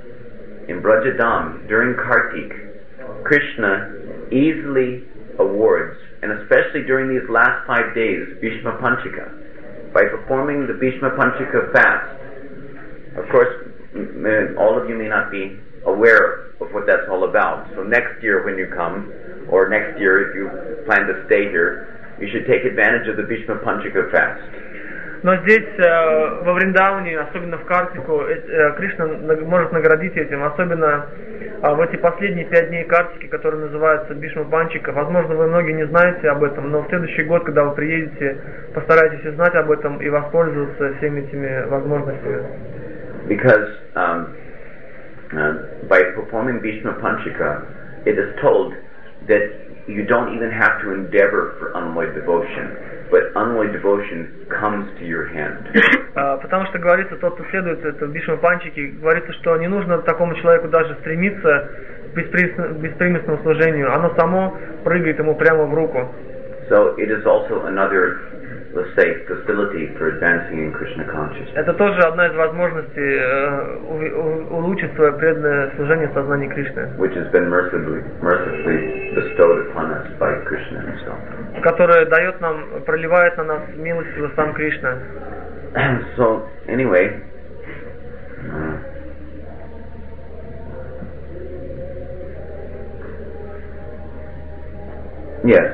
during Kartik, Krishna easily awards, and especially during these last 5 days, Bhishma Panchika, by performing the Bhishma Panchika fast. Of course, all of you may not be aware of what that's all about. So next year when you come, or next year if you plan to stay here, you should take advantage of the Bhishma Panchaka fast. Но здесь, во Вриндаване, особенно в Картику, Кришна может наградить этим, особенно в эти последние 5 дней Картики, которые называются Бхишма Панчика. Возможно, вы многие не знаете об этом, но в следующий год, когда вы приедете, постарайтесь узнать об этом и воспользоваться всеми этими возможностями. Because by performing Bhishma Panchaka, it is told that you don't even have to endeavor for unalloyed devotion, but unalloyed devotion comes to your hand. Потому что говорится, тот, кто следует это в Бхишма Панчике, говорится, что не нужно такому человеку даже стремиться к беспримесному служению, оно само прыгает ему прямо в руку. So it is also another, let's say, facility for advancing in Krishna consciousness. Это тоже одна из возможностей улучшить свое преданное служение в сознании Кришны, Which has been mercifully bestowed upon us by Krishna himself. которое дает нам, проливает на нас милостиво сам Кришна. So anyway, yes,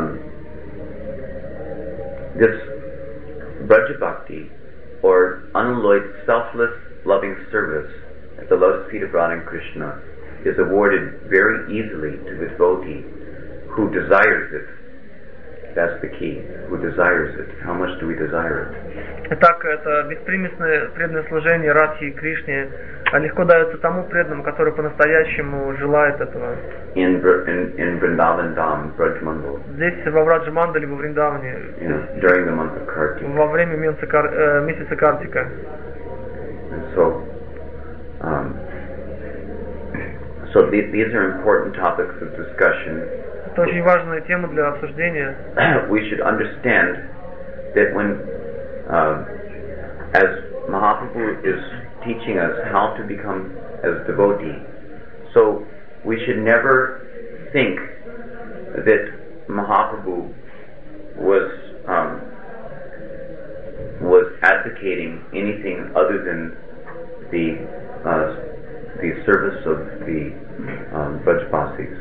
this Braja Bhakti, or unalloyed selfless loving service at the lotus feet of Radha and Krishna, is awarded very easily to the devotee who desires it. That's the key. Who desires it? How much do we desire it? Итак, это беспримесное преданное служение Радхи и Кришне легко дается тому преданному, который по-настоящему желает этого. In Vrindavan Dham, Braj Mandal. Здесь, во Враджа-мандале, во Вриндаване, During the month of Kartika. во время месяца Картика. And so these are important topics of discussion. Это очень важная тема для обсуждения. We should understand that when, as Mahaprabhu is teaching us how to become as devotee, so we should never think that Mahaprabhu was advocating anything other than the service of the Brajbasis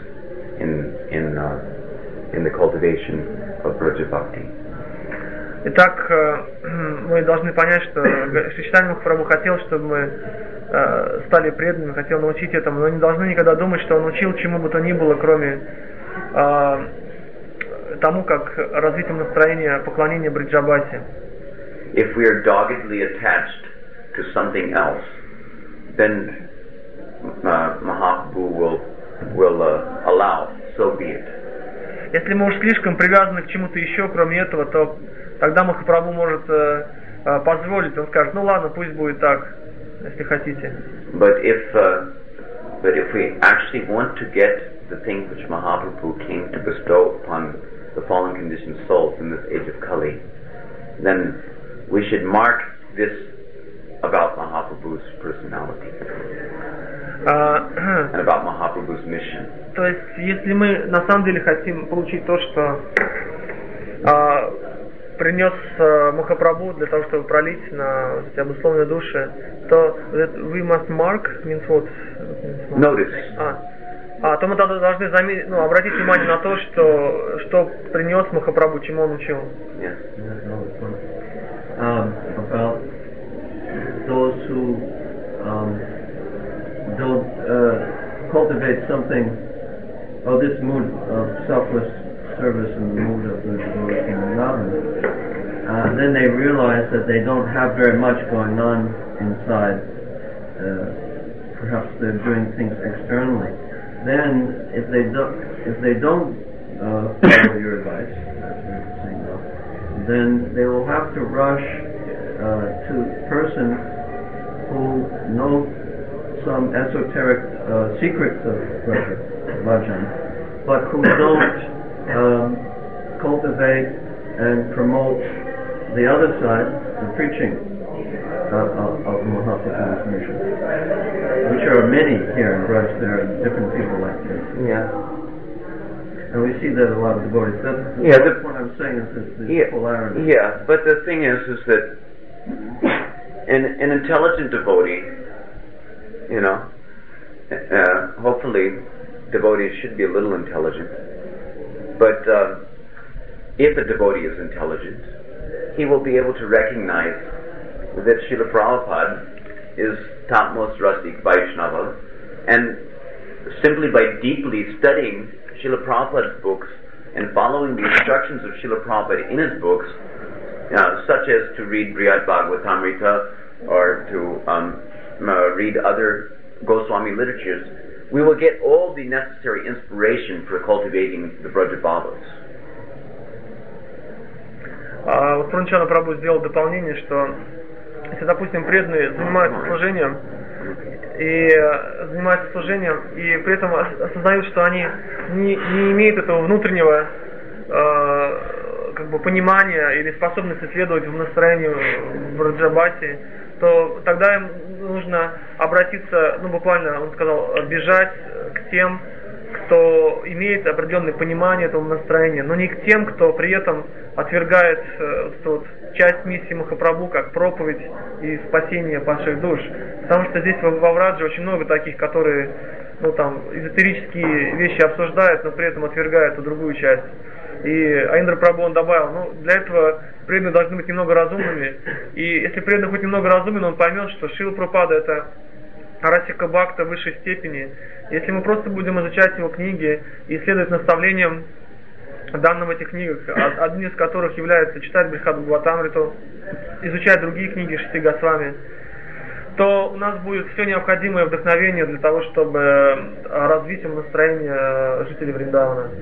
in the cultivation of Braja Bhakti. Итак, мы должны понять, что Шри Махапрабху хотел, чтобы мы стали преданными, хотел научить этому, но не должны никогда думать, что он учил чему бы то ни было, кроме тому, как развитием настроения поклонения Бриджабасе. If we are doggedly attached to something else, then Mahaprabhu will allow, so be it. Если мы уж слишком привязаны к чему-то еще, кроме этого, то тогда Махапрабху может позволить, он скажет, ну ладно, пусть будет так, если хотите. But if we actually want to get the thing which Mahaprabhu came to bestow upon the fallen conditioned souls in this age of Kali, then we should mark this about Mahaprabhu's personality and about Mahaprabhu's mission. То есть, если мы на самом деле хотим получить то, что принес Махапрабху для того, чтобы пролить на эти обусловленные души, то we must mark means what? Notice. То мы тогда должны обратить внимание на то, что принес Махапрабху, чему он учил. Yes. About those who don't cultivate something of this mood of selfless service and the mood of the devotee in Vrindavan, then they realize that they don't have very much going on inside. Perhaps they're doing things externally. Then, if they don't follow your advice, as we're saying now, then they will have to rush to a person who knows some esoteric secrets of bhajan, but who don't cultivate and promote the other side, the preaching of Mahaprabhu's mission, which are many here in Braj. There are different people like this. Yeah. And we see that a lot of devotees. That's what I'm saying is the polarity. Yeah, but the thing is that an intelligent devotee you know, hopefully devotees should be a little intelligent. But if a devotee is intelligent, he will be able to recognize that Srila Prabhupada is topmost rustic Vaishnava, and simply by deeply studying Srila Prabhupada's books and following the instructions of Srila Prabhupada in his books, such as to read Brihad Bhagavatamrita or to read other Goswami literatures, we will get all the necessary inspiration for cultivating the Braja Bhavas. Вот Пурначана Прабху сделал дополнение, что если, допустим, преданные занимаются служением и при этом осознают, что они не имеют этого внутреннего как бы понимания или способности следовать в настроении в Браджабхати, то тогда им нужно обратиться, буквально, он сказал, бежать к тем, кто имеет определенное понимание этого настроения, но не к тем, кто при этом отвергает часть миссии Махапрабху как проповедь и спасение падших душ. Потому что здесь во Врадже очень много таких, которые эзотерические вещи обсуждают, но при этом отвергают эту другую часть. И Индра Прабху он добавил, для этого преданные должны быть немного разумными. И если преданный хоть немного разумен, он поймет, что Шрила Прабхупада это Расика Бхакта высшей степени. Если мы просто будем изучать его книги и следовать наставлениям, данным в этих книгах, одни из которых является читать Брихад Бхагаватамриту, изучать другие книги Шести Госвами, то у нас будет все необходимое вдохновение для того, чтобы развить настроение жителей Вриндавана.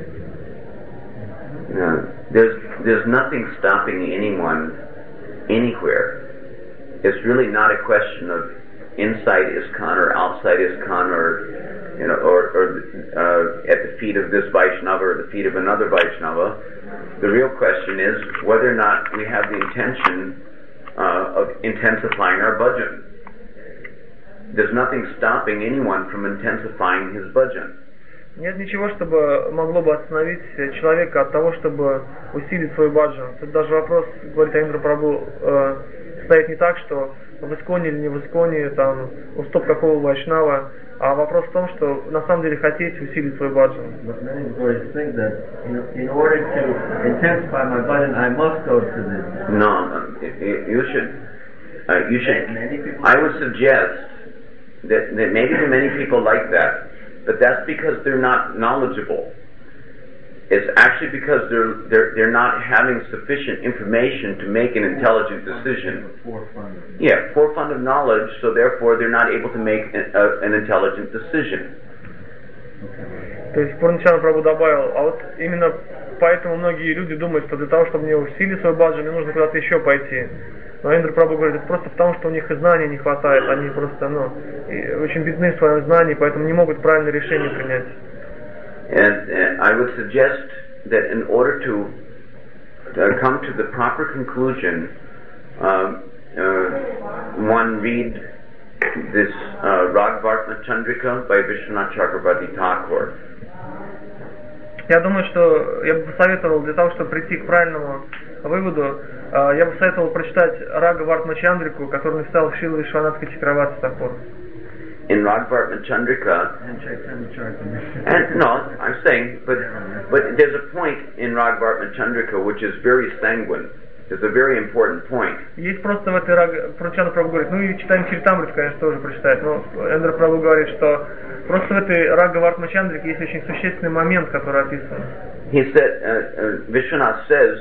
There's nothing stopping anyone anywhere. It's really not a question of inside ISKCON or outside ISKCON or at the feet of this Vaishnava or the feet of another Vaishnava. The real question is whether or not we have the intention of intensifying our bhajan. There's nothing stopping anyone from intensifying his bhajan. Нет ничего, чтобы могло бы остановить человека от того, чтобы усилить свой баджан. Тут даже вопрос, говорит Индра Прабху, стоит не так, что в Исконе или не в Исконе, уступ какого вайшнава, а вопрос в том, что на самом деле хотеть усилить свой баджан. No, you should. I would suggest that maybe many people like that. But that's because they're not knowledgeable. It's actually because they're not having sufficient information to make an intelligent decision. Yeah, forefront of knowledge, so therefore they're not able to make an intelligent decision. То есть Пурначана Прабху добавил, а вот именно поэтому многие люди думают, что для того, чтобы мне усилить свой баджан, мне нужно куда-то еще пойти. Но Индра Прабху говорит, это просто потому, что у них и знаний не хватает, они просто, очень бедны в своем знании, поэтому не могут правильное решение принять. And I would suggest that in order to come to the proper conclusion, one read this Raghavartma Chandrika by Vishwanath Chakravarti Thakur. Я думаю, что я бы посоветовал для того, чтобы прийти к правильному выводу, я бы советовал прочитать Рагхавартма Чандрику, который написал Шрила Вишванатха Чакраварти Тхакур. In Raghavartma Chandrika, and no, I'm saying, but there's a point in Raghavartma Chandrika which is very sanguine. It's a very important point. Есть просто в этой Пурначана Прабху говорит, и читаем Чаритамриту, конечно, тоже прочитать, но Индра Прабху говорит, что просто в этой Рагхавартма Чандрике есть очень существенный момент, который описан. He said, Vishwanath says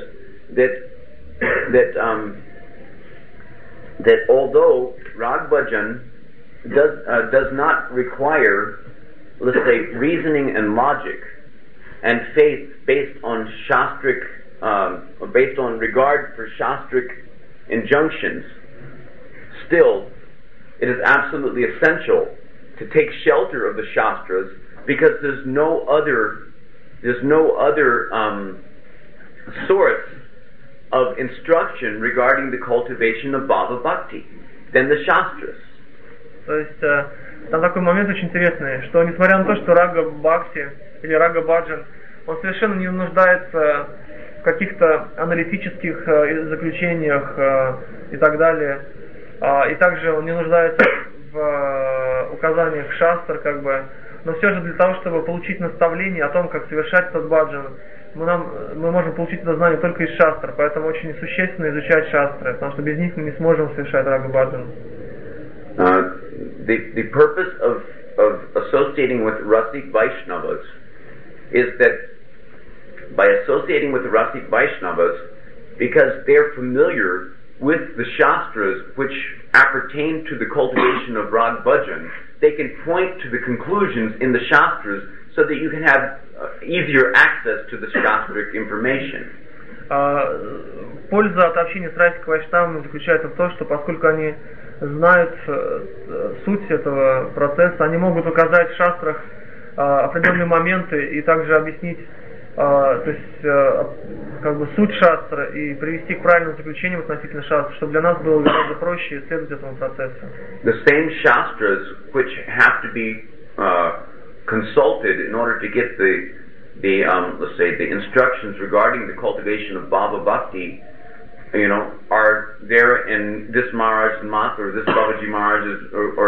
that although Rag Bhajan does not require, let's say, reasoning and logic and faith based on shastric, based on regard for shastric injunctions, still it is absolutely essential to take shelter of the shastras because there's no other source of instruction regarding the cultivation of Bhava Bhakti than the shastras. То есть там такой момент очень интересный, что несмотря на то, что Рага Бхакти или Рага Баджан, он совершенно не нуждается в каких-то аналитических заключениях и так далее, и также он не нуждается в указаниях шастр, как бы, но все же для того, чтобы получить наставление о том, как совершать этот баджан, мы можем получить это знание только из шастр, поэтому очень существенно изучать шастры, потому что без них мы не сможем совершать рага баджан. The purpose of associating with Rasik Vaishnavas is that by associating with the Rasik Vaishnavas, because they're familiar with the Shastras which appertain to the cultivation of Rag Bhajan, they can point to the conclusions in the Shastras so that you can have easier access to the Shastric information. Польза от общения с Расик Вайшнавами заключается в том, что поскольку они знают суть этого процесса, они могут указать в шастрах определенные моменты и также объяснить, то есть как бы суть шастра и привести к правильным заключениям относительно шастр, чтобы для нас было гораздо проще исследовать этому процессу. The same shastras which have to be consulted in order to get the let's say the instructions regarding the cultivation of Bhava Bhakti, are there in this Maharaj's Math or this Babaji Maharaj's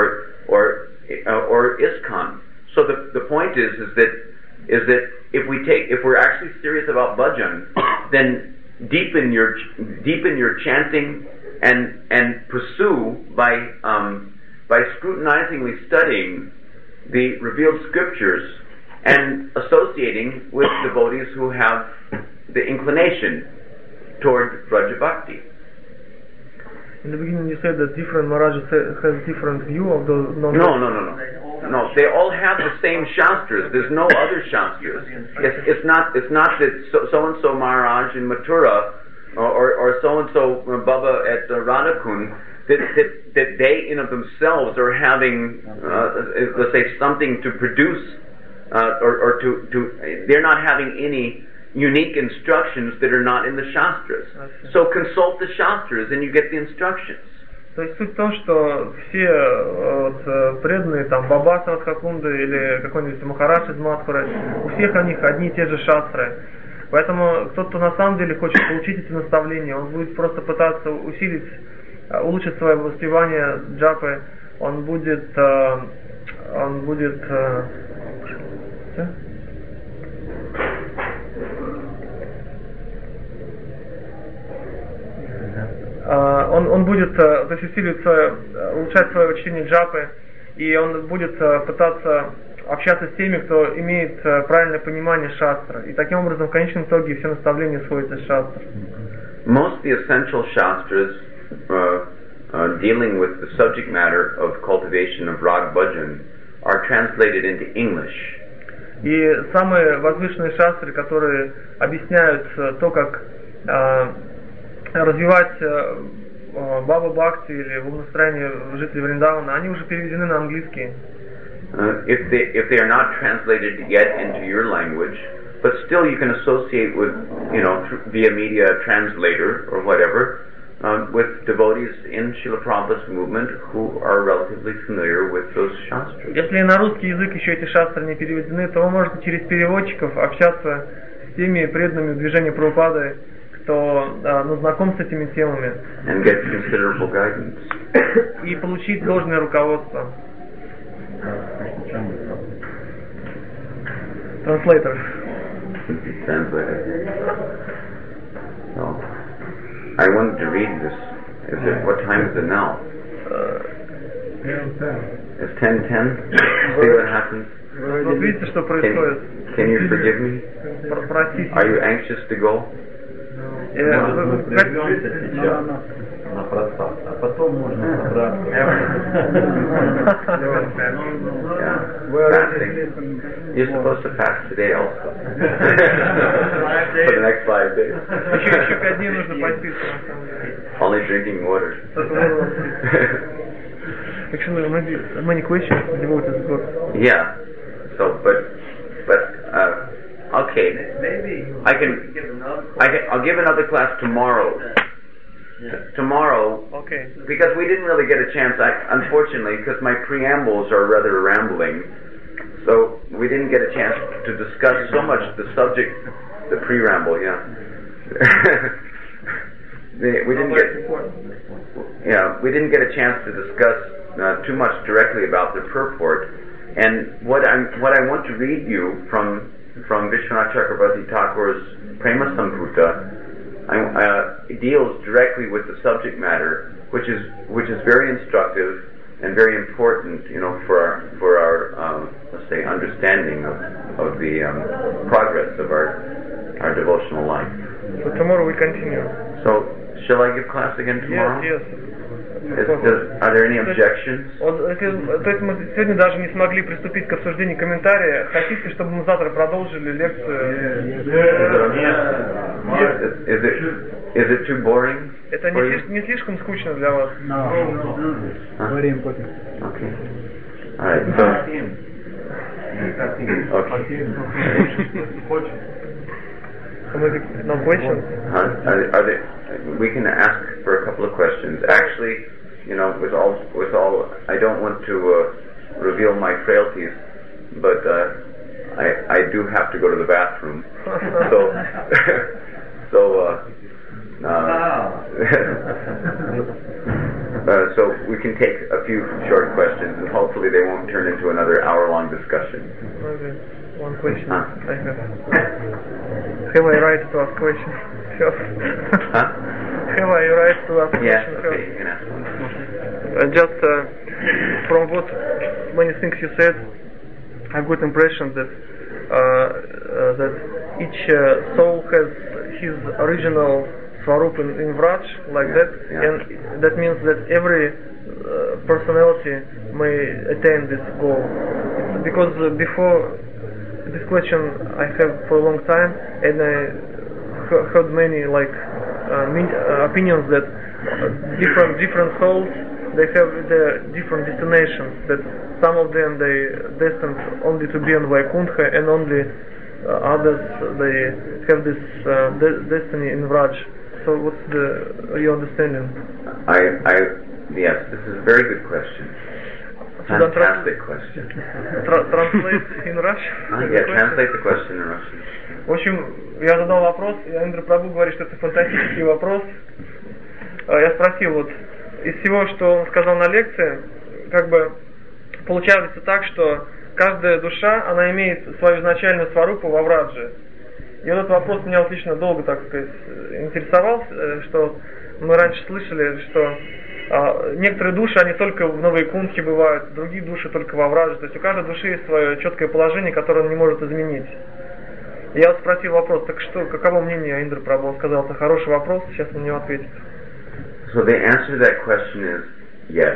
or ISKCON. So the point is that if we're actually serious about bhajan, then deepen your chanting and pursue by scrutinizingly studying the revealed scriptures and associating with devotees who have the inclination toward Braja Bhakti. In the beginning you said that different Maharajas has different view of the... No, they all have the same Shastras. There's no other Shastras. It's not that so-and-so Maharaj in Mathura or so-and-so Baba at Radhakund that they in of themselves are having, let's say, something to produce or to they're not having any unique instructions that are not in the Shastras. So consult the Shastras and you get the instructions. То есть суть в том, что все преданные, там, Баба Радхакунды или какой-нибудь Махарадж из Мадхуры, у всех у них одни и те же шастры. Поэтому тот, кто на самом деле хочет получить эти наставления, он будет просто пытаться улучшить свое воспевание джапы, он будет то есть улучшать свое чтение джапы, и он будет пытаться общаться с теми, кто имеет правильное понимание шастра. И таким образом, в конечном итоге, все наставления сводятся с шастр. Most of the essential shastras dealing with the subject matter of cultivation of Rag Bhajan are translated into English. И самые возвышенные шастры, которые объясняют то, как развивать Баба Бхакти или умонастроение жителей Вриндавана, они уже переведены на английский. If they are not translated yet into your language, but still you can associate with, via media translator or whatever, with devotees in Srila Prabhupada's movement who are relatively familiar with those shastras. Если на русский язык еще эти шастры не переведены, то вы можете через переводчиков общаться с теми преданными движения Прабхупады, кто знаком с этими темами. And get considerable guidance. И получить должное руководство. Translator. No. I wanted to read this. What time is it now? 10:10. It's 10:10. See what happens. Вот видите, что происходит? Can you forgive me? Простите. Are you anxious to go? А потом можно собраться. Fasting. You're supposed to fast today also. For the next 5 days. Еще 5 дней нужно поститься, на самом деле. Only drinking water. Actually, many questions devoted to God. Yeah. So, but okay. Maybe I'll give another class tomorrow. Tomorrow, okay. Because we didn't really get a chance, unfortunately, because my preambles are rather rambling, so we didn't get a chance to discuss so much the subject, the preamble, yeah. We didn't get a chance to discuss too much directly about the purport. And what I want to read you from Vishwanath Chakrabarti Thakur's Prema Samputa deals directly with the subject matter, which is very instructive and very important, for our let's say understanding of the progress of our devotional life. So tomorrow we continue. So shall I give class again tomorrow? Yes. Are there any objections? То есть мы сегодня даже не смогли приступить к обсуждению комментария. Хотите, чтобы мы завтра продолжили лекцию? Is it too boring? Это не слишком скучно для вас? Very important. Okay. All right. So. Okay. No questions? Are there? We can ask for a couple of questions. Actually, with all, I don't want to reveal my frailties, but I do have to go to the bathroom. So we can take a few short questions, and hopefully they won't turn into another hour-long discussion. Okay. One question I have. Have I right to ask question first? Have I right to ask Yes, question okay, first? you can ask one. Just from what many things you said, I've got impression that each soul has his original Swarup in Vraj, like that, and that means that every personality may attain this goal. It's because before this question I have for a long time, and I heard many opinions that different souls, they have their different destinations, that some of them they destined only to be on Vaikuntha, and only others they have this destiny in Vraj. So what's your understanding? Yes, this is a very good question. Fantastic question. Translate in Russian? Yeah, translate the question in Russian. В общем, я задал вопрос, и Индра Прабху говорит, что это фантастический вопрос. Я спросил, вот, из всего, что он сказал на лекции, как бы получается так, что каждая душа, она имеет свою изначальную сварупу во Врадже. И вот этот вопрос меня вот лично долго, так сказать, интересовал, что мы раньше слышали, что некоторые души, они только в Вайкунтхе бывают, другие души только во Врадже. То есть у каждой души есть свое четкое положение, которое он не может изменить. И я спросил вопрос, так что, каково мнение Индра Прабху? Он сказал, это хороший вопрос, сейчас на него ответит. So the answer to that question is yes.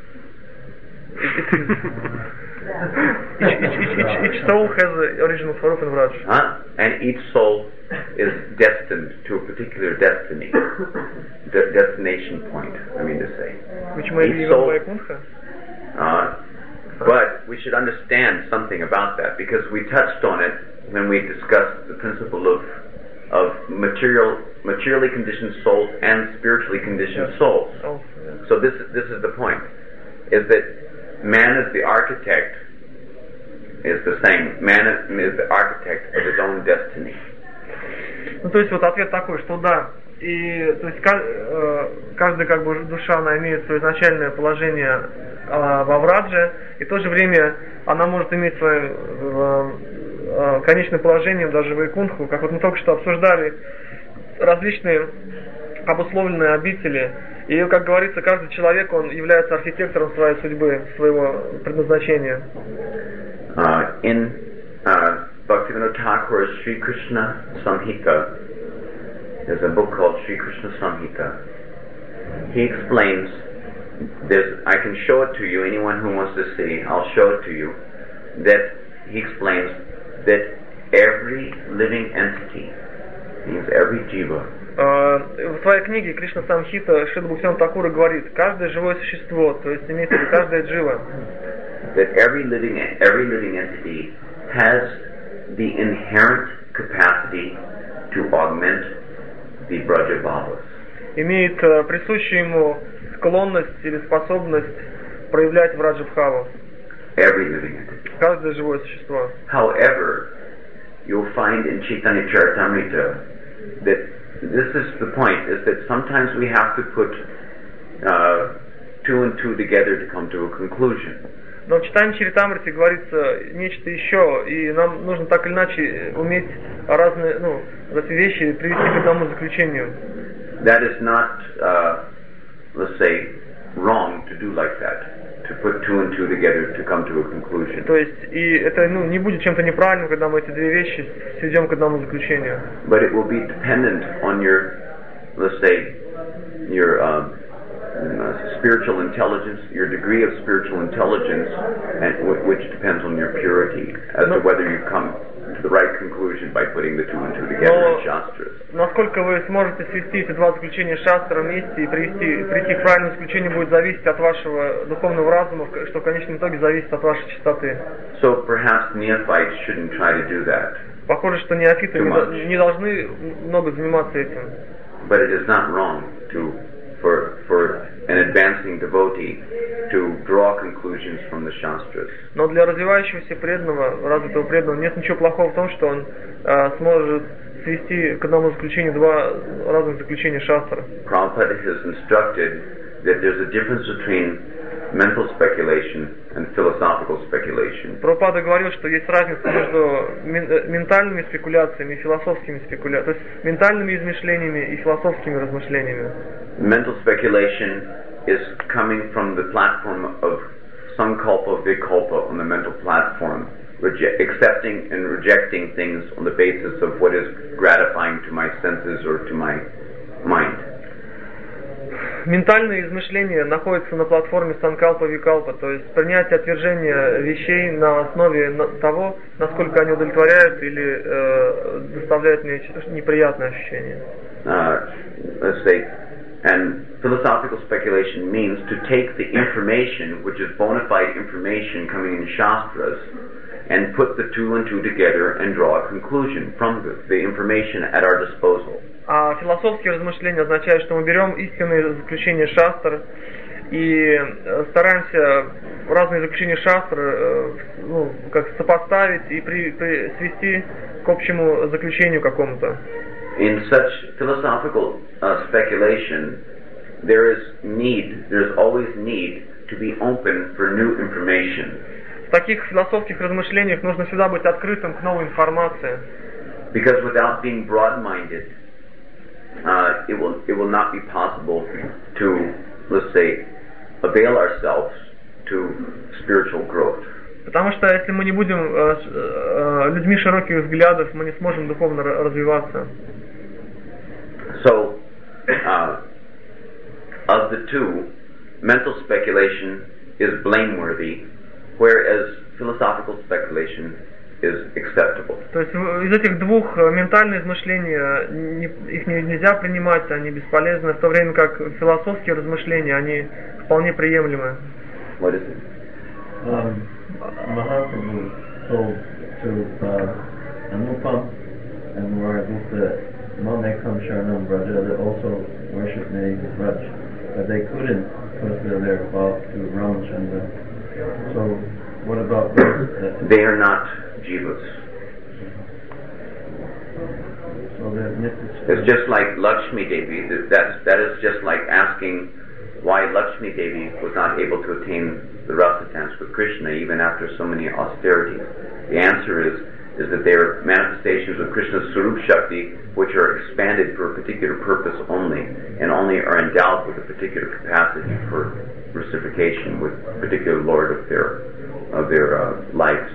Each soul has the original Swarup in Vraj. And each soul is destined to a particular destiny, destination point, I mean to say. Which may be even Vaikuntha. But we should understand something about that, because we touched on it when we discussed the principle of materially conditioned souls and spiritually conditioned souls. Oh, yeah. So this is the point, is that man is the architect, is the same. Man is the architect of his own destiny. Ну, то есть вот ответ такой, что да, и то есть каждая как бы душа, она имеет свое изначальное положение во Врадже, и в то же время она может иметь свое конечное положение даже в Вайкунтху, как вот мы только что обсуждали различные обусловленные обители. И, как говорится, каждый человек, он является архитектором своей судьбы, своего предназначения. In Bhaktivinoda Thakur's Sri Krishna Samhita, there's a book called Sri Krishna Samhita. He explains, I can show it to you, anyone who wants to see, I'll show it to you, that he explains that every living entity, means every jiva, в своей книге Кришна Самхита Шрила Бхактивинода Тхакура говорит, каждое живое существо, то есть имеется в виду каждая джива, that every living entity has the inherent capacity to augment the Brajabhavas. Имеет присущую ему склонность или способность проявлять Враджабхаву. Every living entity. Каждое живое существо. However, you'll find in Chaitanya Charitamrita that this is the point, is that sometimes we have to put two and two together to come to a conclusion. Но в читании Чаритамрити говорится нечто еще, и нам нужно так или иначе уметь разные, эти вещи привести к одному заключению. That is not, let's say, wrong to do like that, to put two and two together to come to a conclusion. То есть, и это не будет чем-то неправильным, когда мы эти две вещи сведем к одному заключению. But it will be dependent on your, let's say, your spiritual intelligence, your degree of spiritual intelligence, and which depends on your purity, as to whether you come to the right conclusion by putting the two and two together in Shastras. Насколько вы сможете свести эти два заключения Шастры вместе и прийти к правильному заключению, будет зависеть от вашего духовного разума, что в конечном итоге зависит от вашей чистоты. So perhaps neophytes shouldn't try to do that. Похоже, что неофиты не должны много заниматься этим. But it is not wrong for an advancing devotee to draw conclusions from the Shastras. Но для развивающегося преданного, развитого преданного, нет ничего плохого в том, что он сможет свести к одному заключению два разных заключения Шастр. Prabhupada has instructed that there's a difference between mental speculation and philosophical speculation. Прабхупада говорил, что есть разница между ментальными спекуляциями и философскими спекуляциями, то есть ментальными измышлениями и философскими размышлениями. Mental speculation is coming from the platform of sankalpa vikalpa on the mental platform, accepting and rejecting things on the basis of what is gratifying to my senses or to my mind. Ментальные измышления находятся на платформе санкалпа-викалпа, то есть принятие отвержения вещей на основе того, насколько они удовлетворяют или доставляют мне неприятные ощущения. Let's say, and philosophical speculation means to take the information, which is bona fide information coming in Shastras, and put the two and two together and draw a conclusion from the information at our disposal. А философские размышления означают, что мы берем истинные заключения Шастр и стараемся разные заключения Шастр как сопоставить и свести к общему заключению какому-то. In such philosophical speculation, there's always need to be open for new information. В таких философских размышлениях нужно всегда быть открытым к новой информации. Because without being broad-minded, it will not be possible to, let's say, avail ourselves to spiritual growth. Потому что если мы не будем людьми широких взглядов, мы не сможем духовно развиваться. So, of the two, mental speculation is blameworthy, whereas philosophical speculation is acceptable. То есть из этих двух ментальные измышления их нельзя принимать, они бесполезны, в то время как философские размышления они вполне приемлемы. What is it? Mahaprabhu told to Anupam and Maragupta, Mamekam Sharanam Vraja, they also worship me Vraj, but they couldn't because they're about to Ramachandra. So what about those? They are not jivas. So they're it's just like Lakshmi Devi. That is just like asking why Lakshmi Devi was not able to attain the rasa dance with Krishna even after so many austerities. The answer is that they are manifestations of Krishna's Swarup Shakti, which are expanded for a particular purpose only, and only are endowed with a particular capacity for reciprocation with a particular lord of their lives.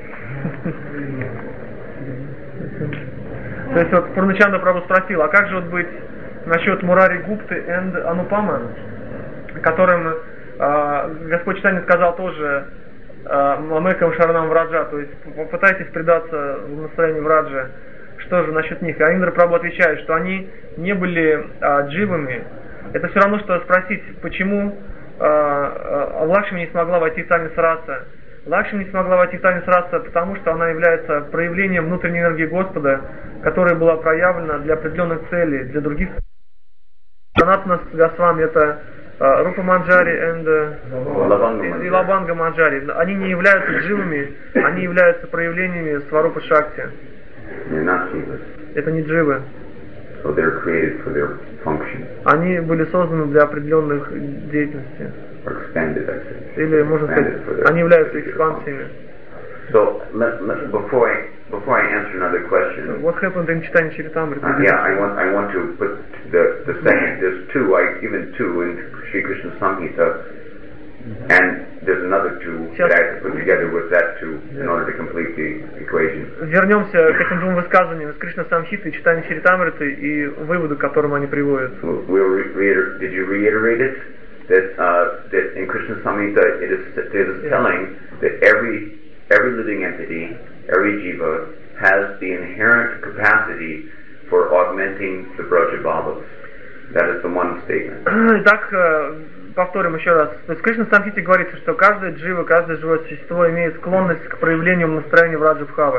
То есть вот Пурначанда Прабху спросил, а как же вот быть насчет Мурари Гупты и Анупама, которым Господь Чайтанья сказал тоже Мамекам Шаранам Враджа, то есть попытайтесь предаться в настроении Враджа. Что же насчет них? А Индра Прабху отвечает, что они не были дживами. Это все равно, что спросить, почему Лакшми не смогла войти в Танис Раса. Лакшми не смогла войти в Танис Раса, потому что она является проявлением внутренней энергии Господа, которая была проявлена для определенных целей, для других. Санатана Госвами это Рупа Манджари и Лабанга Манджари. Они не являются дживами, они являются проявлениями Сварупа Шакти. Это не дживы. So they're created for their function. Они были созданы для определенных деятельностей. or expanded, I think. Или, можно сказать, они являются экспансиями. So, before I answer another question, What happened in читании Чаритамрити? I want to put the second. There's two, even two in Sri Krishna Samhita, and there's another two that I have to put together with that two in order to complete the equation. Вернемся к этим двум высказываниям из Кришна Самхиты и читания Чаритамриты и выводу, к которому они приводят. Did you reiterate it? That in Krishna Samhita it is telling that every living entity, every jiva, has the inherent capacity for augmenting the Brajabhavas. That is the one statement. Итак, повторим еще раз. То есть в Кришна Самхите говорится, что каждая джива, каждое живое существо имеет склонность к проявлению настроения Враджабхавы.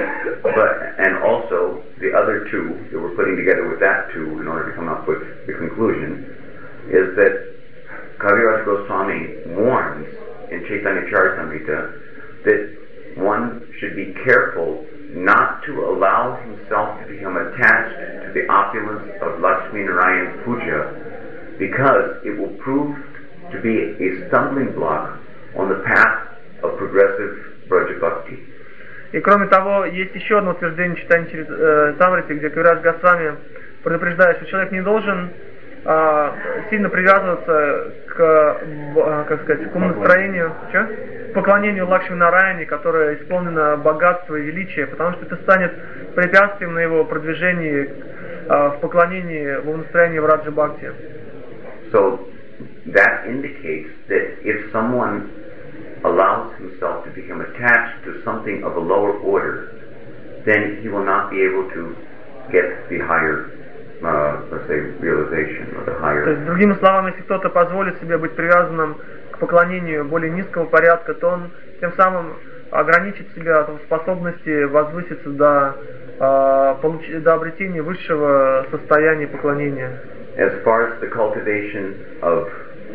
And also the other two that we're putting together with that two in order to come up with the conclusion is that Kaviraj Goswami warns in Chaitanya Charitamrita that one should be careful not to allow himself to become attached to the opulence of Lakshmi Narayan's puja, because it will prove to be a stumbling block on the path of progressive Braja Bhakti. И кроме того, есть еще одно утверждение читания Чаритамрити, где Кавирадж Госвами предупреждает, что человек не должен сильно привязываться к умонастроению, к поклонению Лакшми Нараяне, которое исполнено богатства и величия, потому что это станет препятствием на его продвижении в поклонении, в умонастроении в Раджа Бхакти. So that indicates that if someone allows himself to become attached to something of a lower order, then he will not be able to get the higher let's say, realization or the higher. То есть, другими словами, если кто-то позволит себе быть привязанным к поклонению более низкого порядка, то он тем самым ограничит себя в способности возвыситься до обретения высшего состояния поклонения. As far as the cultivation of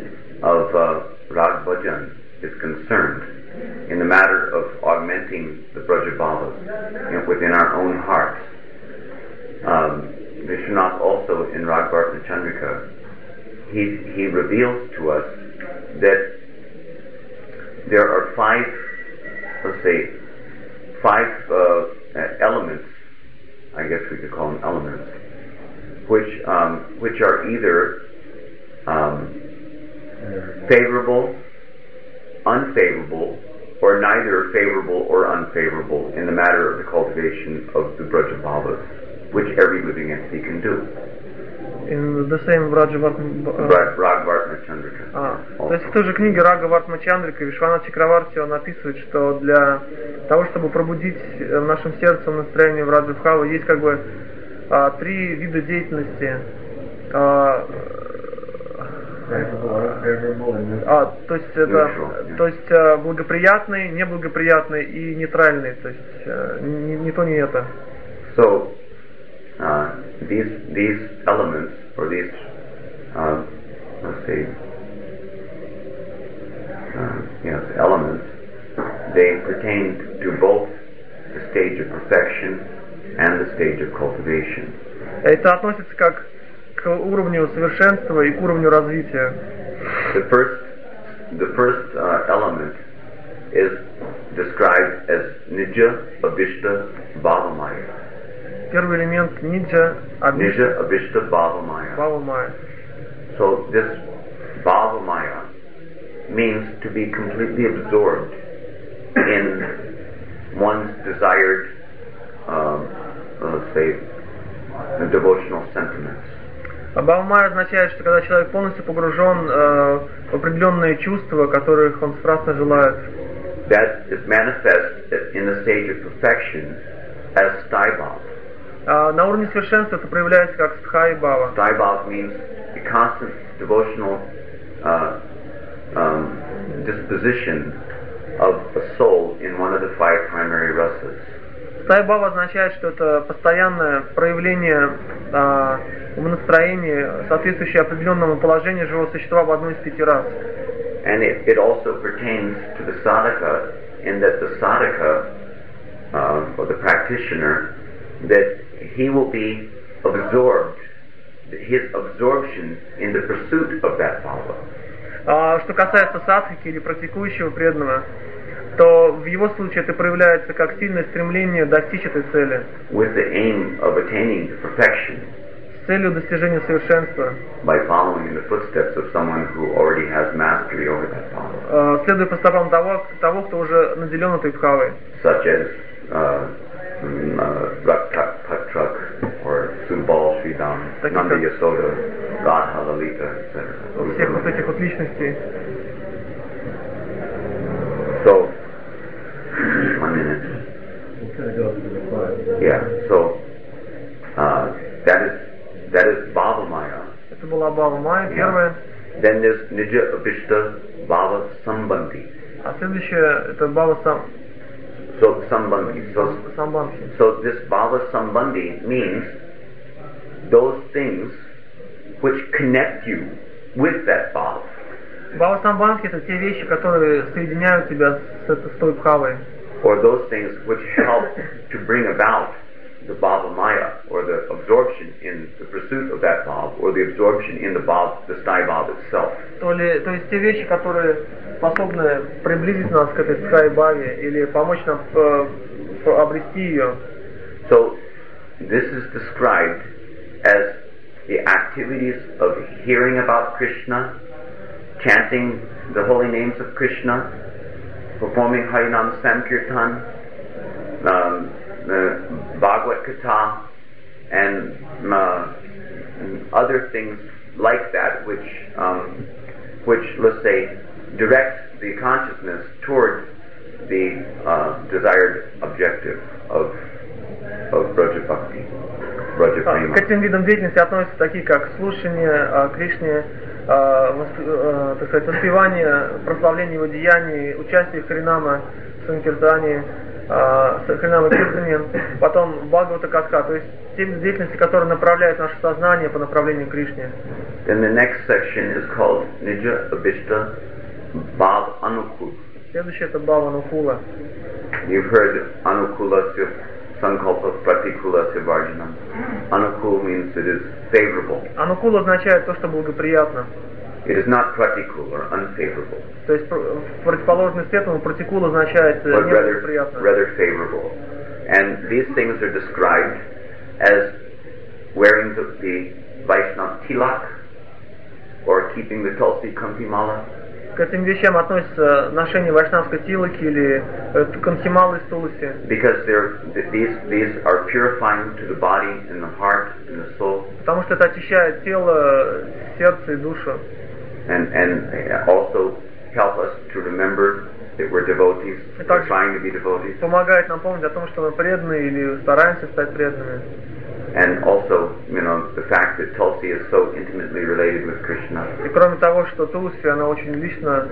Rag Bhajan is concerned, in the matter of augmenting the Brajabhavas within our own hearts, Vishwanath also in Rag Bharata Chandrika, he reveals to us that there are five elements, I guess we could call them elements, which are either favorable, unfavorable, or neither favorable or unfavorable in the matter of the cultivation of the Brajabhavas, which every living entity can do. In the same Rag Bharata Chandrika. То есть в той же книге Рага Вартма Чандрика Вишванат Чакраварти он описывает, что для того, чтобы пробудить в нашем сердце настроение в Раджабхаву, есть как бы три вида деятельности. То есть благоприятный, неблагоприятный и нейтральный, то есть ни то, ни это. So these elements, or these let's say elements, they pertain to both the stage of perfection and the stage of cultivation. Это относится как к уровню совершенства и к уровню развития. The first element is described as Nija Abhishta Bhavamaya. Первый элемент Nija Abhishta Bhavamaya. So this Bhavamaya means to be completely absorbed in one's desired, let's say, devotional sentiments. Бхавамая означает, что когда человек полностью погружен в определенные чувства, которых он страстно желает. That is manifest in the stage of perfection as Staibhav. На уровне совершенства это проявляется как стхай-бхава. Staibhav means a constant devotional disposition of a soul in one of the five primary rasas. Стхай-бхава означает, что это постоянное проявление умонастроения, соответствующее определенному положению живого существа в одной из 5 рас. And it also pertains to the sadhaka, in that the sadhaka, or the practitioner, that he will be absorbed, his absorption in the pursuit of that bhava. Что касается садхики или практикующего преданного, то в его случае это проявляется как сильное стремление достичь этой цели. with the aim of attaining perfection С целью достижения совершенства. by following in the footsteps of someone who already has mastery over that bhava, Следуя по стопам того, кто уже наделен этой бхавой. such as Raktak Patrak or Subal Sridham, Таких Nanda как- Yasoda, Radha Lalita, etc. Всех вот этих вот личностей. So, 1 minute. We'll kind of go through the five. Yeah. So that is Bhava Maya. Это была Бхава Майя, первая. Then there's Nija Abhishta Bhava Sambandhi. А следующая это Бхава So Sambandhi. Самбандхи. So this Bhava Sambandhi means those things which connect you with that Bhava. Бхава Самбандхи это те вещи, которые соединяют тебя с той бхавой. Or those things which help to bring about the Bhava Maya, or the absorption in the pursuit of that Bhava, or the absorption in the Bhava, the Sthai Bhava itself. То есть те вещи, которые способны приблизить нас к этой Стхай Бхаве или помочь нам обрести ее. So this is described as the activities of hearing about Krishna, chanting the holy names of Krishna, performing Harinam Sankirtan, the Bhagavad Gita, and other things like that, which let's say direct the consciousness toward the desired objective of Braja Bhakti, Braja Prema. К этим видам деятельности относятся такие, как слушание Кришне, так сказать, воспевание, прославление его деяний, участие в Харинама Санкиртане, Харинама Киртане, потом Бхагавата Катха, то есть те виды деятельности, которые направляют наше сознание по направлению к Кришне. Then the next section is called Nija Abhishta Bhav Anukul. Следующее это Бхава Нукула. You've heard Anukula Sankalpa Pratikula Sivarjanam. Anukul means it is favorable. Анукула означает то, что благоприятно. It is not pratikul or unfavorable, То есть в противоположность этому пратикула означает but неблагоприятно. rather favorable. And these things are described as wearing the Vaishnava tilak or keeping the Tulsi Kanti Mala. К этим вещам относится ношение вайшнавской тилаки или канхималы из туласи. Because these are purifying to the body and the heart and the soul. Потому что это очищает тело, сердце и душу. And also help us to remember that we're devotees, we're trying to be devotees. Помогает нам помнить о том, что мы преданные или стараемся стать преданными. And also, the fact that Tulsi is so intimately related with Krishna. И кроме того, что Тулси, она очень лично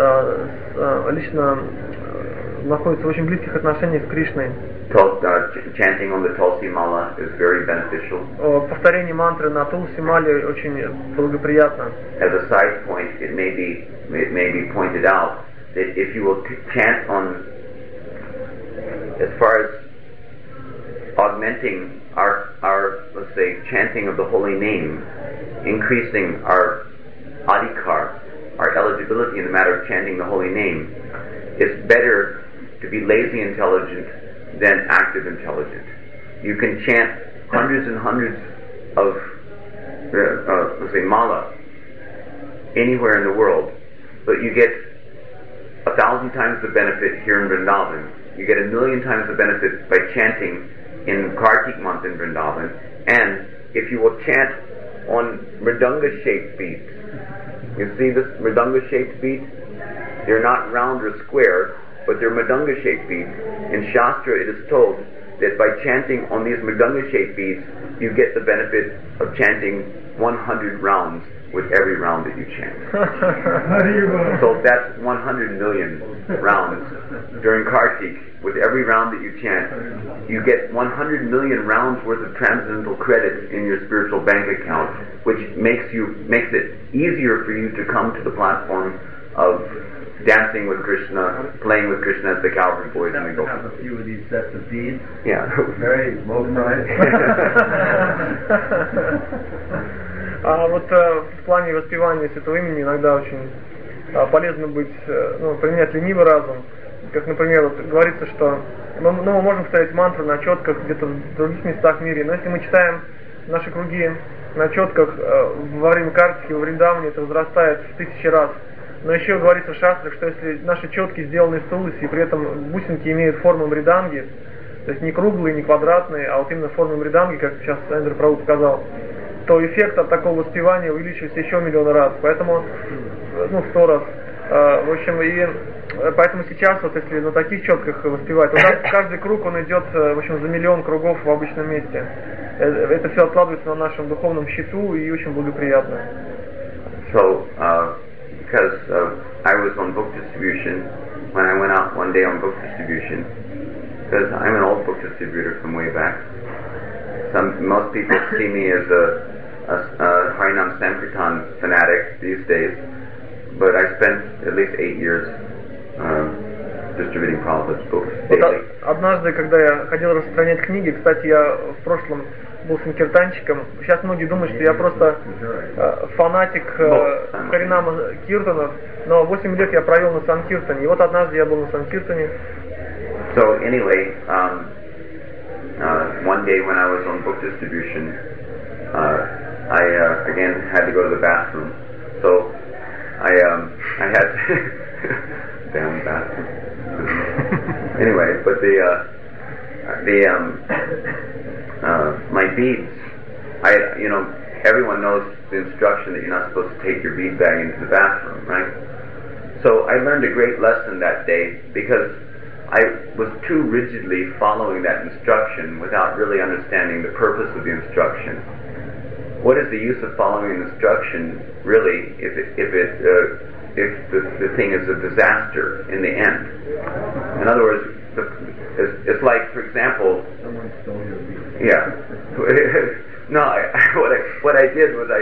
находится в очень близких отношениях с Кришной. Chanting on the Tulsi Mala is very beneficial. Повторение мантры на Тулси Мале очень благоприятно. As a side point, it may be pointed out that if you will chant on, as far as augmenting our let's say chanting of the holy name, increasing our adhikar, our eligibility in the matter of chanting the holy name, it's better to be lazy intelligent than active intelligent. You can chant hundreds and hundreds of let's say mala anywhere in the world, but you get 1,000 times the benefit here in Vrindavan. You get 1,000,000 times the benefit by chanting in Kartik month in Vrindavan. And if you will chant on mridanga shaped beats, you see this mridanga shaped beat? They're not round or square, but they're mridanga shaped beats. In Shastra it is told that by chanting on these mridanga shaped beats, you get the benefit of chanting 100 rounds with every round that you chant. So that's 100 million rounds during Kartik. With every round that you chant, you get 100 million rounds worth of transcendental credits in your spiritual bank account, which makes it easier for you to come to the platform of dancing with Krishna, playing with Krishna as the Calvary boys and the We have a few of these sets of beads. Yeah. Very low price. А вот в плане воспевания святого имени иногда очень полезно быть, применять ленивый разум. Как, например, вот говорится, что мы можем ставить мантру на четках где-то в других местах в мире, но если мы читаем наши круги на четках во время картики, во Вриндаване, это возрастает в 1000 раз. Но еще говорится в шастрах, что если наши четки сделаны из туласи, и при этом бусинки имеют форму мриданги, то есть не круглые, не квадратные, а вот именно форму мриданги, как сейчас Эндер Прабху показал, то эффект от такого воспевания увеличивается еще миллион раз. Поэтому, в 100 раз. В общем, и поэтому сейчас, вот если на таких четках воспевать, то каждый круг, он идет, в общем, за миллион кругов в обычном месте. Это все откладывается на нашем духовном счету и очень благоприятно. So, because I was on book distribution, when I went out one day on book distribution, because I'm an old book distributor from way back, most people see me as a Harinam Sankirtan fanatic these days, but I spent at least 8 years distributing Prabhupada's books daily. Однажды, когда я ходил распространять книги, кстати, я в прошлом был санкиртанщиком, сейчас многие думают, что я просто фанатик Харинама Киртанов, но 8 лет я провел на Санкиртане, и вот однажды я был на Санкиртане. So anyway, one day when I was on book distribution, I again had to go to the bathroom. So I had damn bathroom. Anyway, but my beads, everyone knows the instruction that you're not supposed to take your bead bag into the bathroom, right? So I learned a great lesson that day because I was too rigidly following that instruction without really understanding the purpose of the instruction. What is the use of following an instruction, really, if the thing is a disaster in the end? In other words, it's like, for example, someone stole your bead. Yeah. No, what I did was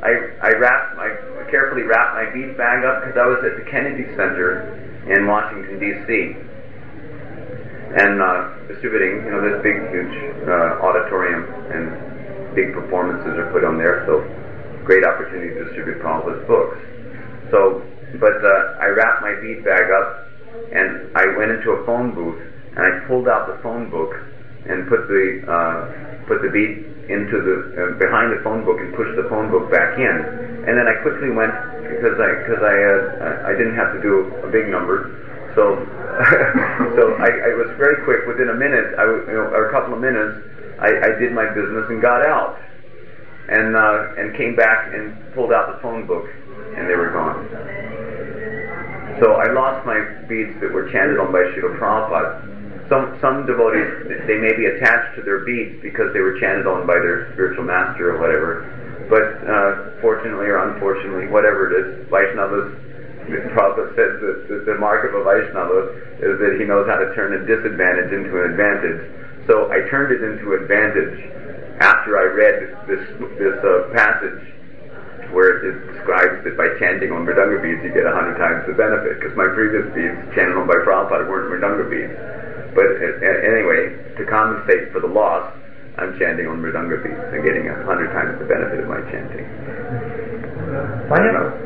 I carefully wrapped my bead bag up because I was at the Kennedy Center in Washington D.C. and distributing, this big, huge auditorium, and big performances are put on there, so great opportunity to distribute Prabhupada's books. So, but I wrapped my bead bag up, and I went into a phone booth, and I pulled out the phone book and put the bead into the behind the phone book and pushed the phone book back in, and then I quickly went because I didn't have to do a big number. So I was very quick. Within a minute, or a couple of minutes, I did my business and got out, and came back and pulled out the phone book, and they were gone. So I lost my beads that were chanted on by Srila Prabhupada. Some devotees, they may be attached to their beads because they were chanted on by their spiritual master or whatever. But fortunately or unfortunately, whatever it is, Vaishnavas, Prabhupada says that the mark of a Vaishnava is that he knows how to turn a disadvantage into an advantage. So I turned it into advantage after I read this passage where it describes that by chanting on Mridanga beads you get 100 times the benefit, because my previous beads chanted on by Prabhupada weren't Mridanga beads. But anyway, to compensate for the loss, I'm chanting on Mridanga beads and getting 100 times the benefit of my chanting. Понятно?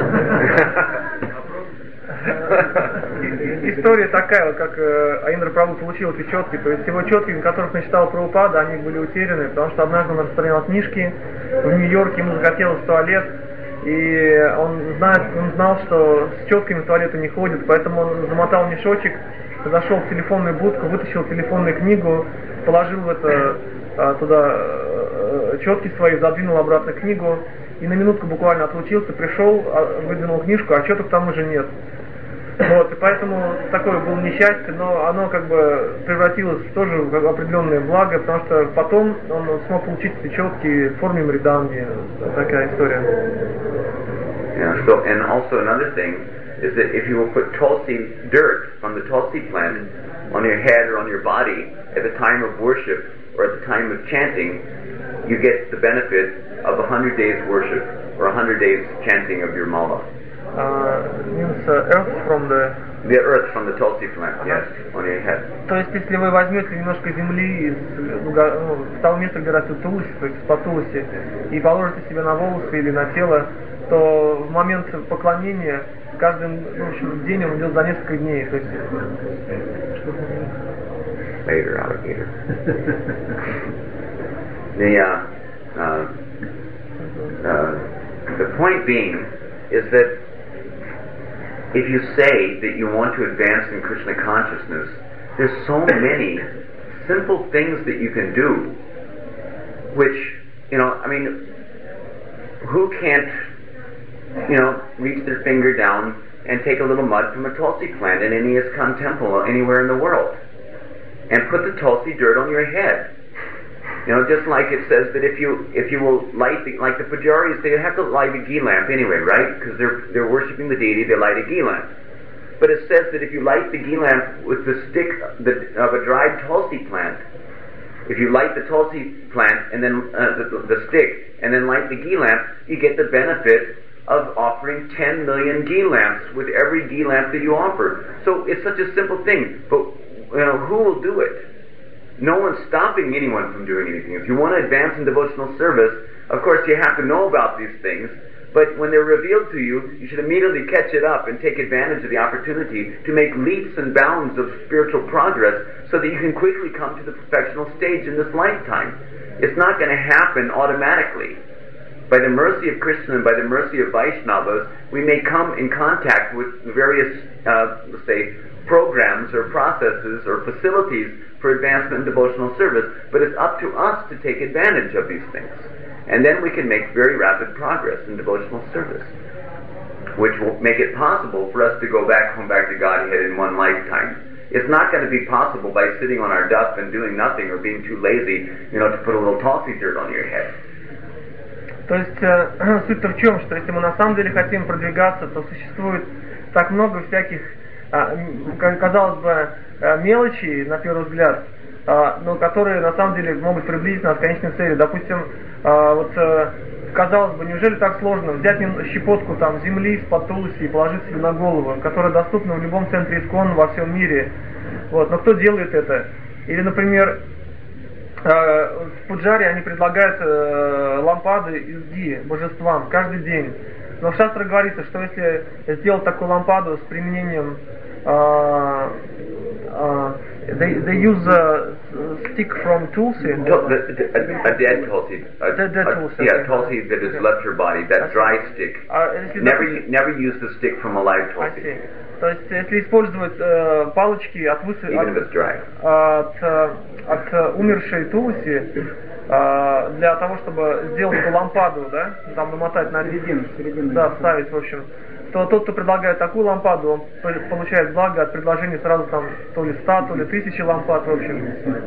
История такая, вот как Аиндра Прабху получил эти четки, то есть его четки, на которых начитал Прабхупада, они были утеряны, потому что однажды он распространял книжки в Нью-Йорке, ему захотелось в туалет, и он знал, что с четками в туалет не ходит, поэтому он замотал мешочек, зашел в телефонную будку, вытащил телефонную книгу, положил туда четки свои, задвинул обратно книгу, и на минутку буквально отлучился, пришел, выдвинул книжку, а четок там уже нет. Вот, и поэтому такое было несчастье, но оно как бы превратилось тоже в определенное благо, потому что потом он смог получить эти четки в форме мриданги. Такая история. Yeah, so, and also another thing is that if you will put tulsi, dirt from the tulsi plant on your head or on your body at the time of worship or at the time of chanting, you get the benefit of 100 days worship or 100 days chanting of your mala. Means earth from the from the tulsi plant, yes, on your head. То есть, если вы возьмете немножко земли с того места, где растет тулси, то есть из-под тулси, и положите себе на волосы или на тело, то в момент поклонения каждый, в общем, день он идет за несколько дней. То есть... Later, alligator. The point being is that if you say that you want to advance in Krishna consciousness, there's so many simple things that you can do, which, I mean, who can't, reach their finger down and take a little mud from a Tulsi plant in any ISKCON temple anywhere in the world and put the Tulsi dirt on your head? Just like it says that if you will light like the pujaris, they have to light a ghee lamp anyway, right? Because they're worshiping the deity, they light a ghee lamp. But it says that if you light the ghee lamp with the stick of a dried Tulsi plant, if you light the Tulsi plant and then the stick and then light the ghee lamp, you get the benefit of offering 10 million ghee lamps with every ghee lamp that you offer. So it's such a simple thing, but who will do it? No one's stopping anyone from doing anything. If you want to advance in devotional service, of course you have to know about these things, but when they're revealed to you, you should immediately catch it up and take advantage of the opportunity to make leaps and bounds of spiritual progress so that you can quickly come to the perfectional stage in this lifetime. It's not going to happen automatically. By the mercy of Krishna and by the mercy of Vaishnavas, we may come in contact with various, let's say, programs or processes or facilities for advancement in devotional service, but it's up to us to take advantage of these things. And then we can make very rapid progress in devotional service, which will make it possible for us to go back home back to Godhead in one lifetime. It's not going to be possible by sitting on our duff and doing nothing or being too lazy, to put a little Tulsi dirt on your head. То есть суть-то в чем, что если мы на самом деле хотим продвигаться, то существует так много всяких, казалось бы, мелочей, на первый взгляд, но которые на самом деле могут приблизить нас к конечной цели. Допустим, казалось бы, неужели так сложно взять щепотку там земли из-под Тулси и положить себе на голову, которая доступна в любом центре ISKCON во всем мире. Но кто делает это? Или, например, в Пуджаре они предлагают лампады из ghee божествам каждый день. Но в Шастре говорится, что если сделать такую лампаду с применением they use a stick from Tulsi. A dead Tulsi. Yeah, Tulsi that has left her body. That dry stick. Never use the stick from a live Tulsi. То есть, если использовать палочки от умершей Тулси для того, чтобы сделать эту лампаду, да, там намотать на середину, да, вставить, в общем, то тот, кто предлагает такую лампаду, он получает благо от предложения сразу там то ли 100, то ли 1000 лампад, в общем.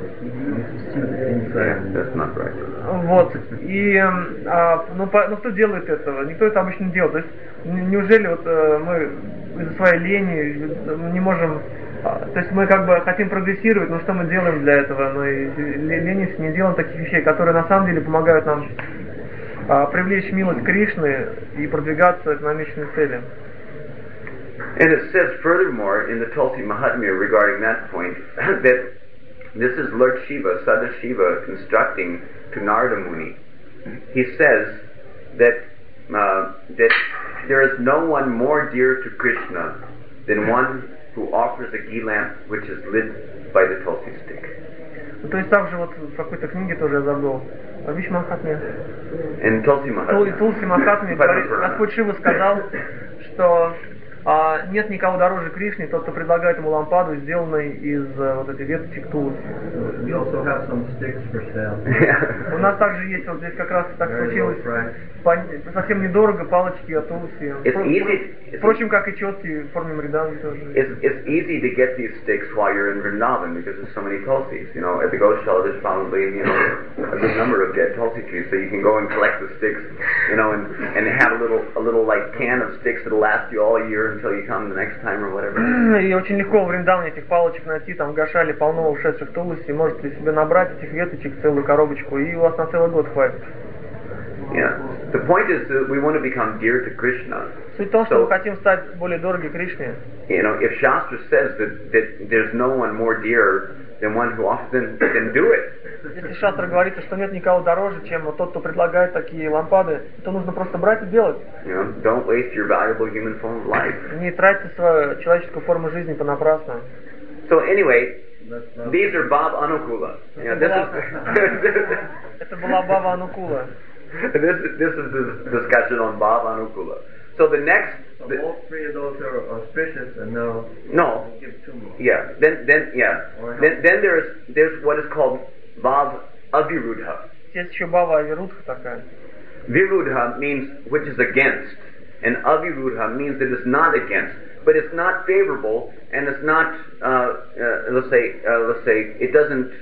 Вот. И, кто делает этого? Никто это обычно не делает. То есть, неужели мы из-за своей лени не можем... То есть мы как бы хотим прогрессировать, но что мы делаем для этого? Мы ленимся, не делаем таких вещей, которые на самом деле помогают нам привлечь милость Кришны и продвигаться к намеченной цели. And it says furthermore in the Tulsi Mahatmya regarding that point that this is Lord Shiva, Sadashiva, instructing to Narada Muni. He says that there is no one more dear to Krishna than one who offers a ghee lamp which is lit by the Tulsi stick. То есть также в какой-то книге тоже я забыл. Виш Махатмия. Tulsi Махатмия Господь Шива сказал, что нет никого дороже Кришны, тот, кто предлагает ему лампаду, сделанной из этих веточек Тулси. У нас также есть, здесь как раз так случилось, совсем недорого палочки от Тулси. Впрочем, как и четки в форме мриданы тоже. It's easy to get these sticks while you're in Vrindavan because there's so many Tulsis. At the Goshala there's probably a good number of dead Tulsi trees, so you can go and collect the sticks, and have a little like can of sticks that'll last you all year until you come the next time or whatever. И очень легко в Вриндаване этих палочек найти, там в Гошале полно ушедших Тулси, можете себе набрать этих веточек, целую коробочку, и у вас на целый год хватит. Yeah. The point is that we want to become dear to Krishna. Суть в том, что мы хотим стать более дороги Кришне. If Shastra says that there's no one more dear than one who often can do it. Если Шастра говорится, что нет никого дороже, чем тот, кто предлагает такие лампады, то нужно просто брать и делать. You know, don't waste your valuable human form of life. Не тратьте свою человеческую форму жизни понапрасну. So anyway, these are Bhava Anukula. You know, Это была Бхава Анукула. this is the discussion on Bhava Anukula. So the next... all three of those are auspicious, and now No. give two more. Yeah. Then there's what is called Bhav Avirudha. Есть еще Бхава Авирудха такая. Virudha means which is against, and Avirudha means that it's not against, but it's not favorable, and it's not. Let's say it doesn't.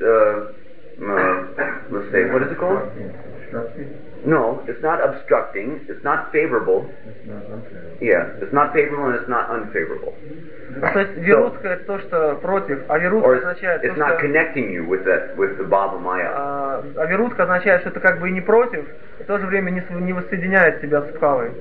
Let's say what is it called? Obstructing? No, it's not obstructing. It's not favorable. It's not unfair. Yeah, it's not favorable and it's not unfavorable. То есть вирудха это то, что против, а вирудха Or означает it's то, not что... connecting you with the Bhava Maya. А вирудха означает, что это как бы и не против, и в то же время не воссоединяет себя с Бхавой.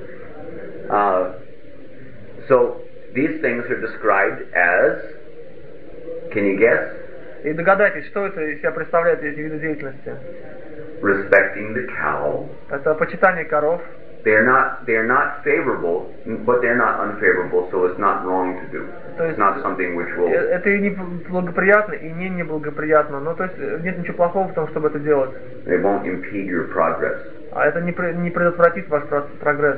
So these things are described as. Can you guess? И догадайтесь, что это из себя представляет, эти виды деятельности. Respecting the cow. Это почитание коров. They're not favorable, but they're not unfavorable, so it's not wrong to do. It's not something which will. Это и не благоприятно, и не неблагоприятно. Но то есть нет ничего плохого в том, чтобы это делать. They won't impede your progress. А это не предотвратит ваш прогресс.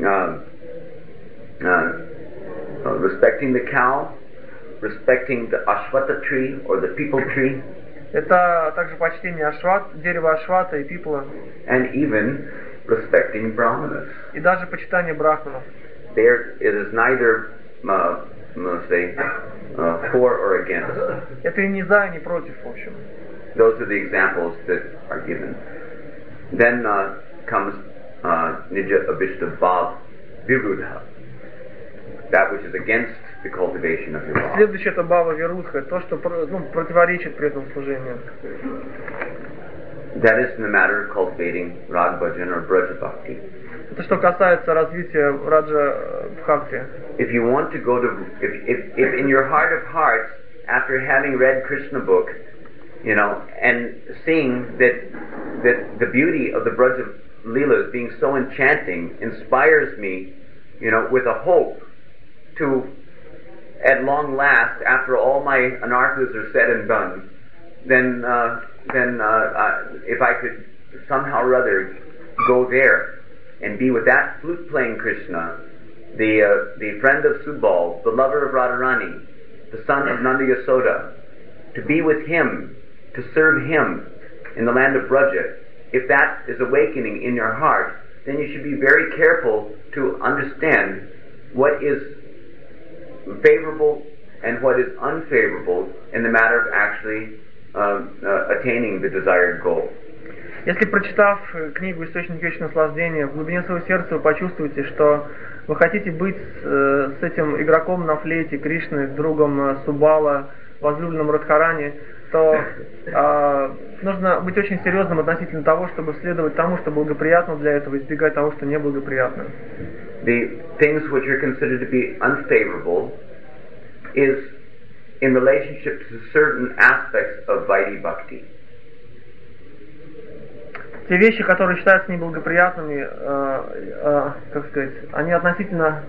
Respecting the cow, respecting the Ashwata tree or the people tree. Это также почтение дерева Ашвата и пипла. And even respecting Brahmanas. И даже почитание брахманов. There it is neither, let's say, for or against. Это и не за, и не против, в общем. Those are the examples that are given. Then comes Nija Abhishta Bhav Virudha. That which is against the cultivation of your bhav. Следующее это Бхава Вирудха, то, что противоречит при этом служению. That is in the matter of cultivating Rag Bhajan or Braja Bhakti. Это что касается развития Раджа Бхакти. If you want to go to, if in your heart of hearts, after having read Krishna book, you know, and seeing that the beauty of the Braja Leelas being so enchanting inspires me, you know, with a hope to, at long last, after all my anarthas are said and done, then if I could somehow or other go there and be with that flute-playing Krishna, the friend of Subal, the lover of Radharani, the son of Nanda Yasoda, to be with him, to serve him in the land of Braja, if that is awakening in your heart, then you should be very careful to understand what is favorable and what is unfavorable in the matter of actually attaining the desired goal. Если, прочитав книгу «Источник вечного наслаждения», в глубине своего сердца вы почувствуете, что вы хотите быть с этим игроком на флейте Кришны, другом Субала, возлюбленным Радхарани, то нужно быть очень серьезным относительно того, чтобы следовать тому, что благоприятно для этого, избегать того, что неблагоприятно. The things which are considered to be unfavorable is in relationship to certain aspects of Vaidhi Bhakti. Те вещи, которые считаются неблагоприятными, как сказать, они относительно...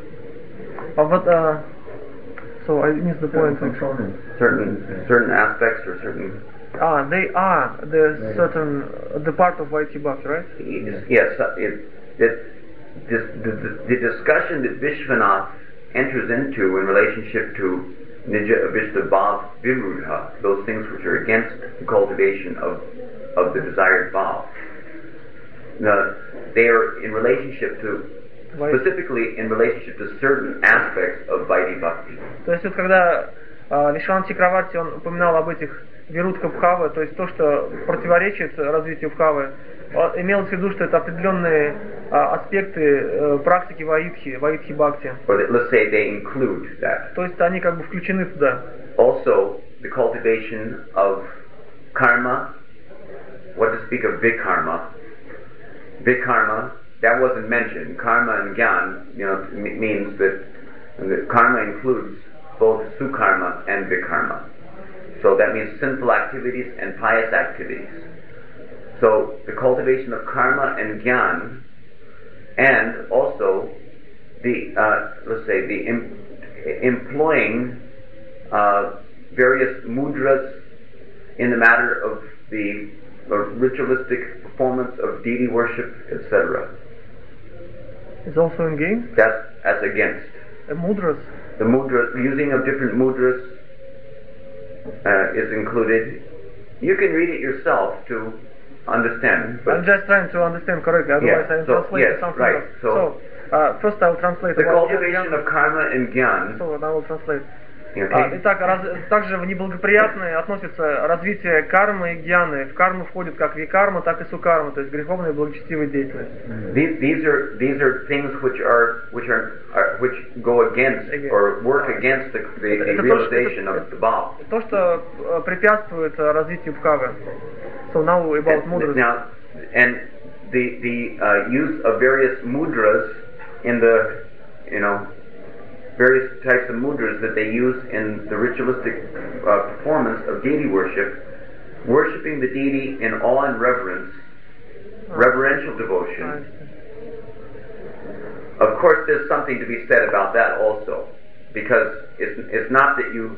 So I missed the point. Certain aspects or certain... They are the part of Vaidhi Bhakti, right? Yes, the discussion that Vishwanath enters into in relationship to Nija Abhishta Bhav Virudha, those things which are against the cultivation of the desired bhav. They are in relationship to, specifically in relationship to certain aspects of Vaidhi Bhakti. То есть вот когда Вишванат Чакраварти, он упоминал об этих Вирудха Бхавы, то есть то, что противоречит развитию Бхавы, имелось в виду, что это определенные аспекты практики Ваидхи Бхакти. Or let's say they include that. То есть они как бы включены туда. Also, the cultivation of karma, what to speak of Vikarma. Vikarma, that wasn't mentioned. Karma and Gyan, you know, means that karma includes both Sukarma and Vikarma. So that means sinful activities and pious activities. So the cultivation of karma and jnana, and also the employing various mudras in the matter of the ritualistic performance of deity worship, etc. Is also against? That's as against. Mudras? The mudras, using of different mudras is included. You can read it yourself to understand. I'm just trying to understand correctly, otherwise I will translate something else. So, first I will translate the cultivation of karma and jnana. So I will translate. Okay. Итак, также в неблагоприятные относится развитие кармы и гьяны. В карму входит как викарма, так и сукарма, то есть греховная и благочестивая деятельность. These are things which go against or work against the realization of the bhav. То, что препятствует развитию бхавы. So now about mudras. Now, and the use of various mudras in the various types of mudras that they use in the ritualistic performance of deity worship, worshipping the deity in awe and reverence, reverential devotion. Of course, there's something to be said about that also, because it's not that you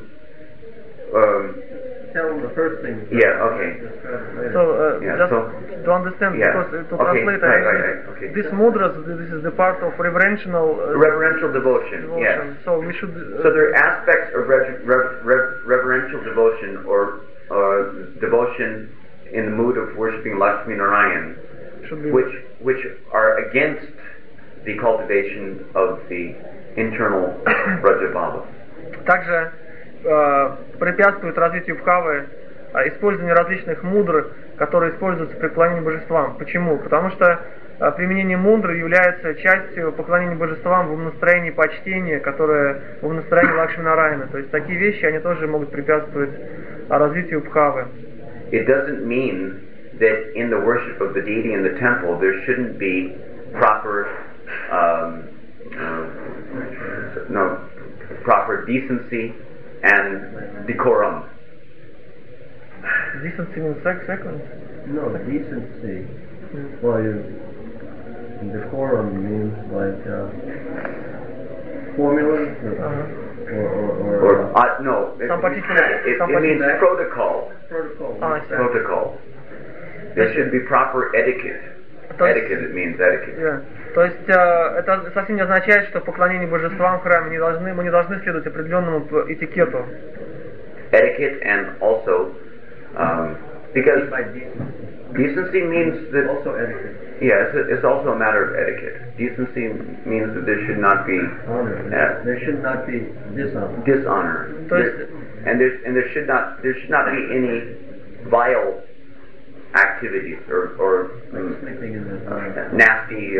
tell them the first thing. Yeah, okay. So, just to understand, because to translate, okay. This mudras, this is the part of reverential devotion. Yes. So we should. So there are aspects of reverential devotion or devotion in the mood of worshiping Lakshmi Narayan, which are against the cultivation of the internal Vrajabhava. Также препятствует развитию бхавы использование различных мудр, которые используются при поклонении божествам. Почему? Потому что применение мудр является частью поклонения божествам в умонастроении почтения, которое в умонастроении Лакшми Нараяна. То есть такие вещи, они тоже могут препятствовать развитию бхавы. It doesn't mean that in the worship of the deity in the temple there shouldn't be proper proper decency and decorum. Decency means second? No, decency. Well, decorum means like formulas or no. Some particular. It means protocol. Protocol. There should be proper etiquette. Etiquette, it means etiquette. Yeah. То есть это совсем не означает, что в поклонении божествам в храме мы не должны следовать определенному этикету. Etiquette and also because decency means that also etiquette. Yeah, it's also a matter of etiquette. Decency means that there should not be honor. There should not be dishonor. And there should not be any vile activities or nasty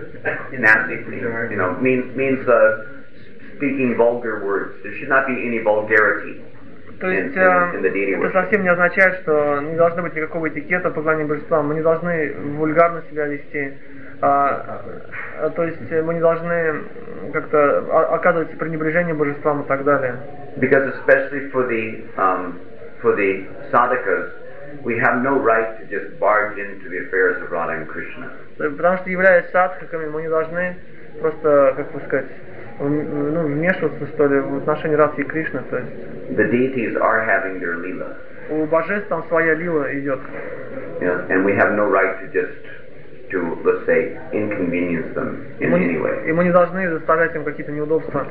things. Means speaking vulgar words. There should not be any vulgarity. То есть это совсем не означает, что не должно быть никакого этикета в поклонении божествам. Мы не должны вульгарно себя вести. То есть мы не должны как-то оказывать пренебрежение божествам и так далее. Because especially for the sadhakas, we have no right to just barge into the affairs of Radha and Krishna. Потому что, являясь садхаками, мы не должны просто, как бы сказать, вмешиваться, что ли, в отношении Радхи и Кришны. То есть the deities are having their lila. У божеств там своя лила идет. And we have no right to let's say, inconvenience them in any way. И мы не должны заставлять им какие-то неудобства.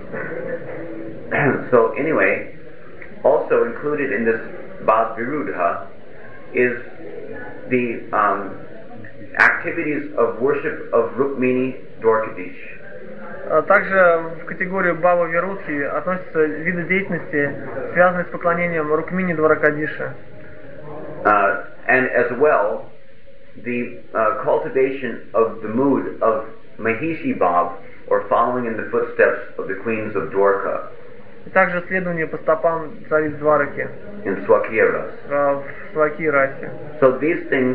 So anyway, also included in this Bhav Virudha is the activities of worship of Rukmini Dwarkadish. Также в категорию Бхава Вирудхи относятся виды деятельности, связанные с поклонением Рукмини Дваракадиша. And as well, the cultivation of the mood of Mahishi Bhav, or following in the footsteps of the queens of Dwarka. И также следование по стопам цариц Двараки. In Swakya Ras. В Сваки расе. So these things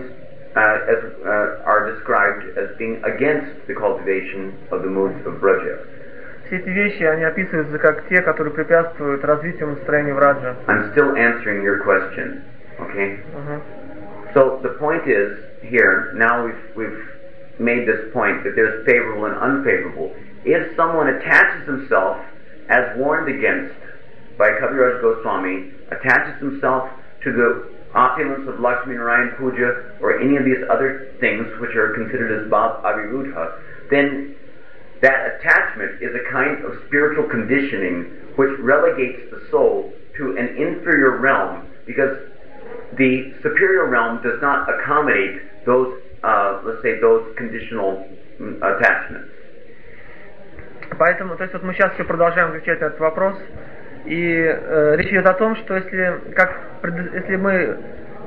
are described as being against the cultivation of the moods of Braja. все эти вещи, они описываются как те, которые препятствуют развитию настроения враджа. I'm still answering your question, okay? So the point is here, now we've made this point that there's favorable and unfavorable. If someone attaches himself, as warned against by Kaviraj Goswami, attaches himself to the opulence of Lakshmi Narayan Puja or any of these other things which are considered as Bhav Avirudha, then that attachment is a kind of spiritual conditioning which relegates the soul to an inferior realm, because the superior realm does not accommodate those, let's say, those conditional attachments. Поэтому, то есть вот мы сейчас еще продолжаем изучать этот вопрос, и речь идет о том, что если мы,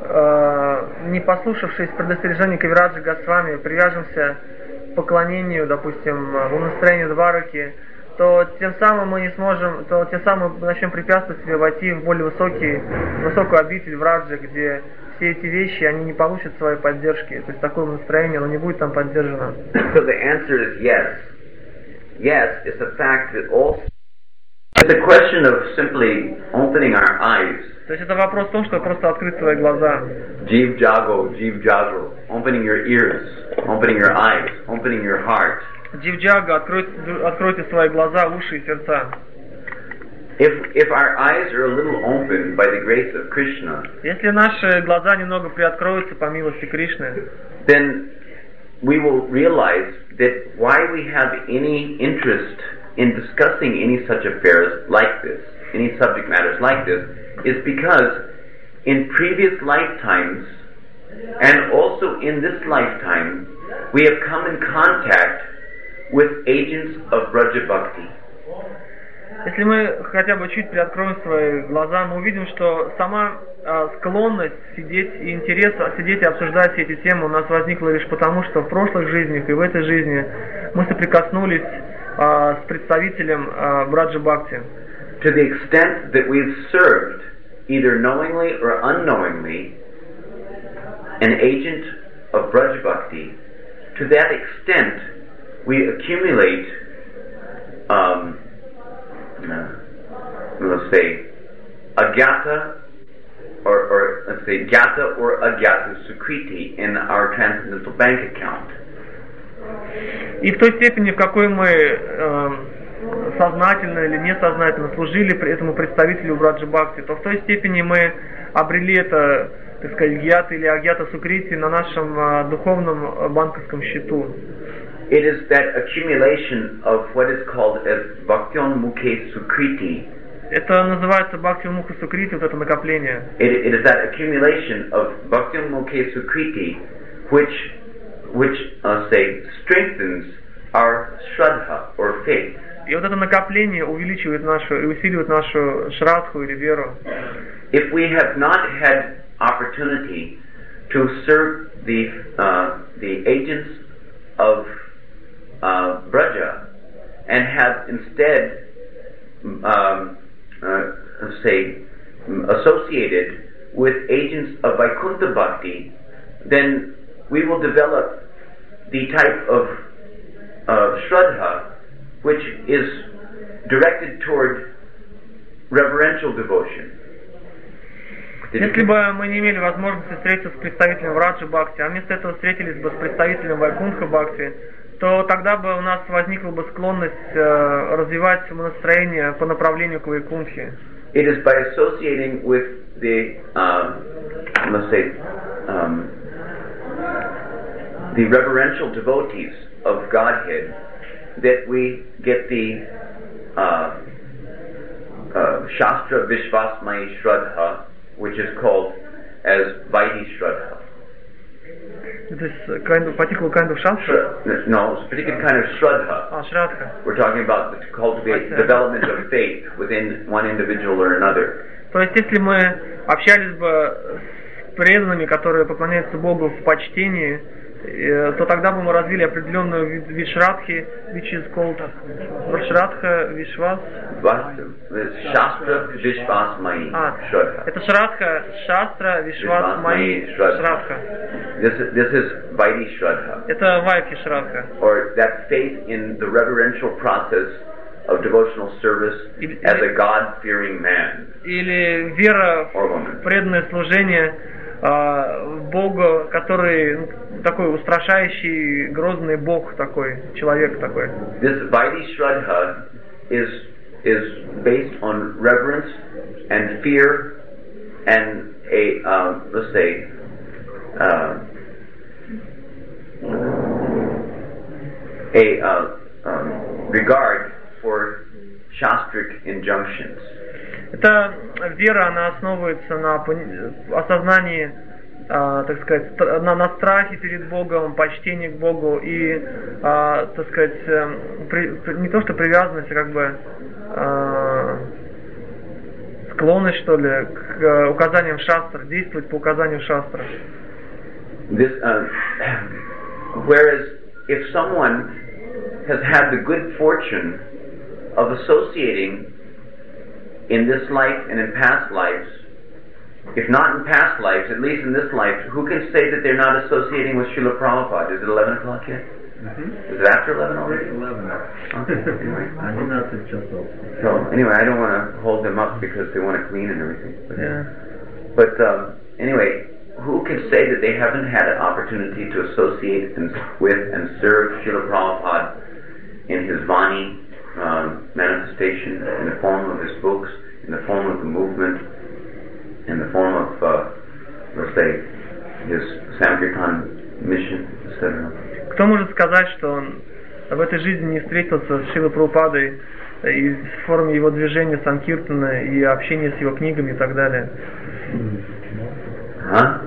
не послушавшись предостережений Кавираджи Госвами, привяжемся к поклонению, допустим, в настроению Двараки, то тем самым мы не сможем, то тем самым мы начнем препятствовать себе войти в более высокую обитель Враджи, где все эти вещи, они не получат своей поддержки. То есть такое настроение, оно не будет там поддержано. So the answer is yes. Yes, it's a fact that all. It's a question of simply opening our eyes. То есть это вопрос в том, что просто открыть свои глаза. Jiv jago, opening your ears, opening your eyes, opening your heart. Дживджага, откройте свои глаза, уши и сердца. If our eyes are a little open by the grace of Krishna, если наши глаза немного приоткроются по милости Кришны, then we will realize that why we have any interest in discussing any such affairs like this, any subject matters like this, is because in previous lifetimes and also in this lifetime we have come in contact with agents of Braja Bhakti. Если мы хотя бы чуть приоткроем свои глаза, мы увидим, что сама склонность сидеть и интерес сидеть и обсуждать все эти темы у нас возникла лишь потому, что в прошлых жизнях и в этой жизни мы соприкоснулись с представителем Браджа Бхакти. To the extent that we've served, either knowingly or unknowingly, an agent of Braj Bhakti, to that extent we accumulate, let's say, agyata, or let's say gyata or agyata sukriti in our transcendental bank account. И в той степени, в какой мы сознательно или несознательно служили этому представителю Браджа Бхакти, то в той степени мы обрели это, так сказать, гьята или агьята сукрити на нашем духовном банковском счету. It is that accumulation of what is called as Bhaktyon Mukhe Sukriti. Это называется Bhaktyon Mukhe Sukriti, вот это накопление. It is that accumulation of Bhaktyon Mukhe Sukriti which say strengthens our shraddha or faith. И вот это накопление увеличивает и усиливает нашу шрадху или веру. If we have not had opportunity to serve the agents of Braja and have instead associated with agents of Vaikuntha Bhakti, then we will develop the type of shraddha which is directed toward reverential devotion. Если бы мы не имели возможности встретиться с представителем Враджа Бхакти, а вместо этого встретились бы с представителем Вайкунтха Бхакти, то тогда бы у нас возникла бы склонность развивать настроение по направлению к Вайкунтхе. It is by associating with the, the reverential devotees of Godhead that we get the Shastra Vishvasmayi Shraddha, which is called as Vaidhi Shraddha. This particular kind of Shastra? No, it's a particular kind of Shraddha. Shraddha. We're talking about the cultivate development of faith within one individual or another. То есть, если мы общались бы с преданными, которые поклоняются Богу в почтении, то тогда бы мы развили определенную вид шрадхи, which is called Shradha Vishwas. Shastra Vishvasmayi Shraddha. Это Shradha, Shastra Vishvasmayi Shraddha. This is Vaidhi Shraddha. Это Vaidhi Shraddha. Or that faith in the reverential process of devotional service as a God-fearing man Или вера or woman. в преданное служение Богу, который такой устрашающий, грозный Бог такой, человек такой. This Vaidhi Shraddha is based on reverence and fear and a let's say regard for shastric injunctions. Эта вера, она основывается на осознании, так сказать, на страхе перед Богом, почтении к Богу и, так сказать, не то что привязанность, а как бы склонность, что ли, к указаниям шастр, действовать по указаниям шастр. Whereas if someone has had the good fortune of associating in this life and in past lives, if not in past lives, at least in this life, who can say that they're not associating with Srila Prabhupada? Is it 11 o'clock yet? Mm-hmm. Is it after 11 already? 11. Okay, anyway. So anyway, I don't want to hold them up because they want to clean and everything. But anyway, who can say that they haven't had an opportunity to associate with and serve Srila Prabhupada in his Vani manifestation, in the form of his books, in the form of the movement, in the form of, let's say, his Sankirtan mission, etc. Кто может сказать, что он в этой жизни не встретился с Шрилой Прабхупадой и в форме его движения Санкиртана и общения с его книгами и так далее? Huh?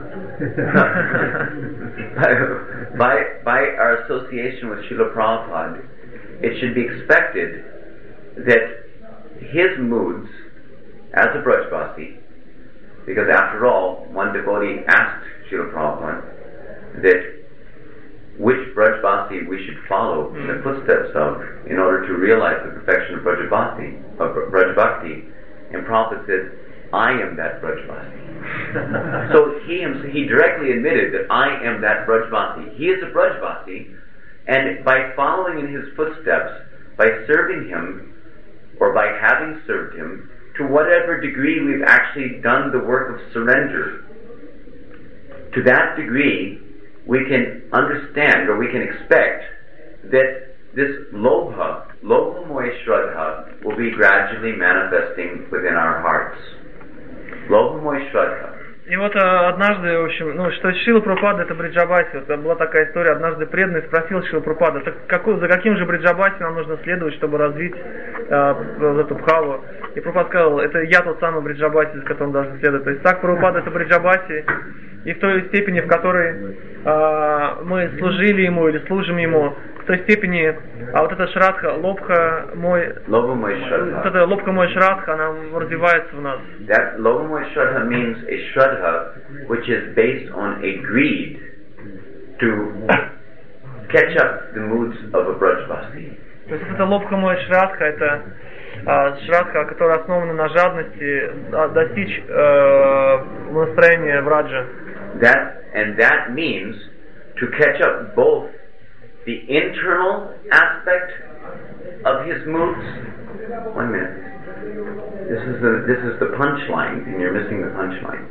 by our association with Srila Prabhupada, it should be expected that his moods as a Brajbasi, because after all, one devotee asked Srila Prabhupada that which Brajbasi we should follow in the footsteps of in order to realize the perfection of Brajbhakti, and Prabhupada said, I am that Brajbasi. So he directly admitted that I am that Brajbasi. He is a Brajbasi, and by following in his footsteps, by serving him, or by having served him, to whatever degree we've actually done the work of surrender, to that degree we can understand, or we can expect, that this Lobha Moya Shraddha, will be gradually manifesting within our hearts. Lobha Moya Shraddha. И вот однажды, в общем, что Шрила Прабхупада это Бриджабаси. Вот была такая история, однажды преданный спросил Шрила Прабхупада, за каким же Бриджабаси нам нужно следовать, чтобы развить эту бхаву. И Прабхупада сказал, это я тот самый Бриджабаси, за которым должен следовать. То есть так Прабхупада это Бриджабаси, и в той степени, в которой мы служили ему или служим ему, в той степени, вот эта шрадха, лобха мой шрадха, она развивается в нас. That Lobha Moya Shraddha means a Shraddha which is based on a greed to catch up the moods of a Brajbasi. То есть это лобха мой шрадха, это шрадха, которая основана на жадности достичь настроения враджа. That means to catch up both the internal aspect of his moods. 1 minute. This is the punchline, and you're missing the punchline.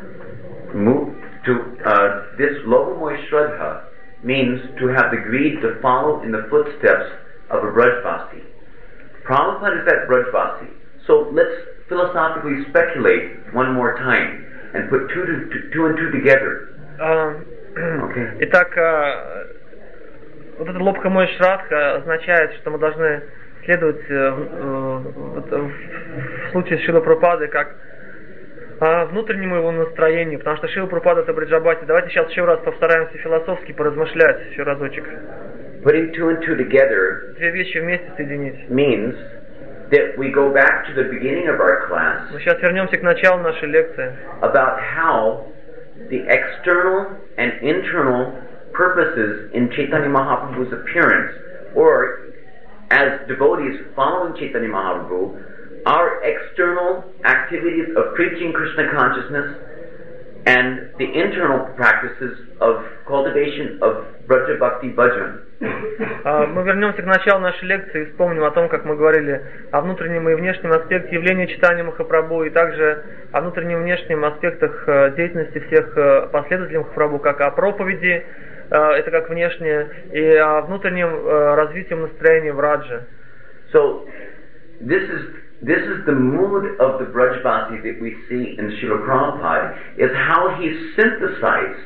This Lobha Moya Shraddha means to have the greed to follow in the footsteps of a Brajbasi. Prabhupada is that Brajbasi. So let's philosophically speculate one more time and put two and two together. Okay. Итак, вот это лобха моя шрадха означает, что мы должны следовать в случае с Шрилой Прабхупадой как внутреннему его настроению, потому что Шрила Прабхупада это Бриджабаси. Давайте сейчас еще раз постараемся философски поразмышлять, еще разочек. Putting two and two together две вещи вместе соединить means that we go back to the beginning of our class. Мы сейчас вернемся к началу нашей лекции. About how the external and internal purposes in Chaitanya Mahaprabhu's appearance, or as devotees following Chaitanya Mahaprabhu, our external activities of preaching Krishna consciousness and the internal practices of cultivation of Braja Bhakti Bhajan. Мы вернемся к началу нашей лекции и вспомним о том, как мы говорили о внутреннем и внешнем аспекте явления читания Махапрабху, и также о внутреннем и внешнем аспектах деятельности всех последователей Махапрабху, как о проповеди, это как внешнее, и о внутреннем развитии настроения в Раджа. So, this is the mood of the Brajbasi that we see in Srila Prabhupada, is how he synthesized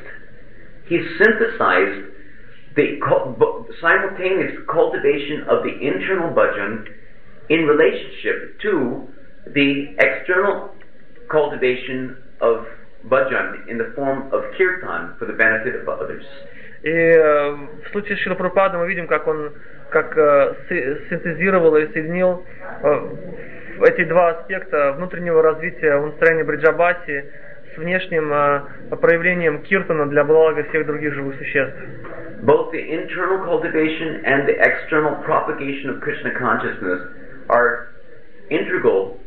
the simultaneous cultivation of the internal bhajan in relationship to the external cultivation of bhajan in the form of kirtan for the benefit of others. И в случае с Шрила Прабхупадой мы видим, как он синтезировал и соединил эти два аспекта внутреннего развития в настроении Бриджабхати с внешним проявлением киртана для блага всех других живых существ. Both the internal cultivation and the external propagation of Krishna consciousness are integral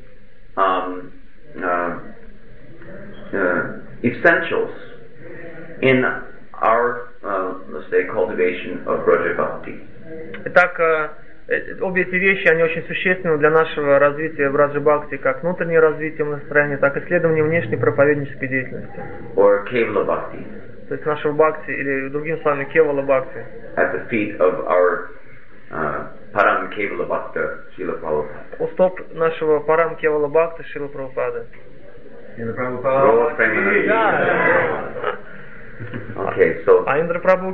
essentials in our, let's say, cultivation of Braja Bhakti. Итак, обе эти вещи, они очень существенны для нашего развития в Браджа Бхакти, как внутреннее развитие настроения, так и исследование внешней проповеднической деятельности. Or Kevala Bhakti. То есть нашего Бхакти, или другими словами, Кевала Бхакти. At the feet of our Param Kevala Bhakta, Srila Prabhupada. У стоп нашего Парам Кевала Бхакта Шрила Прабхупады. Okay, so А Индра Прабху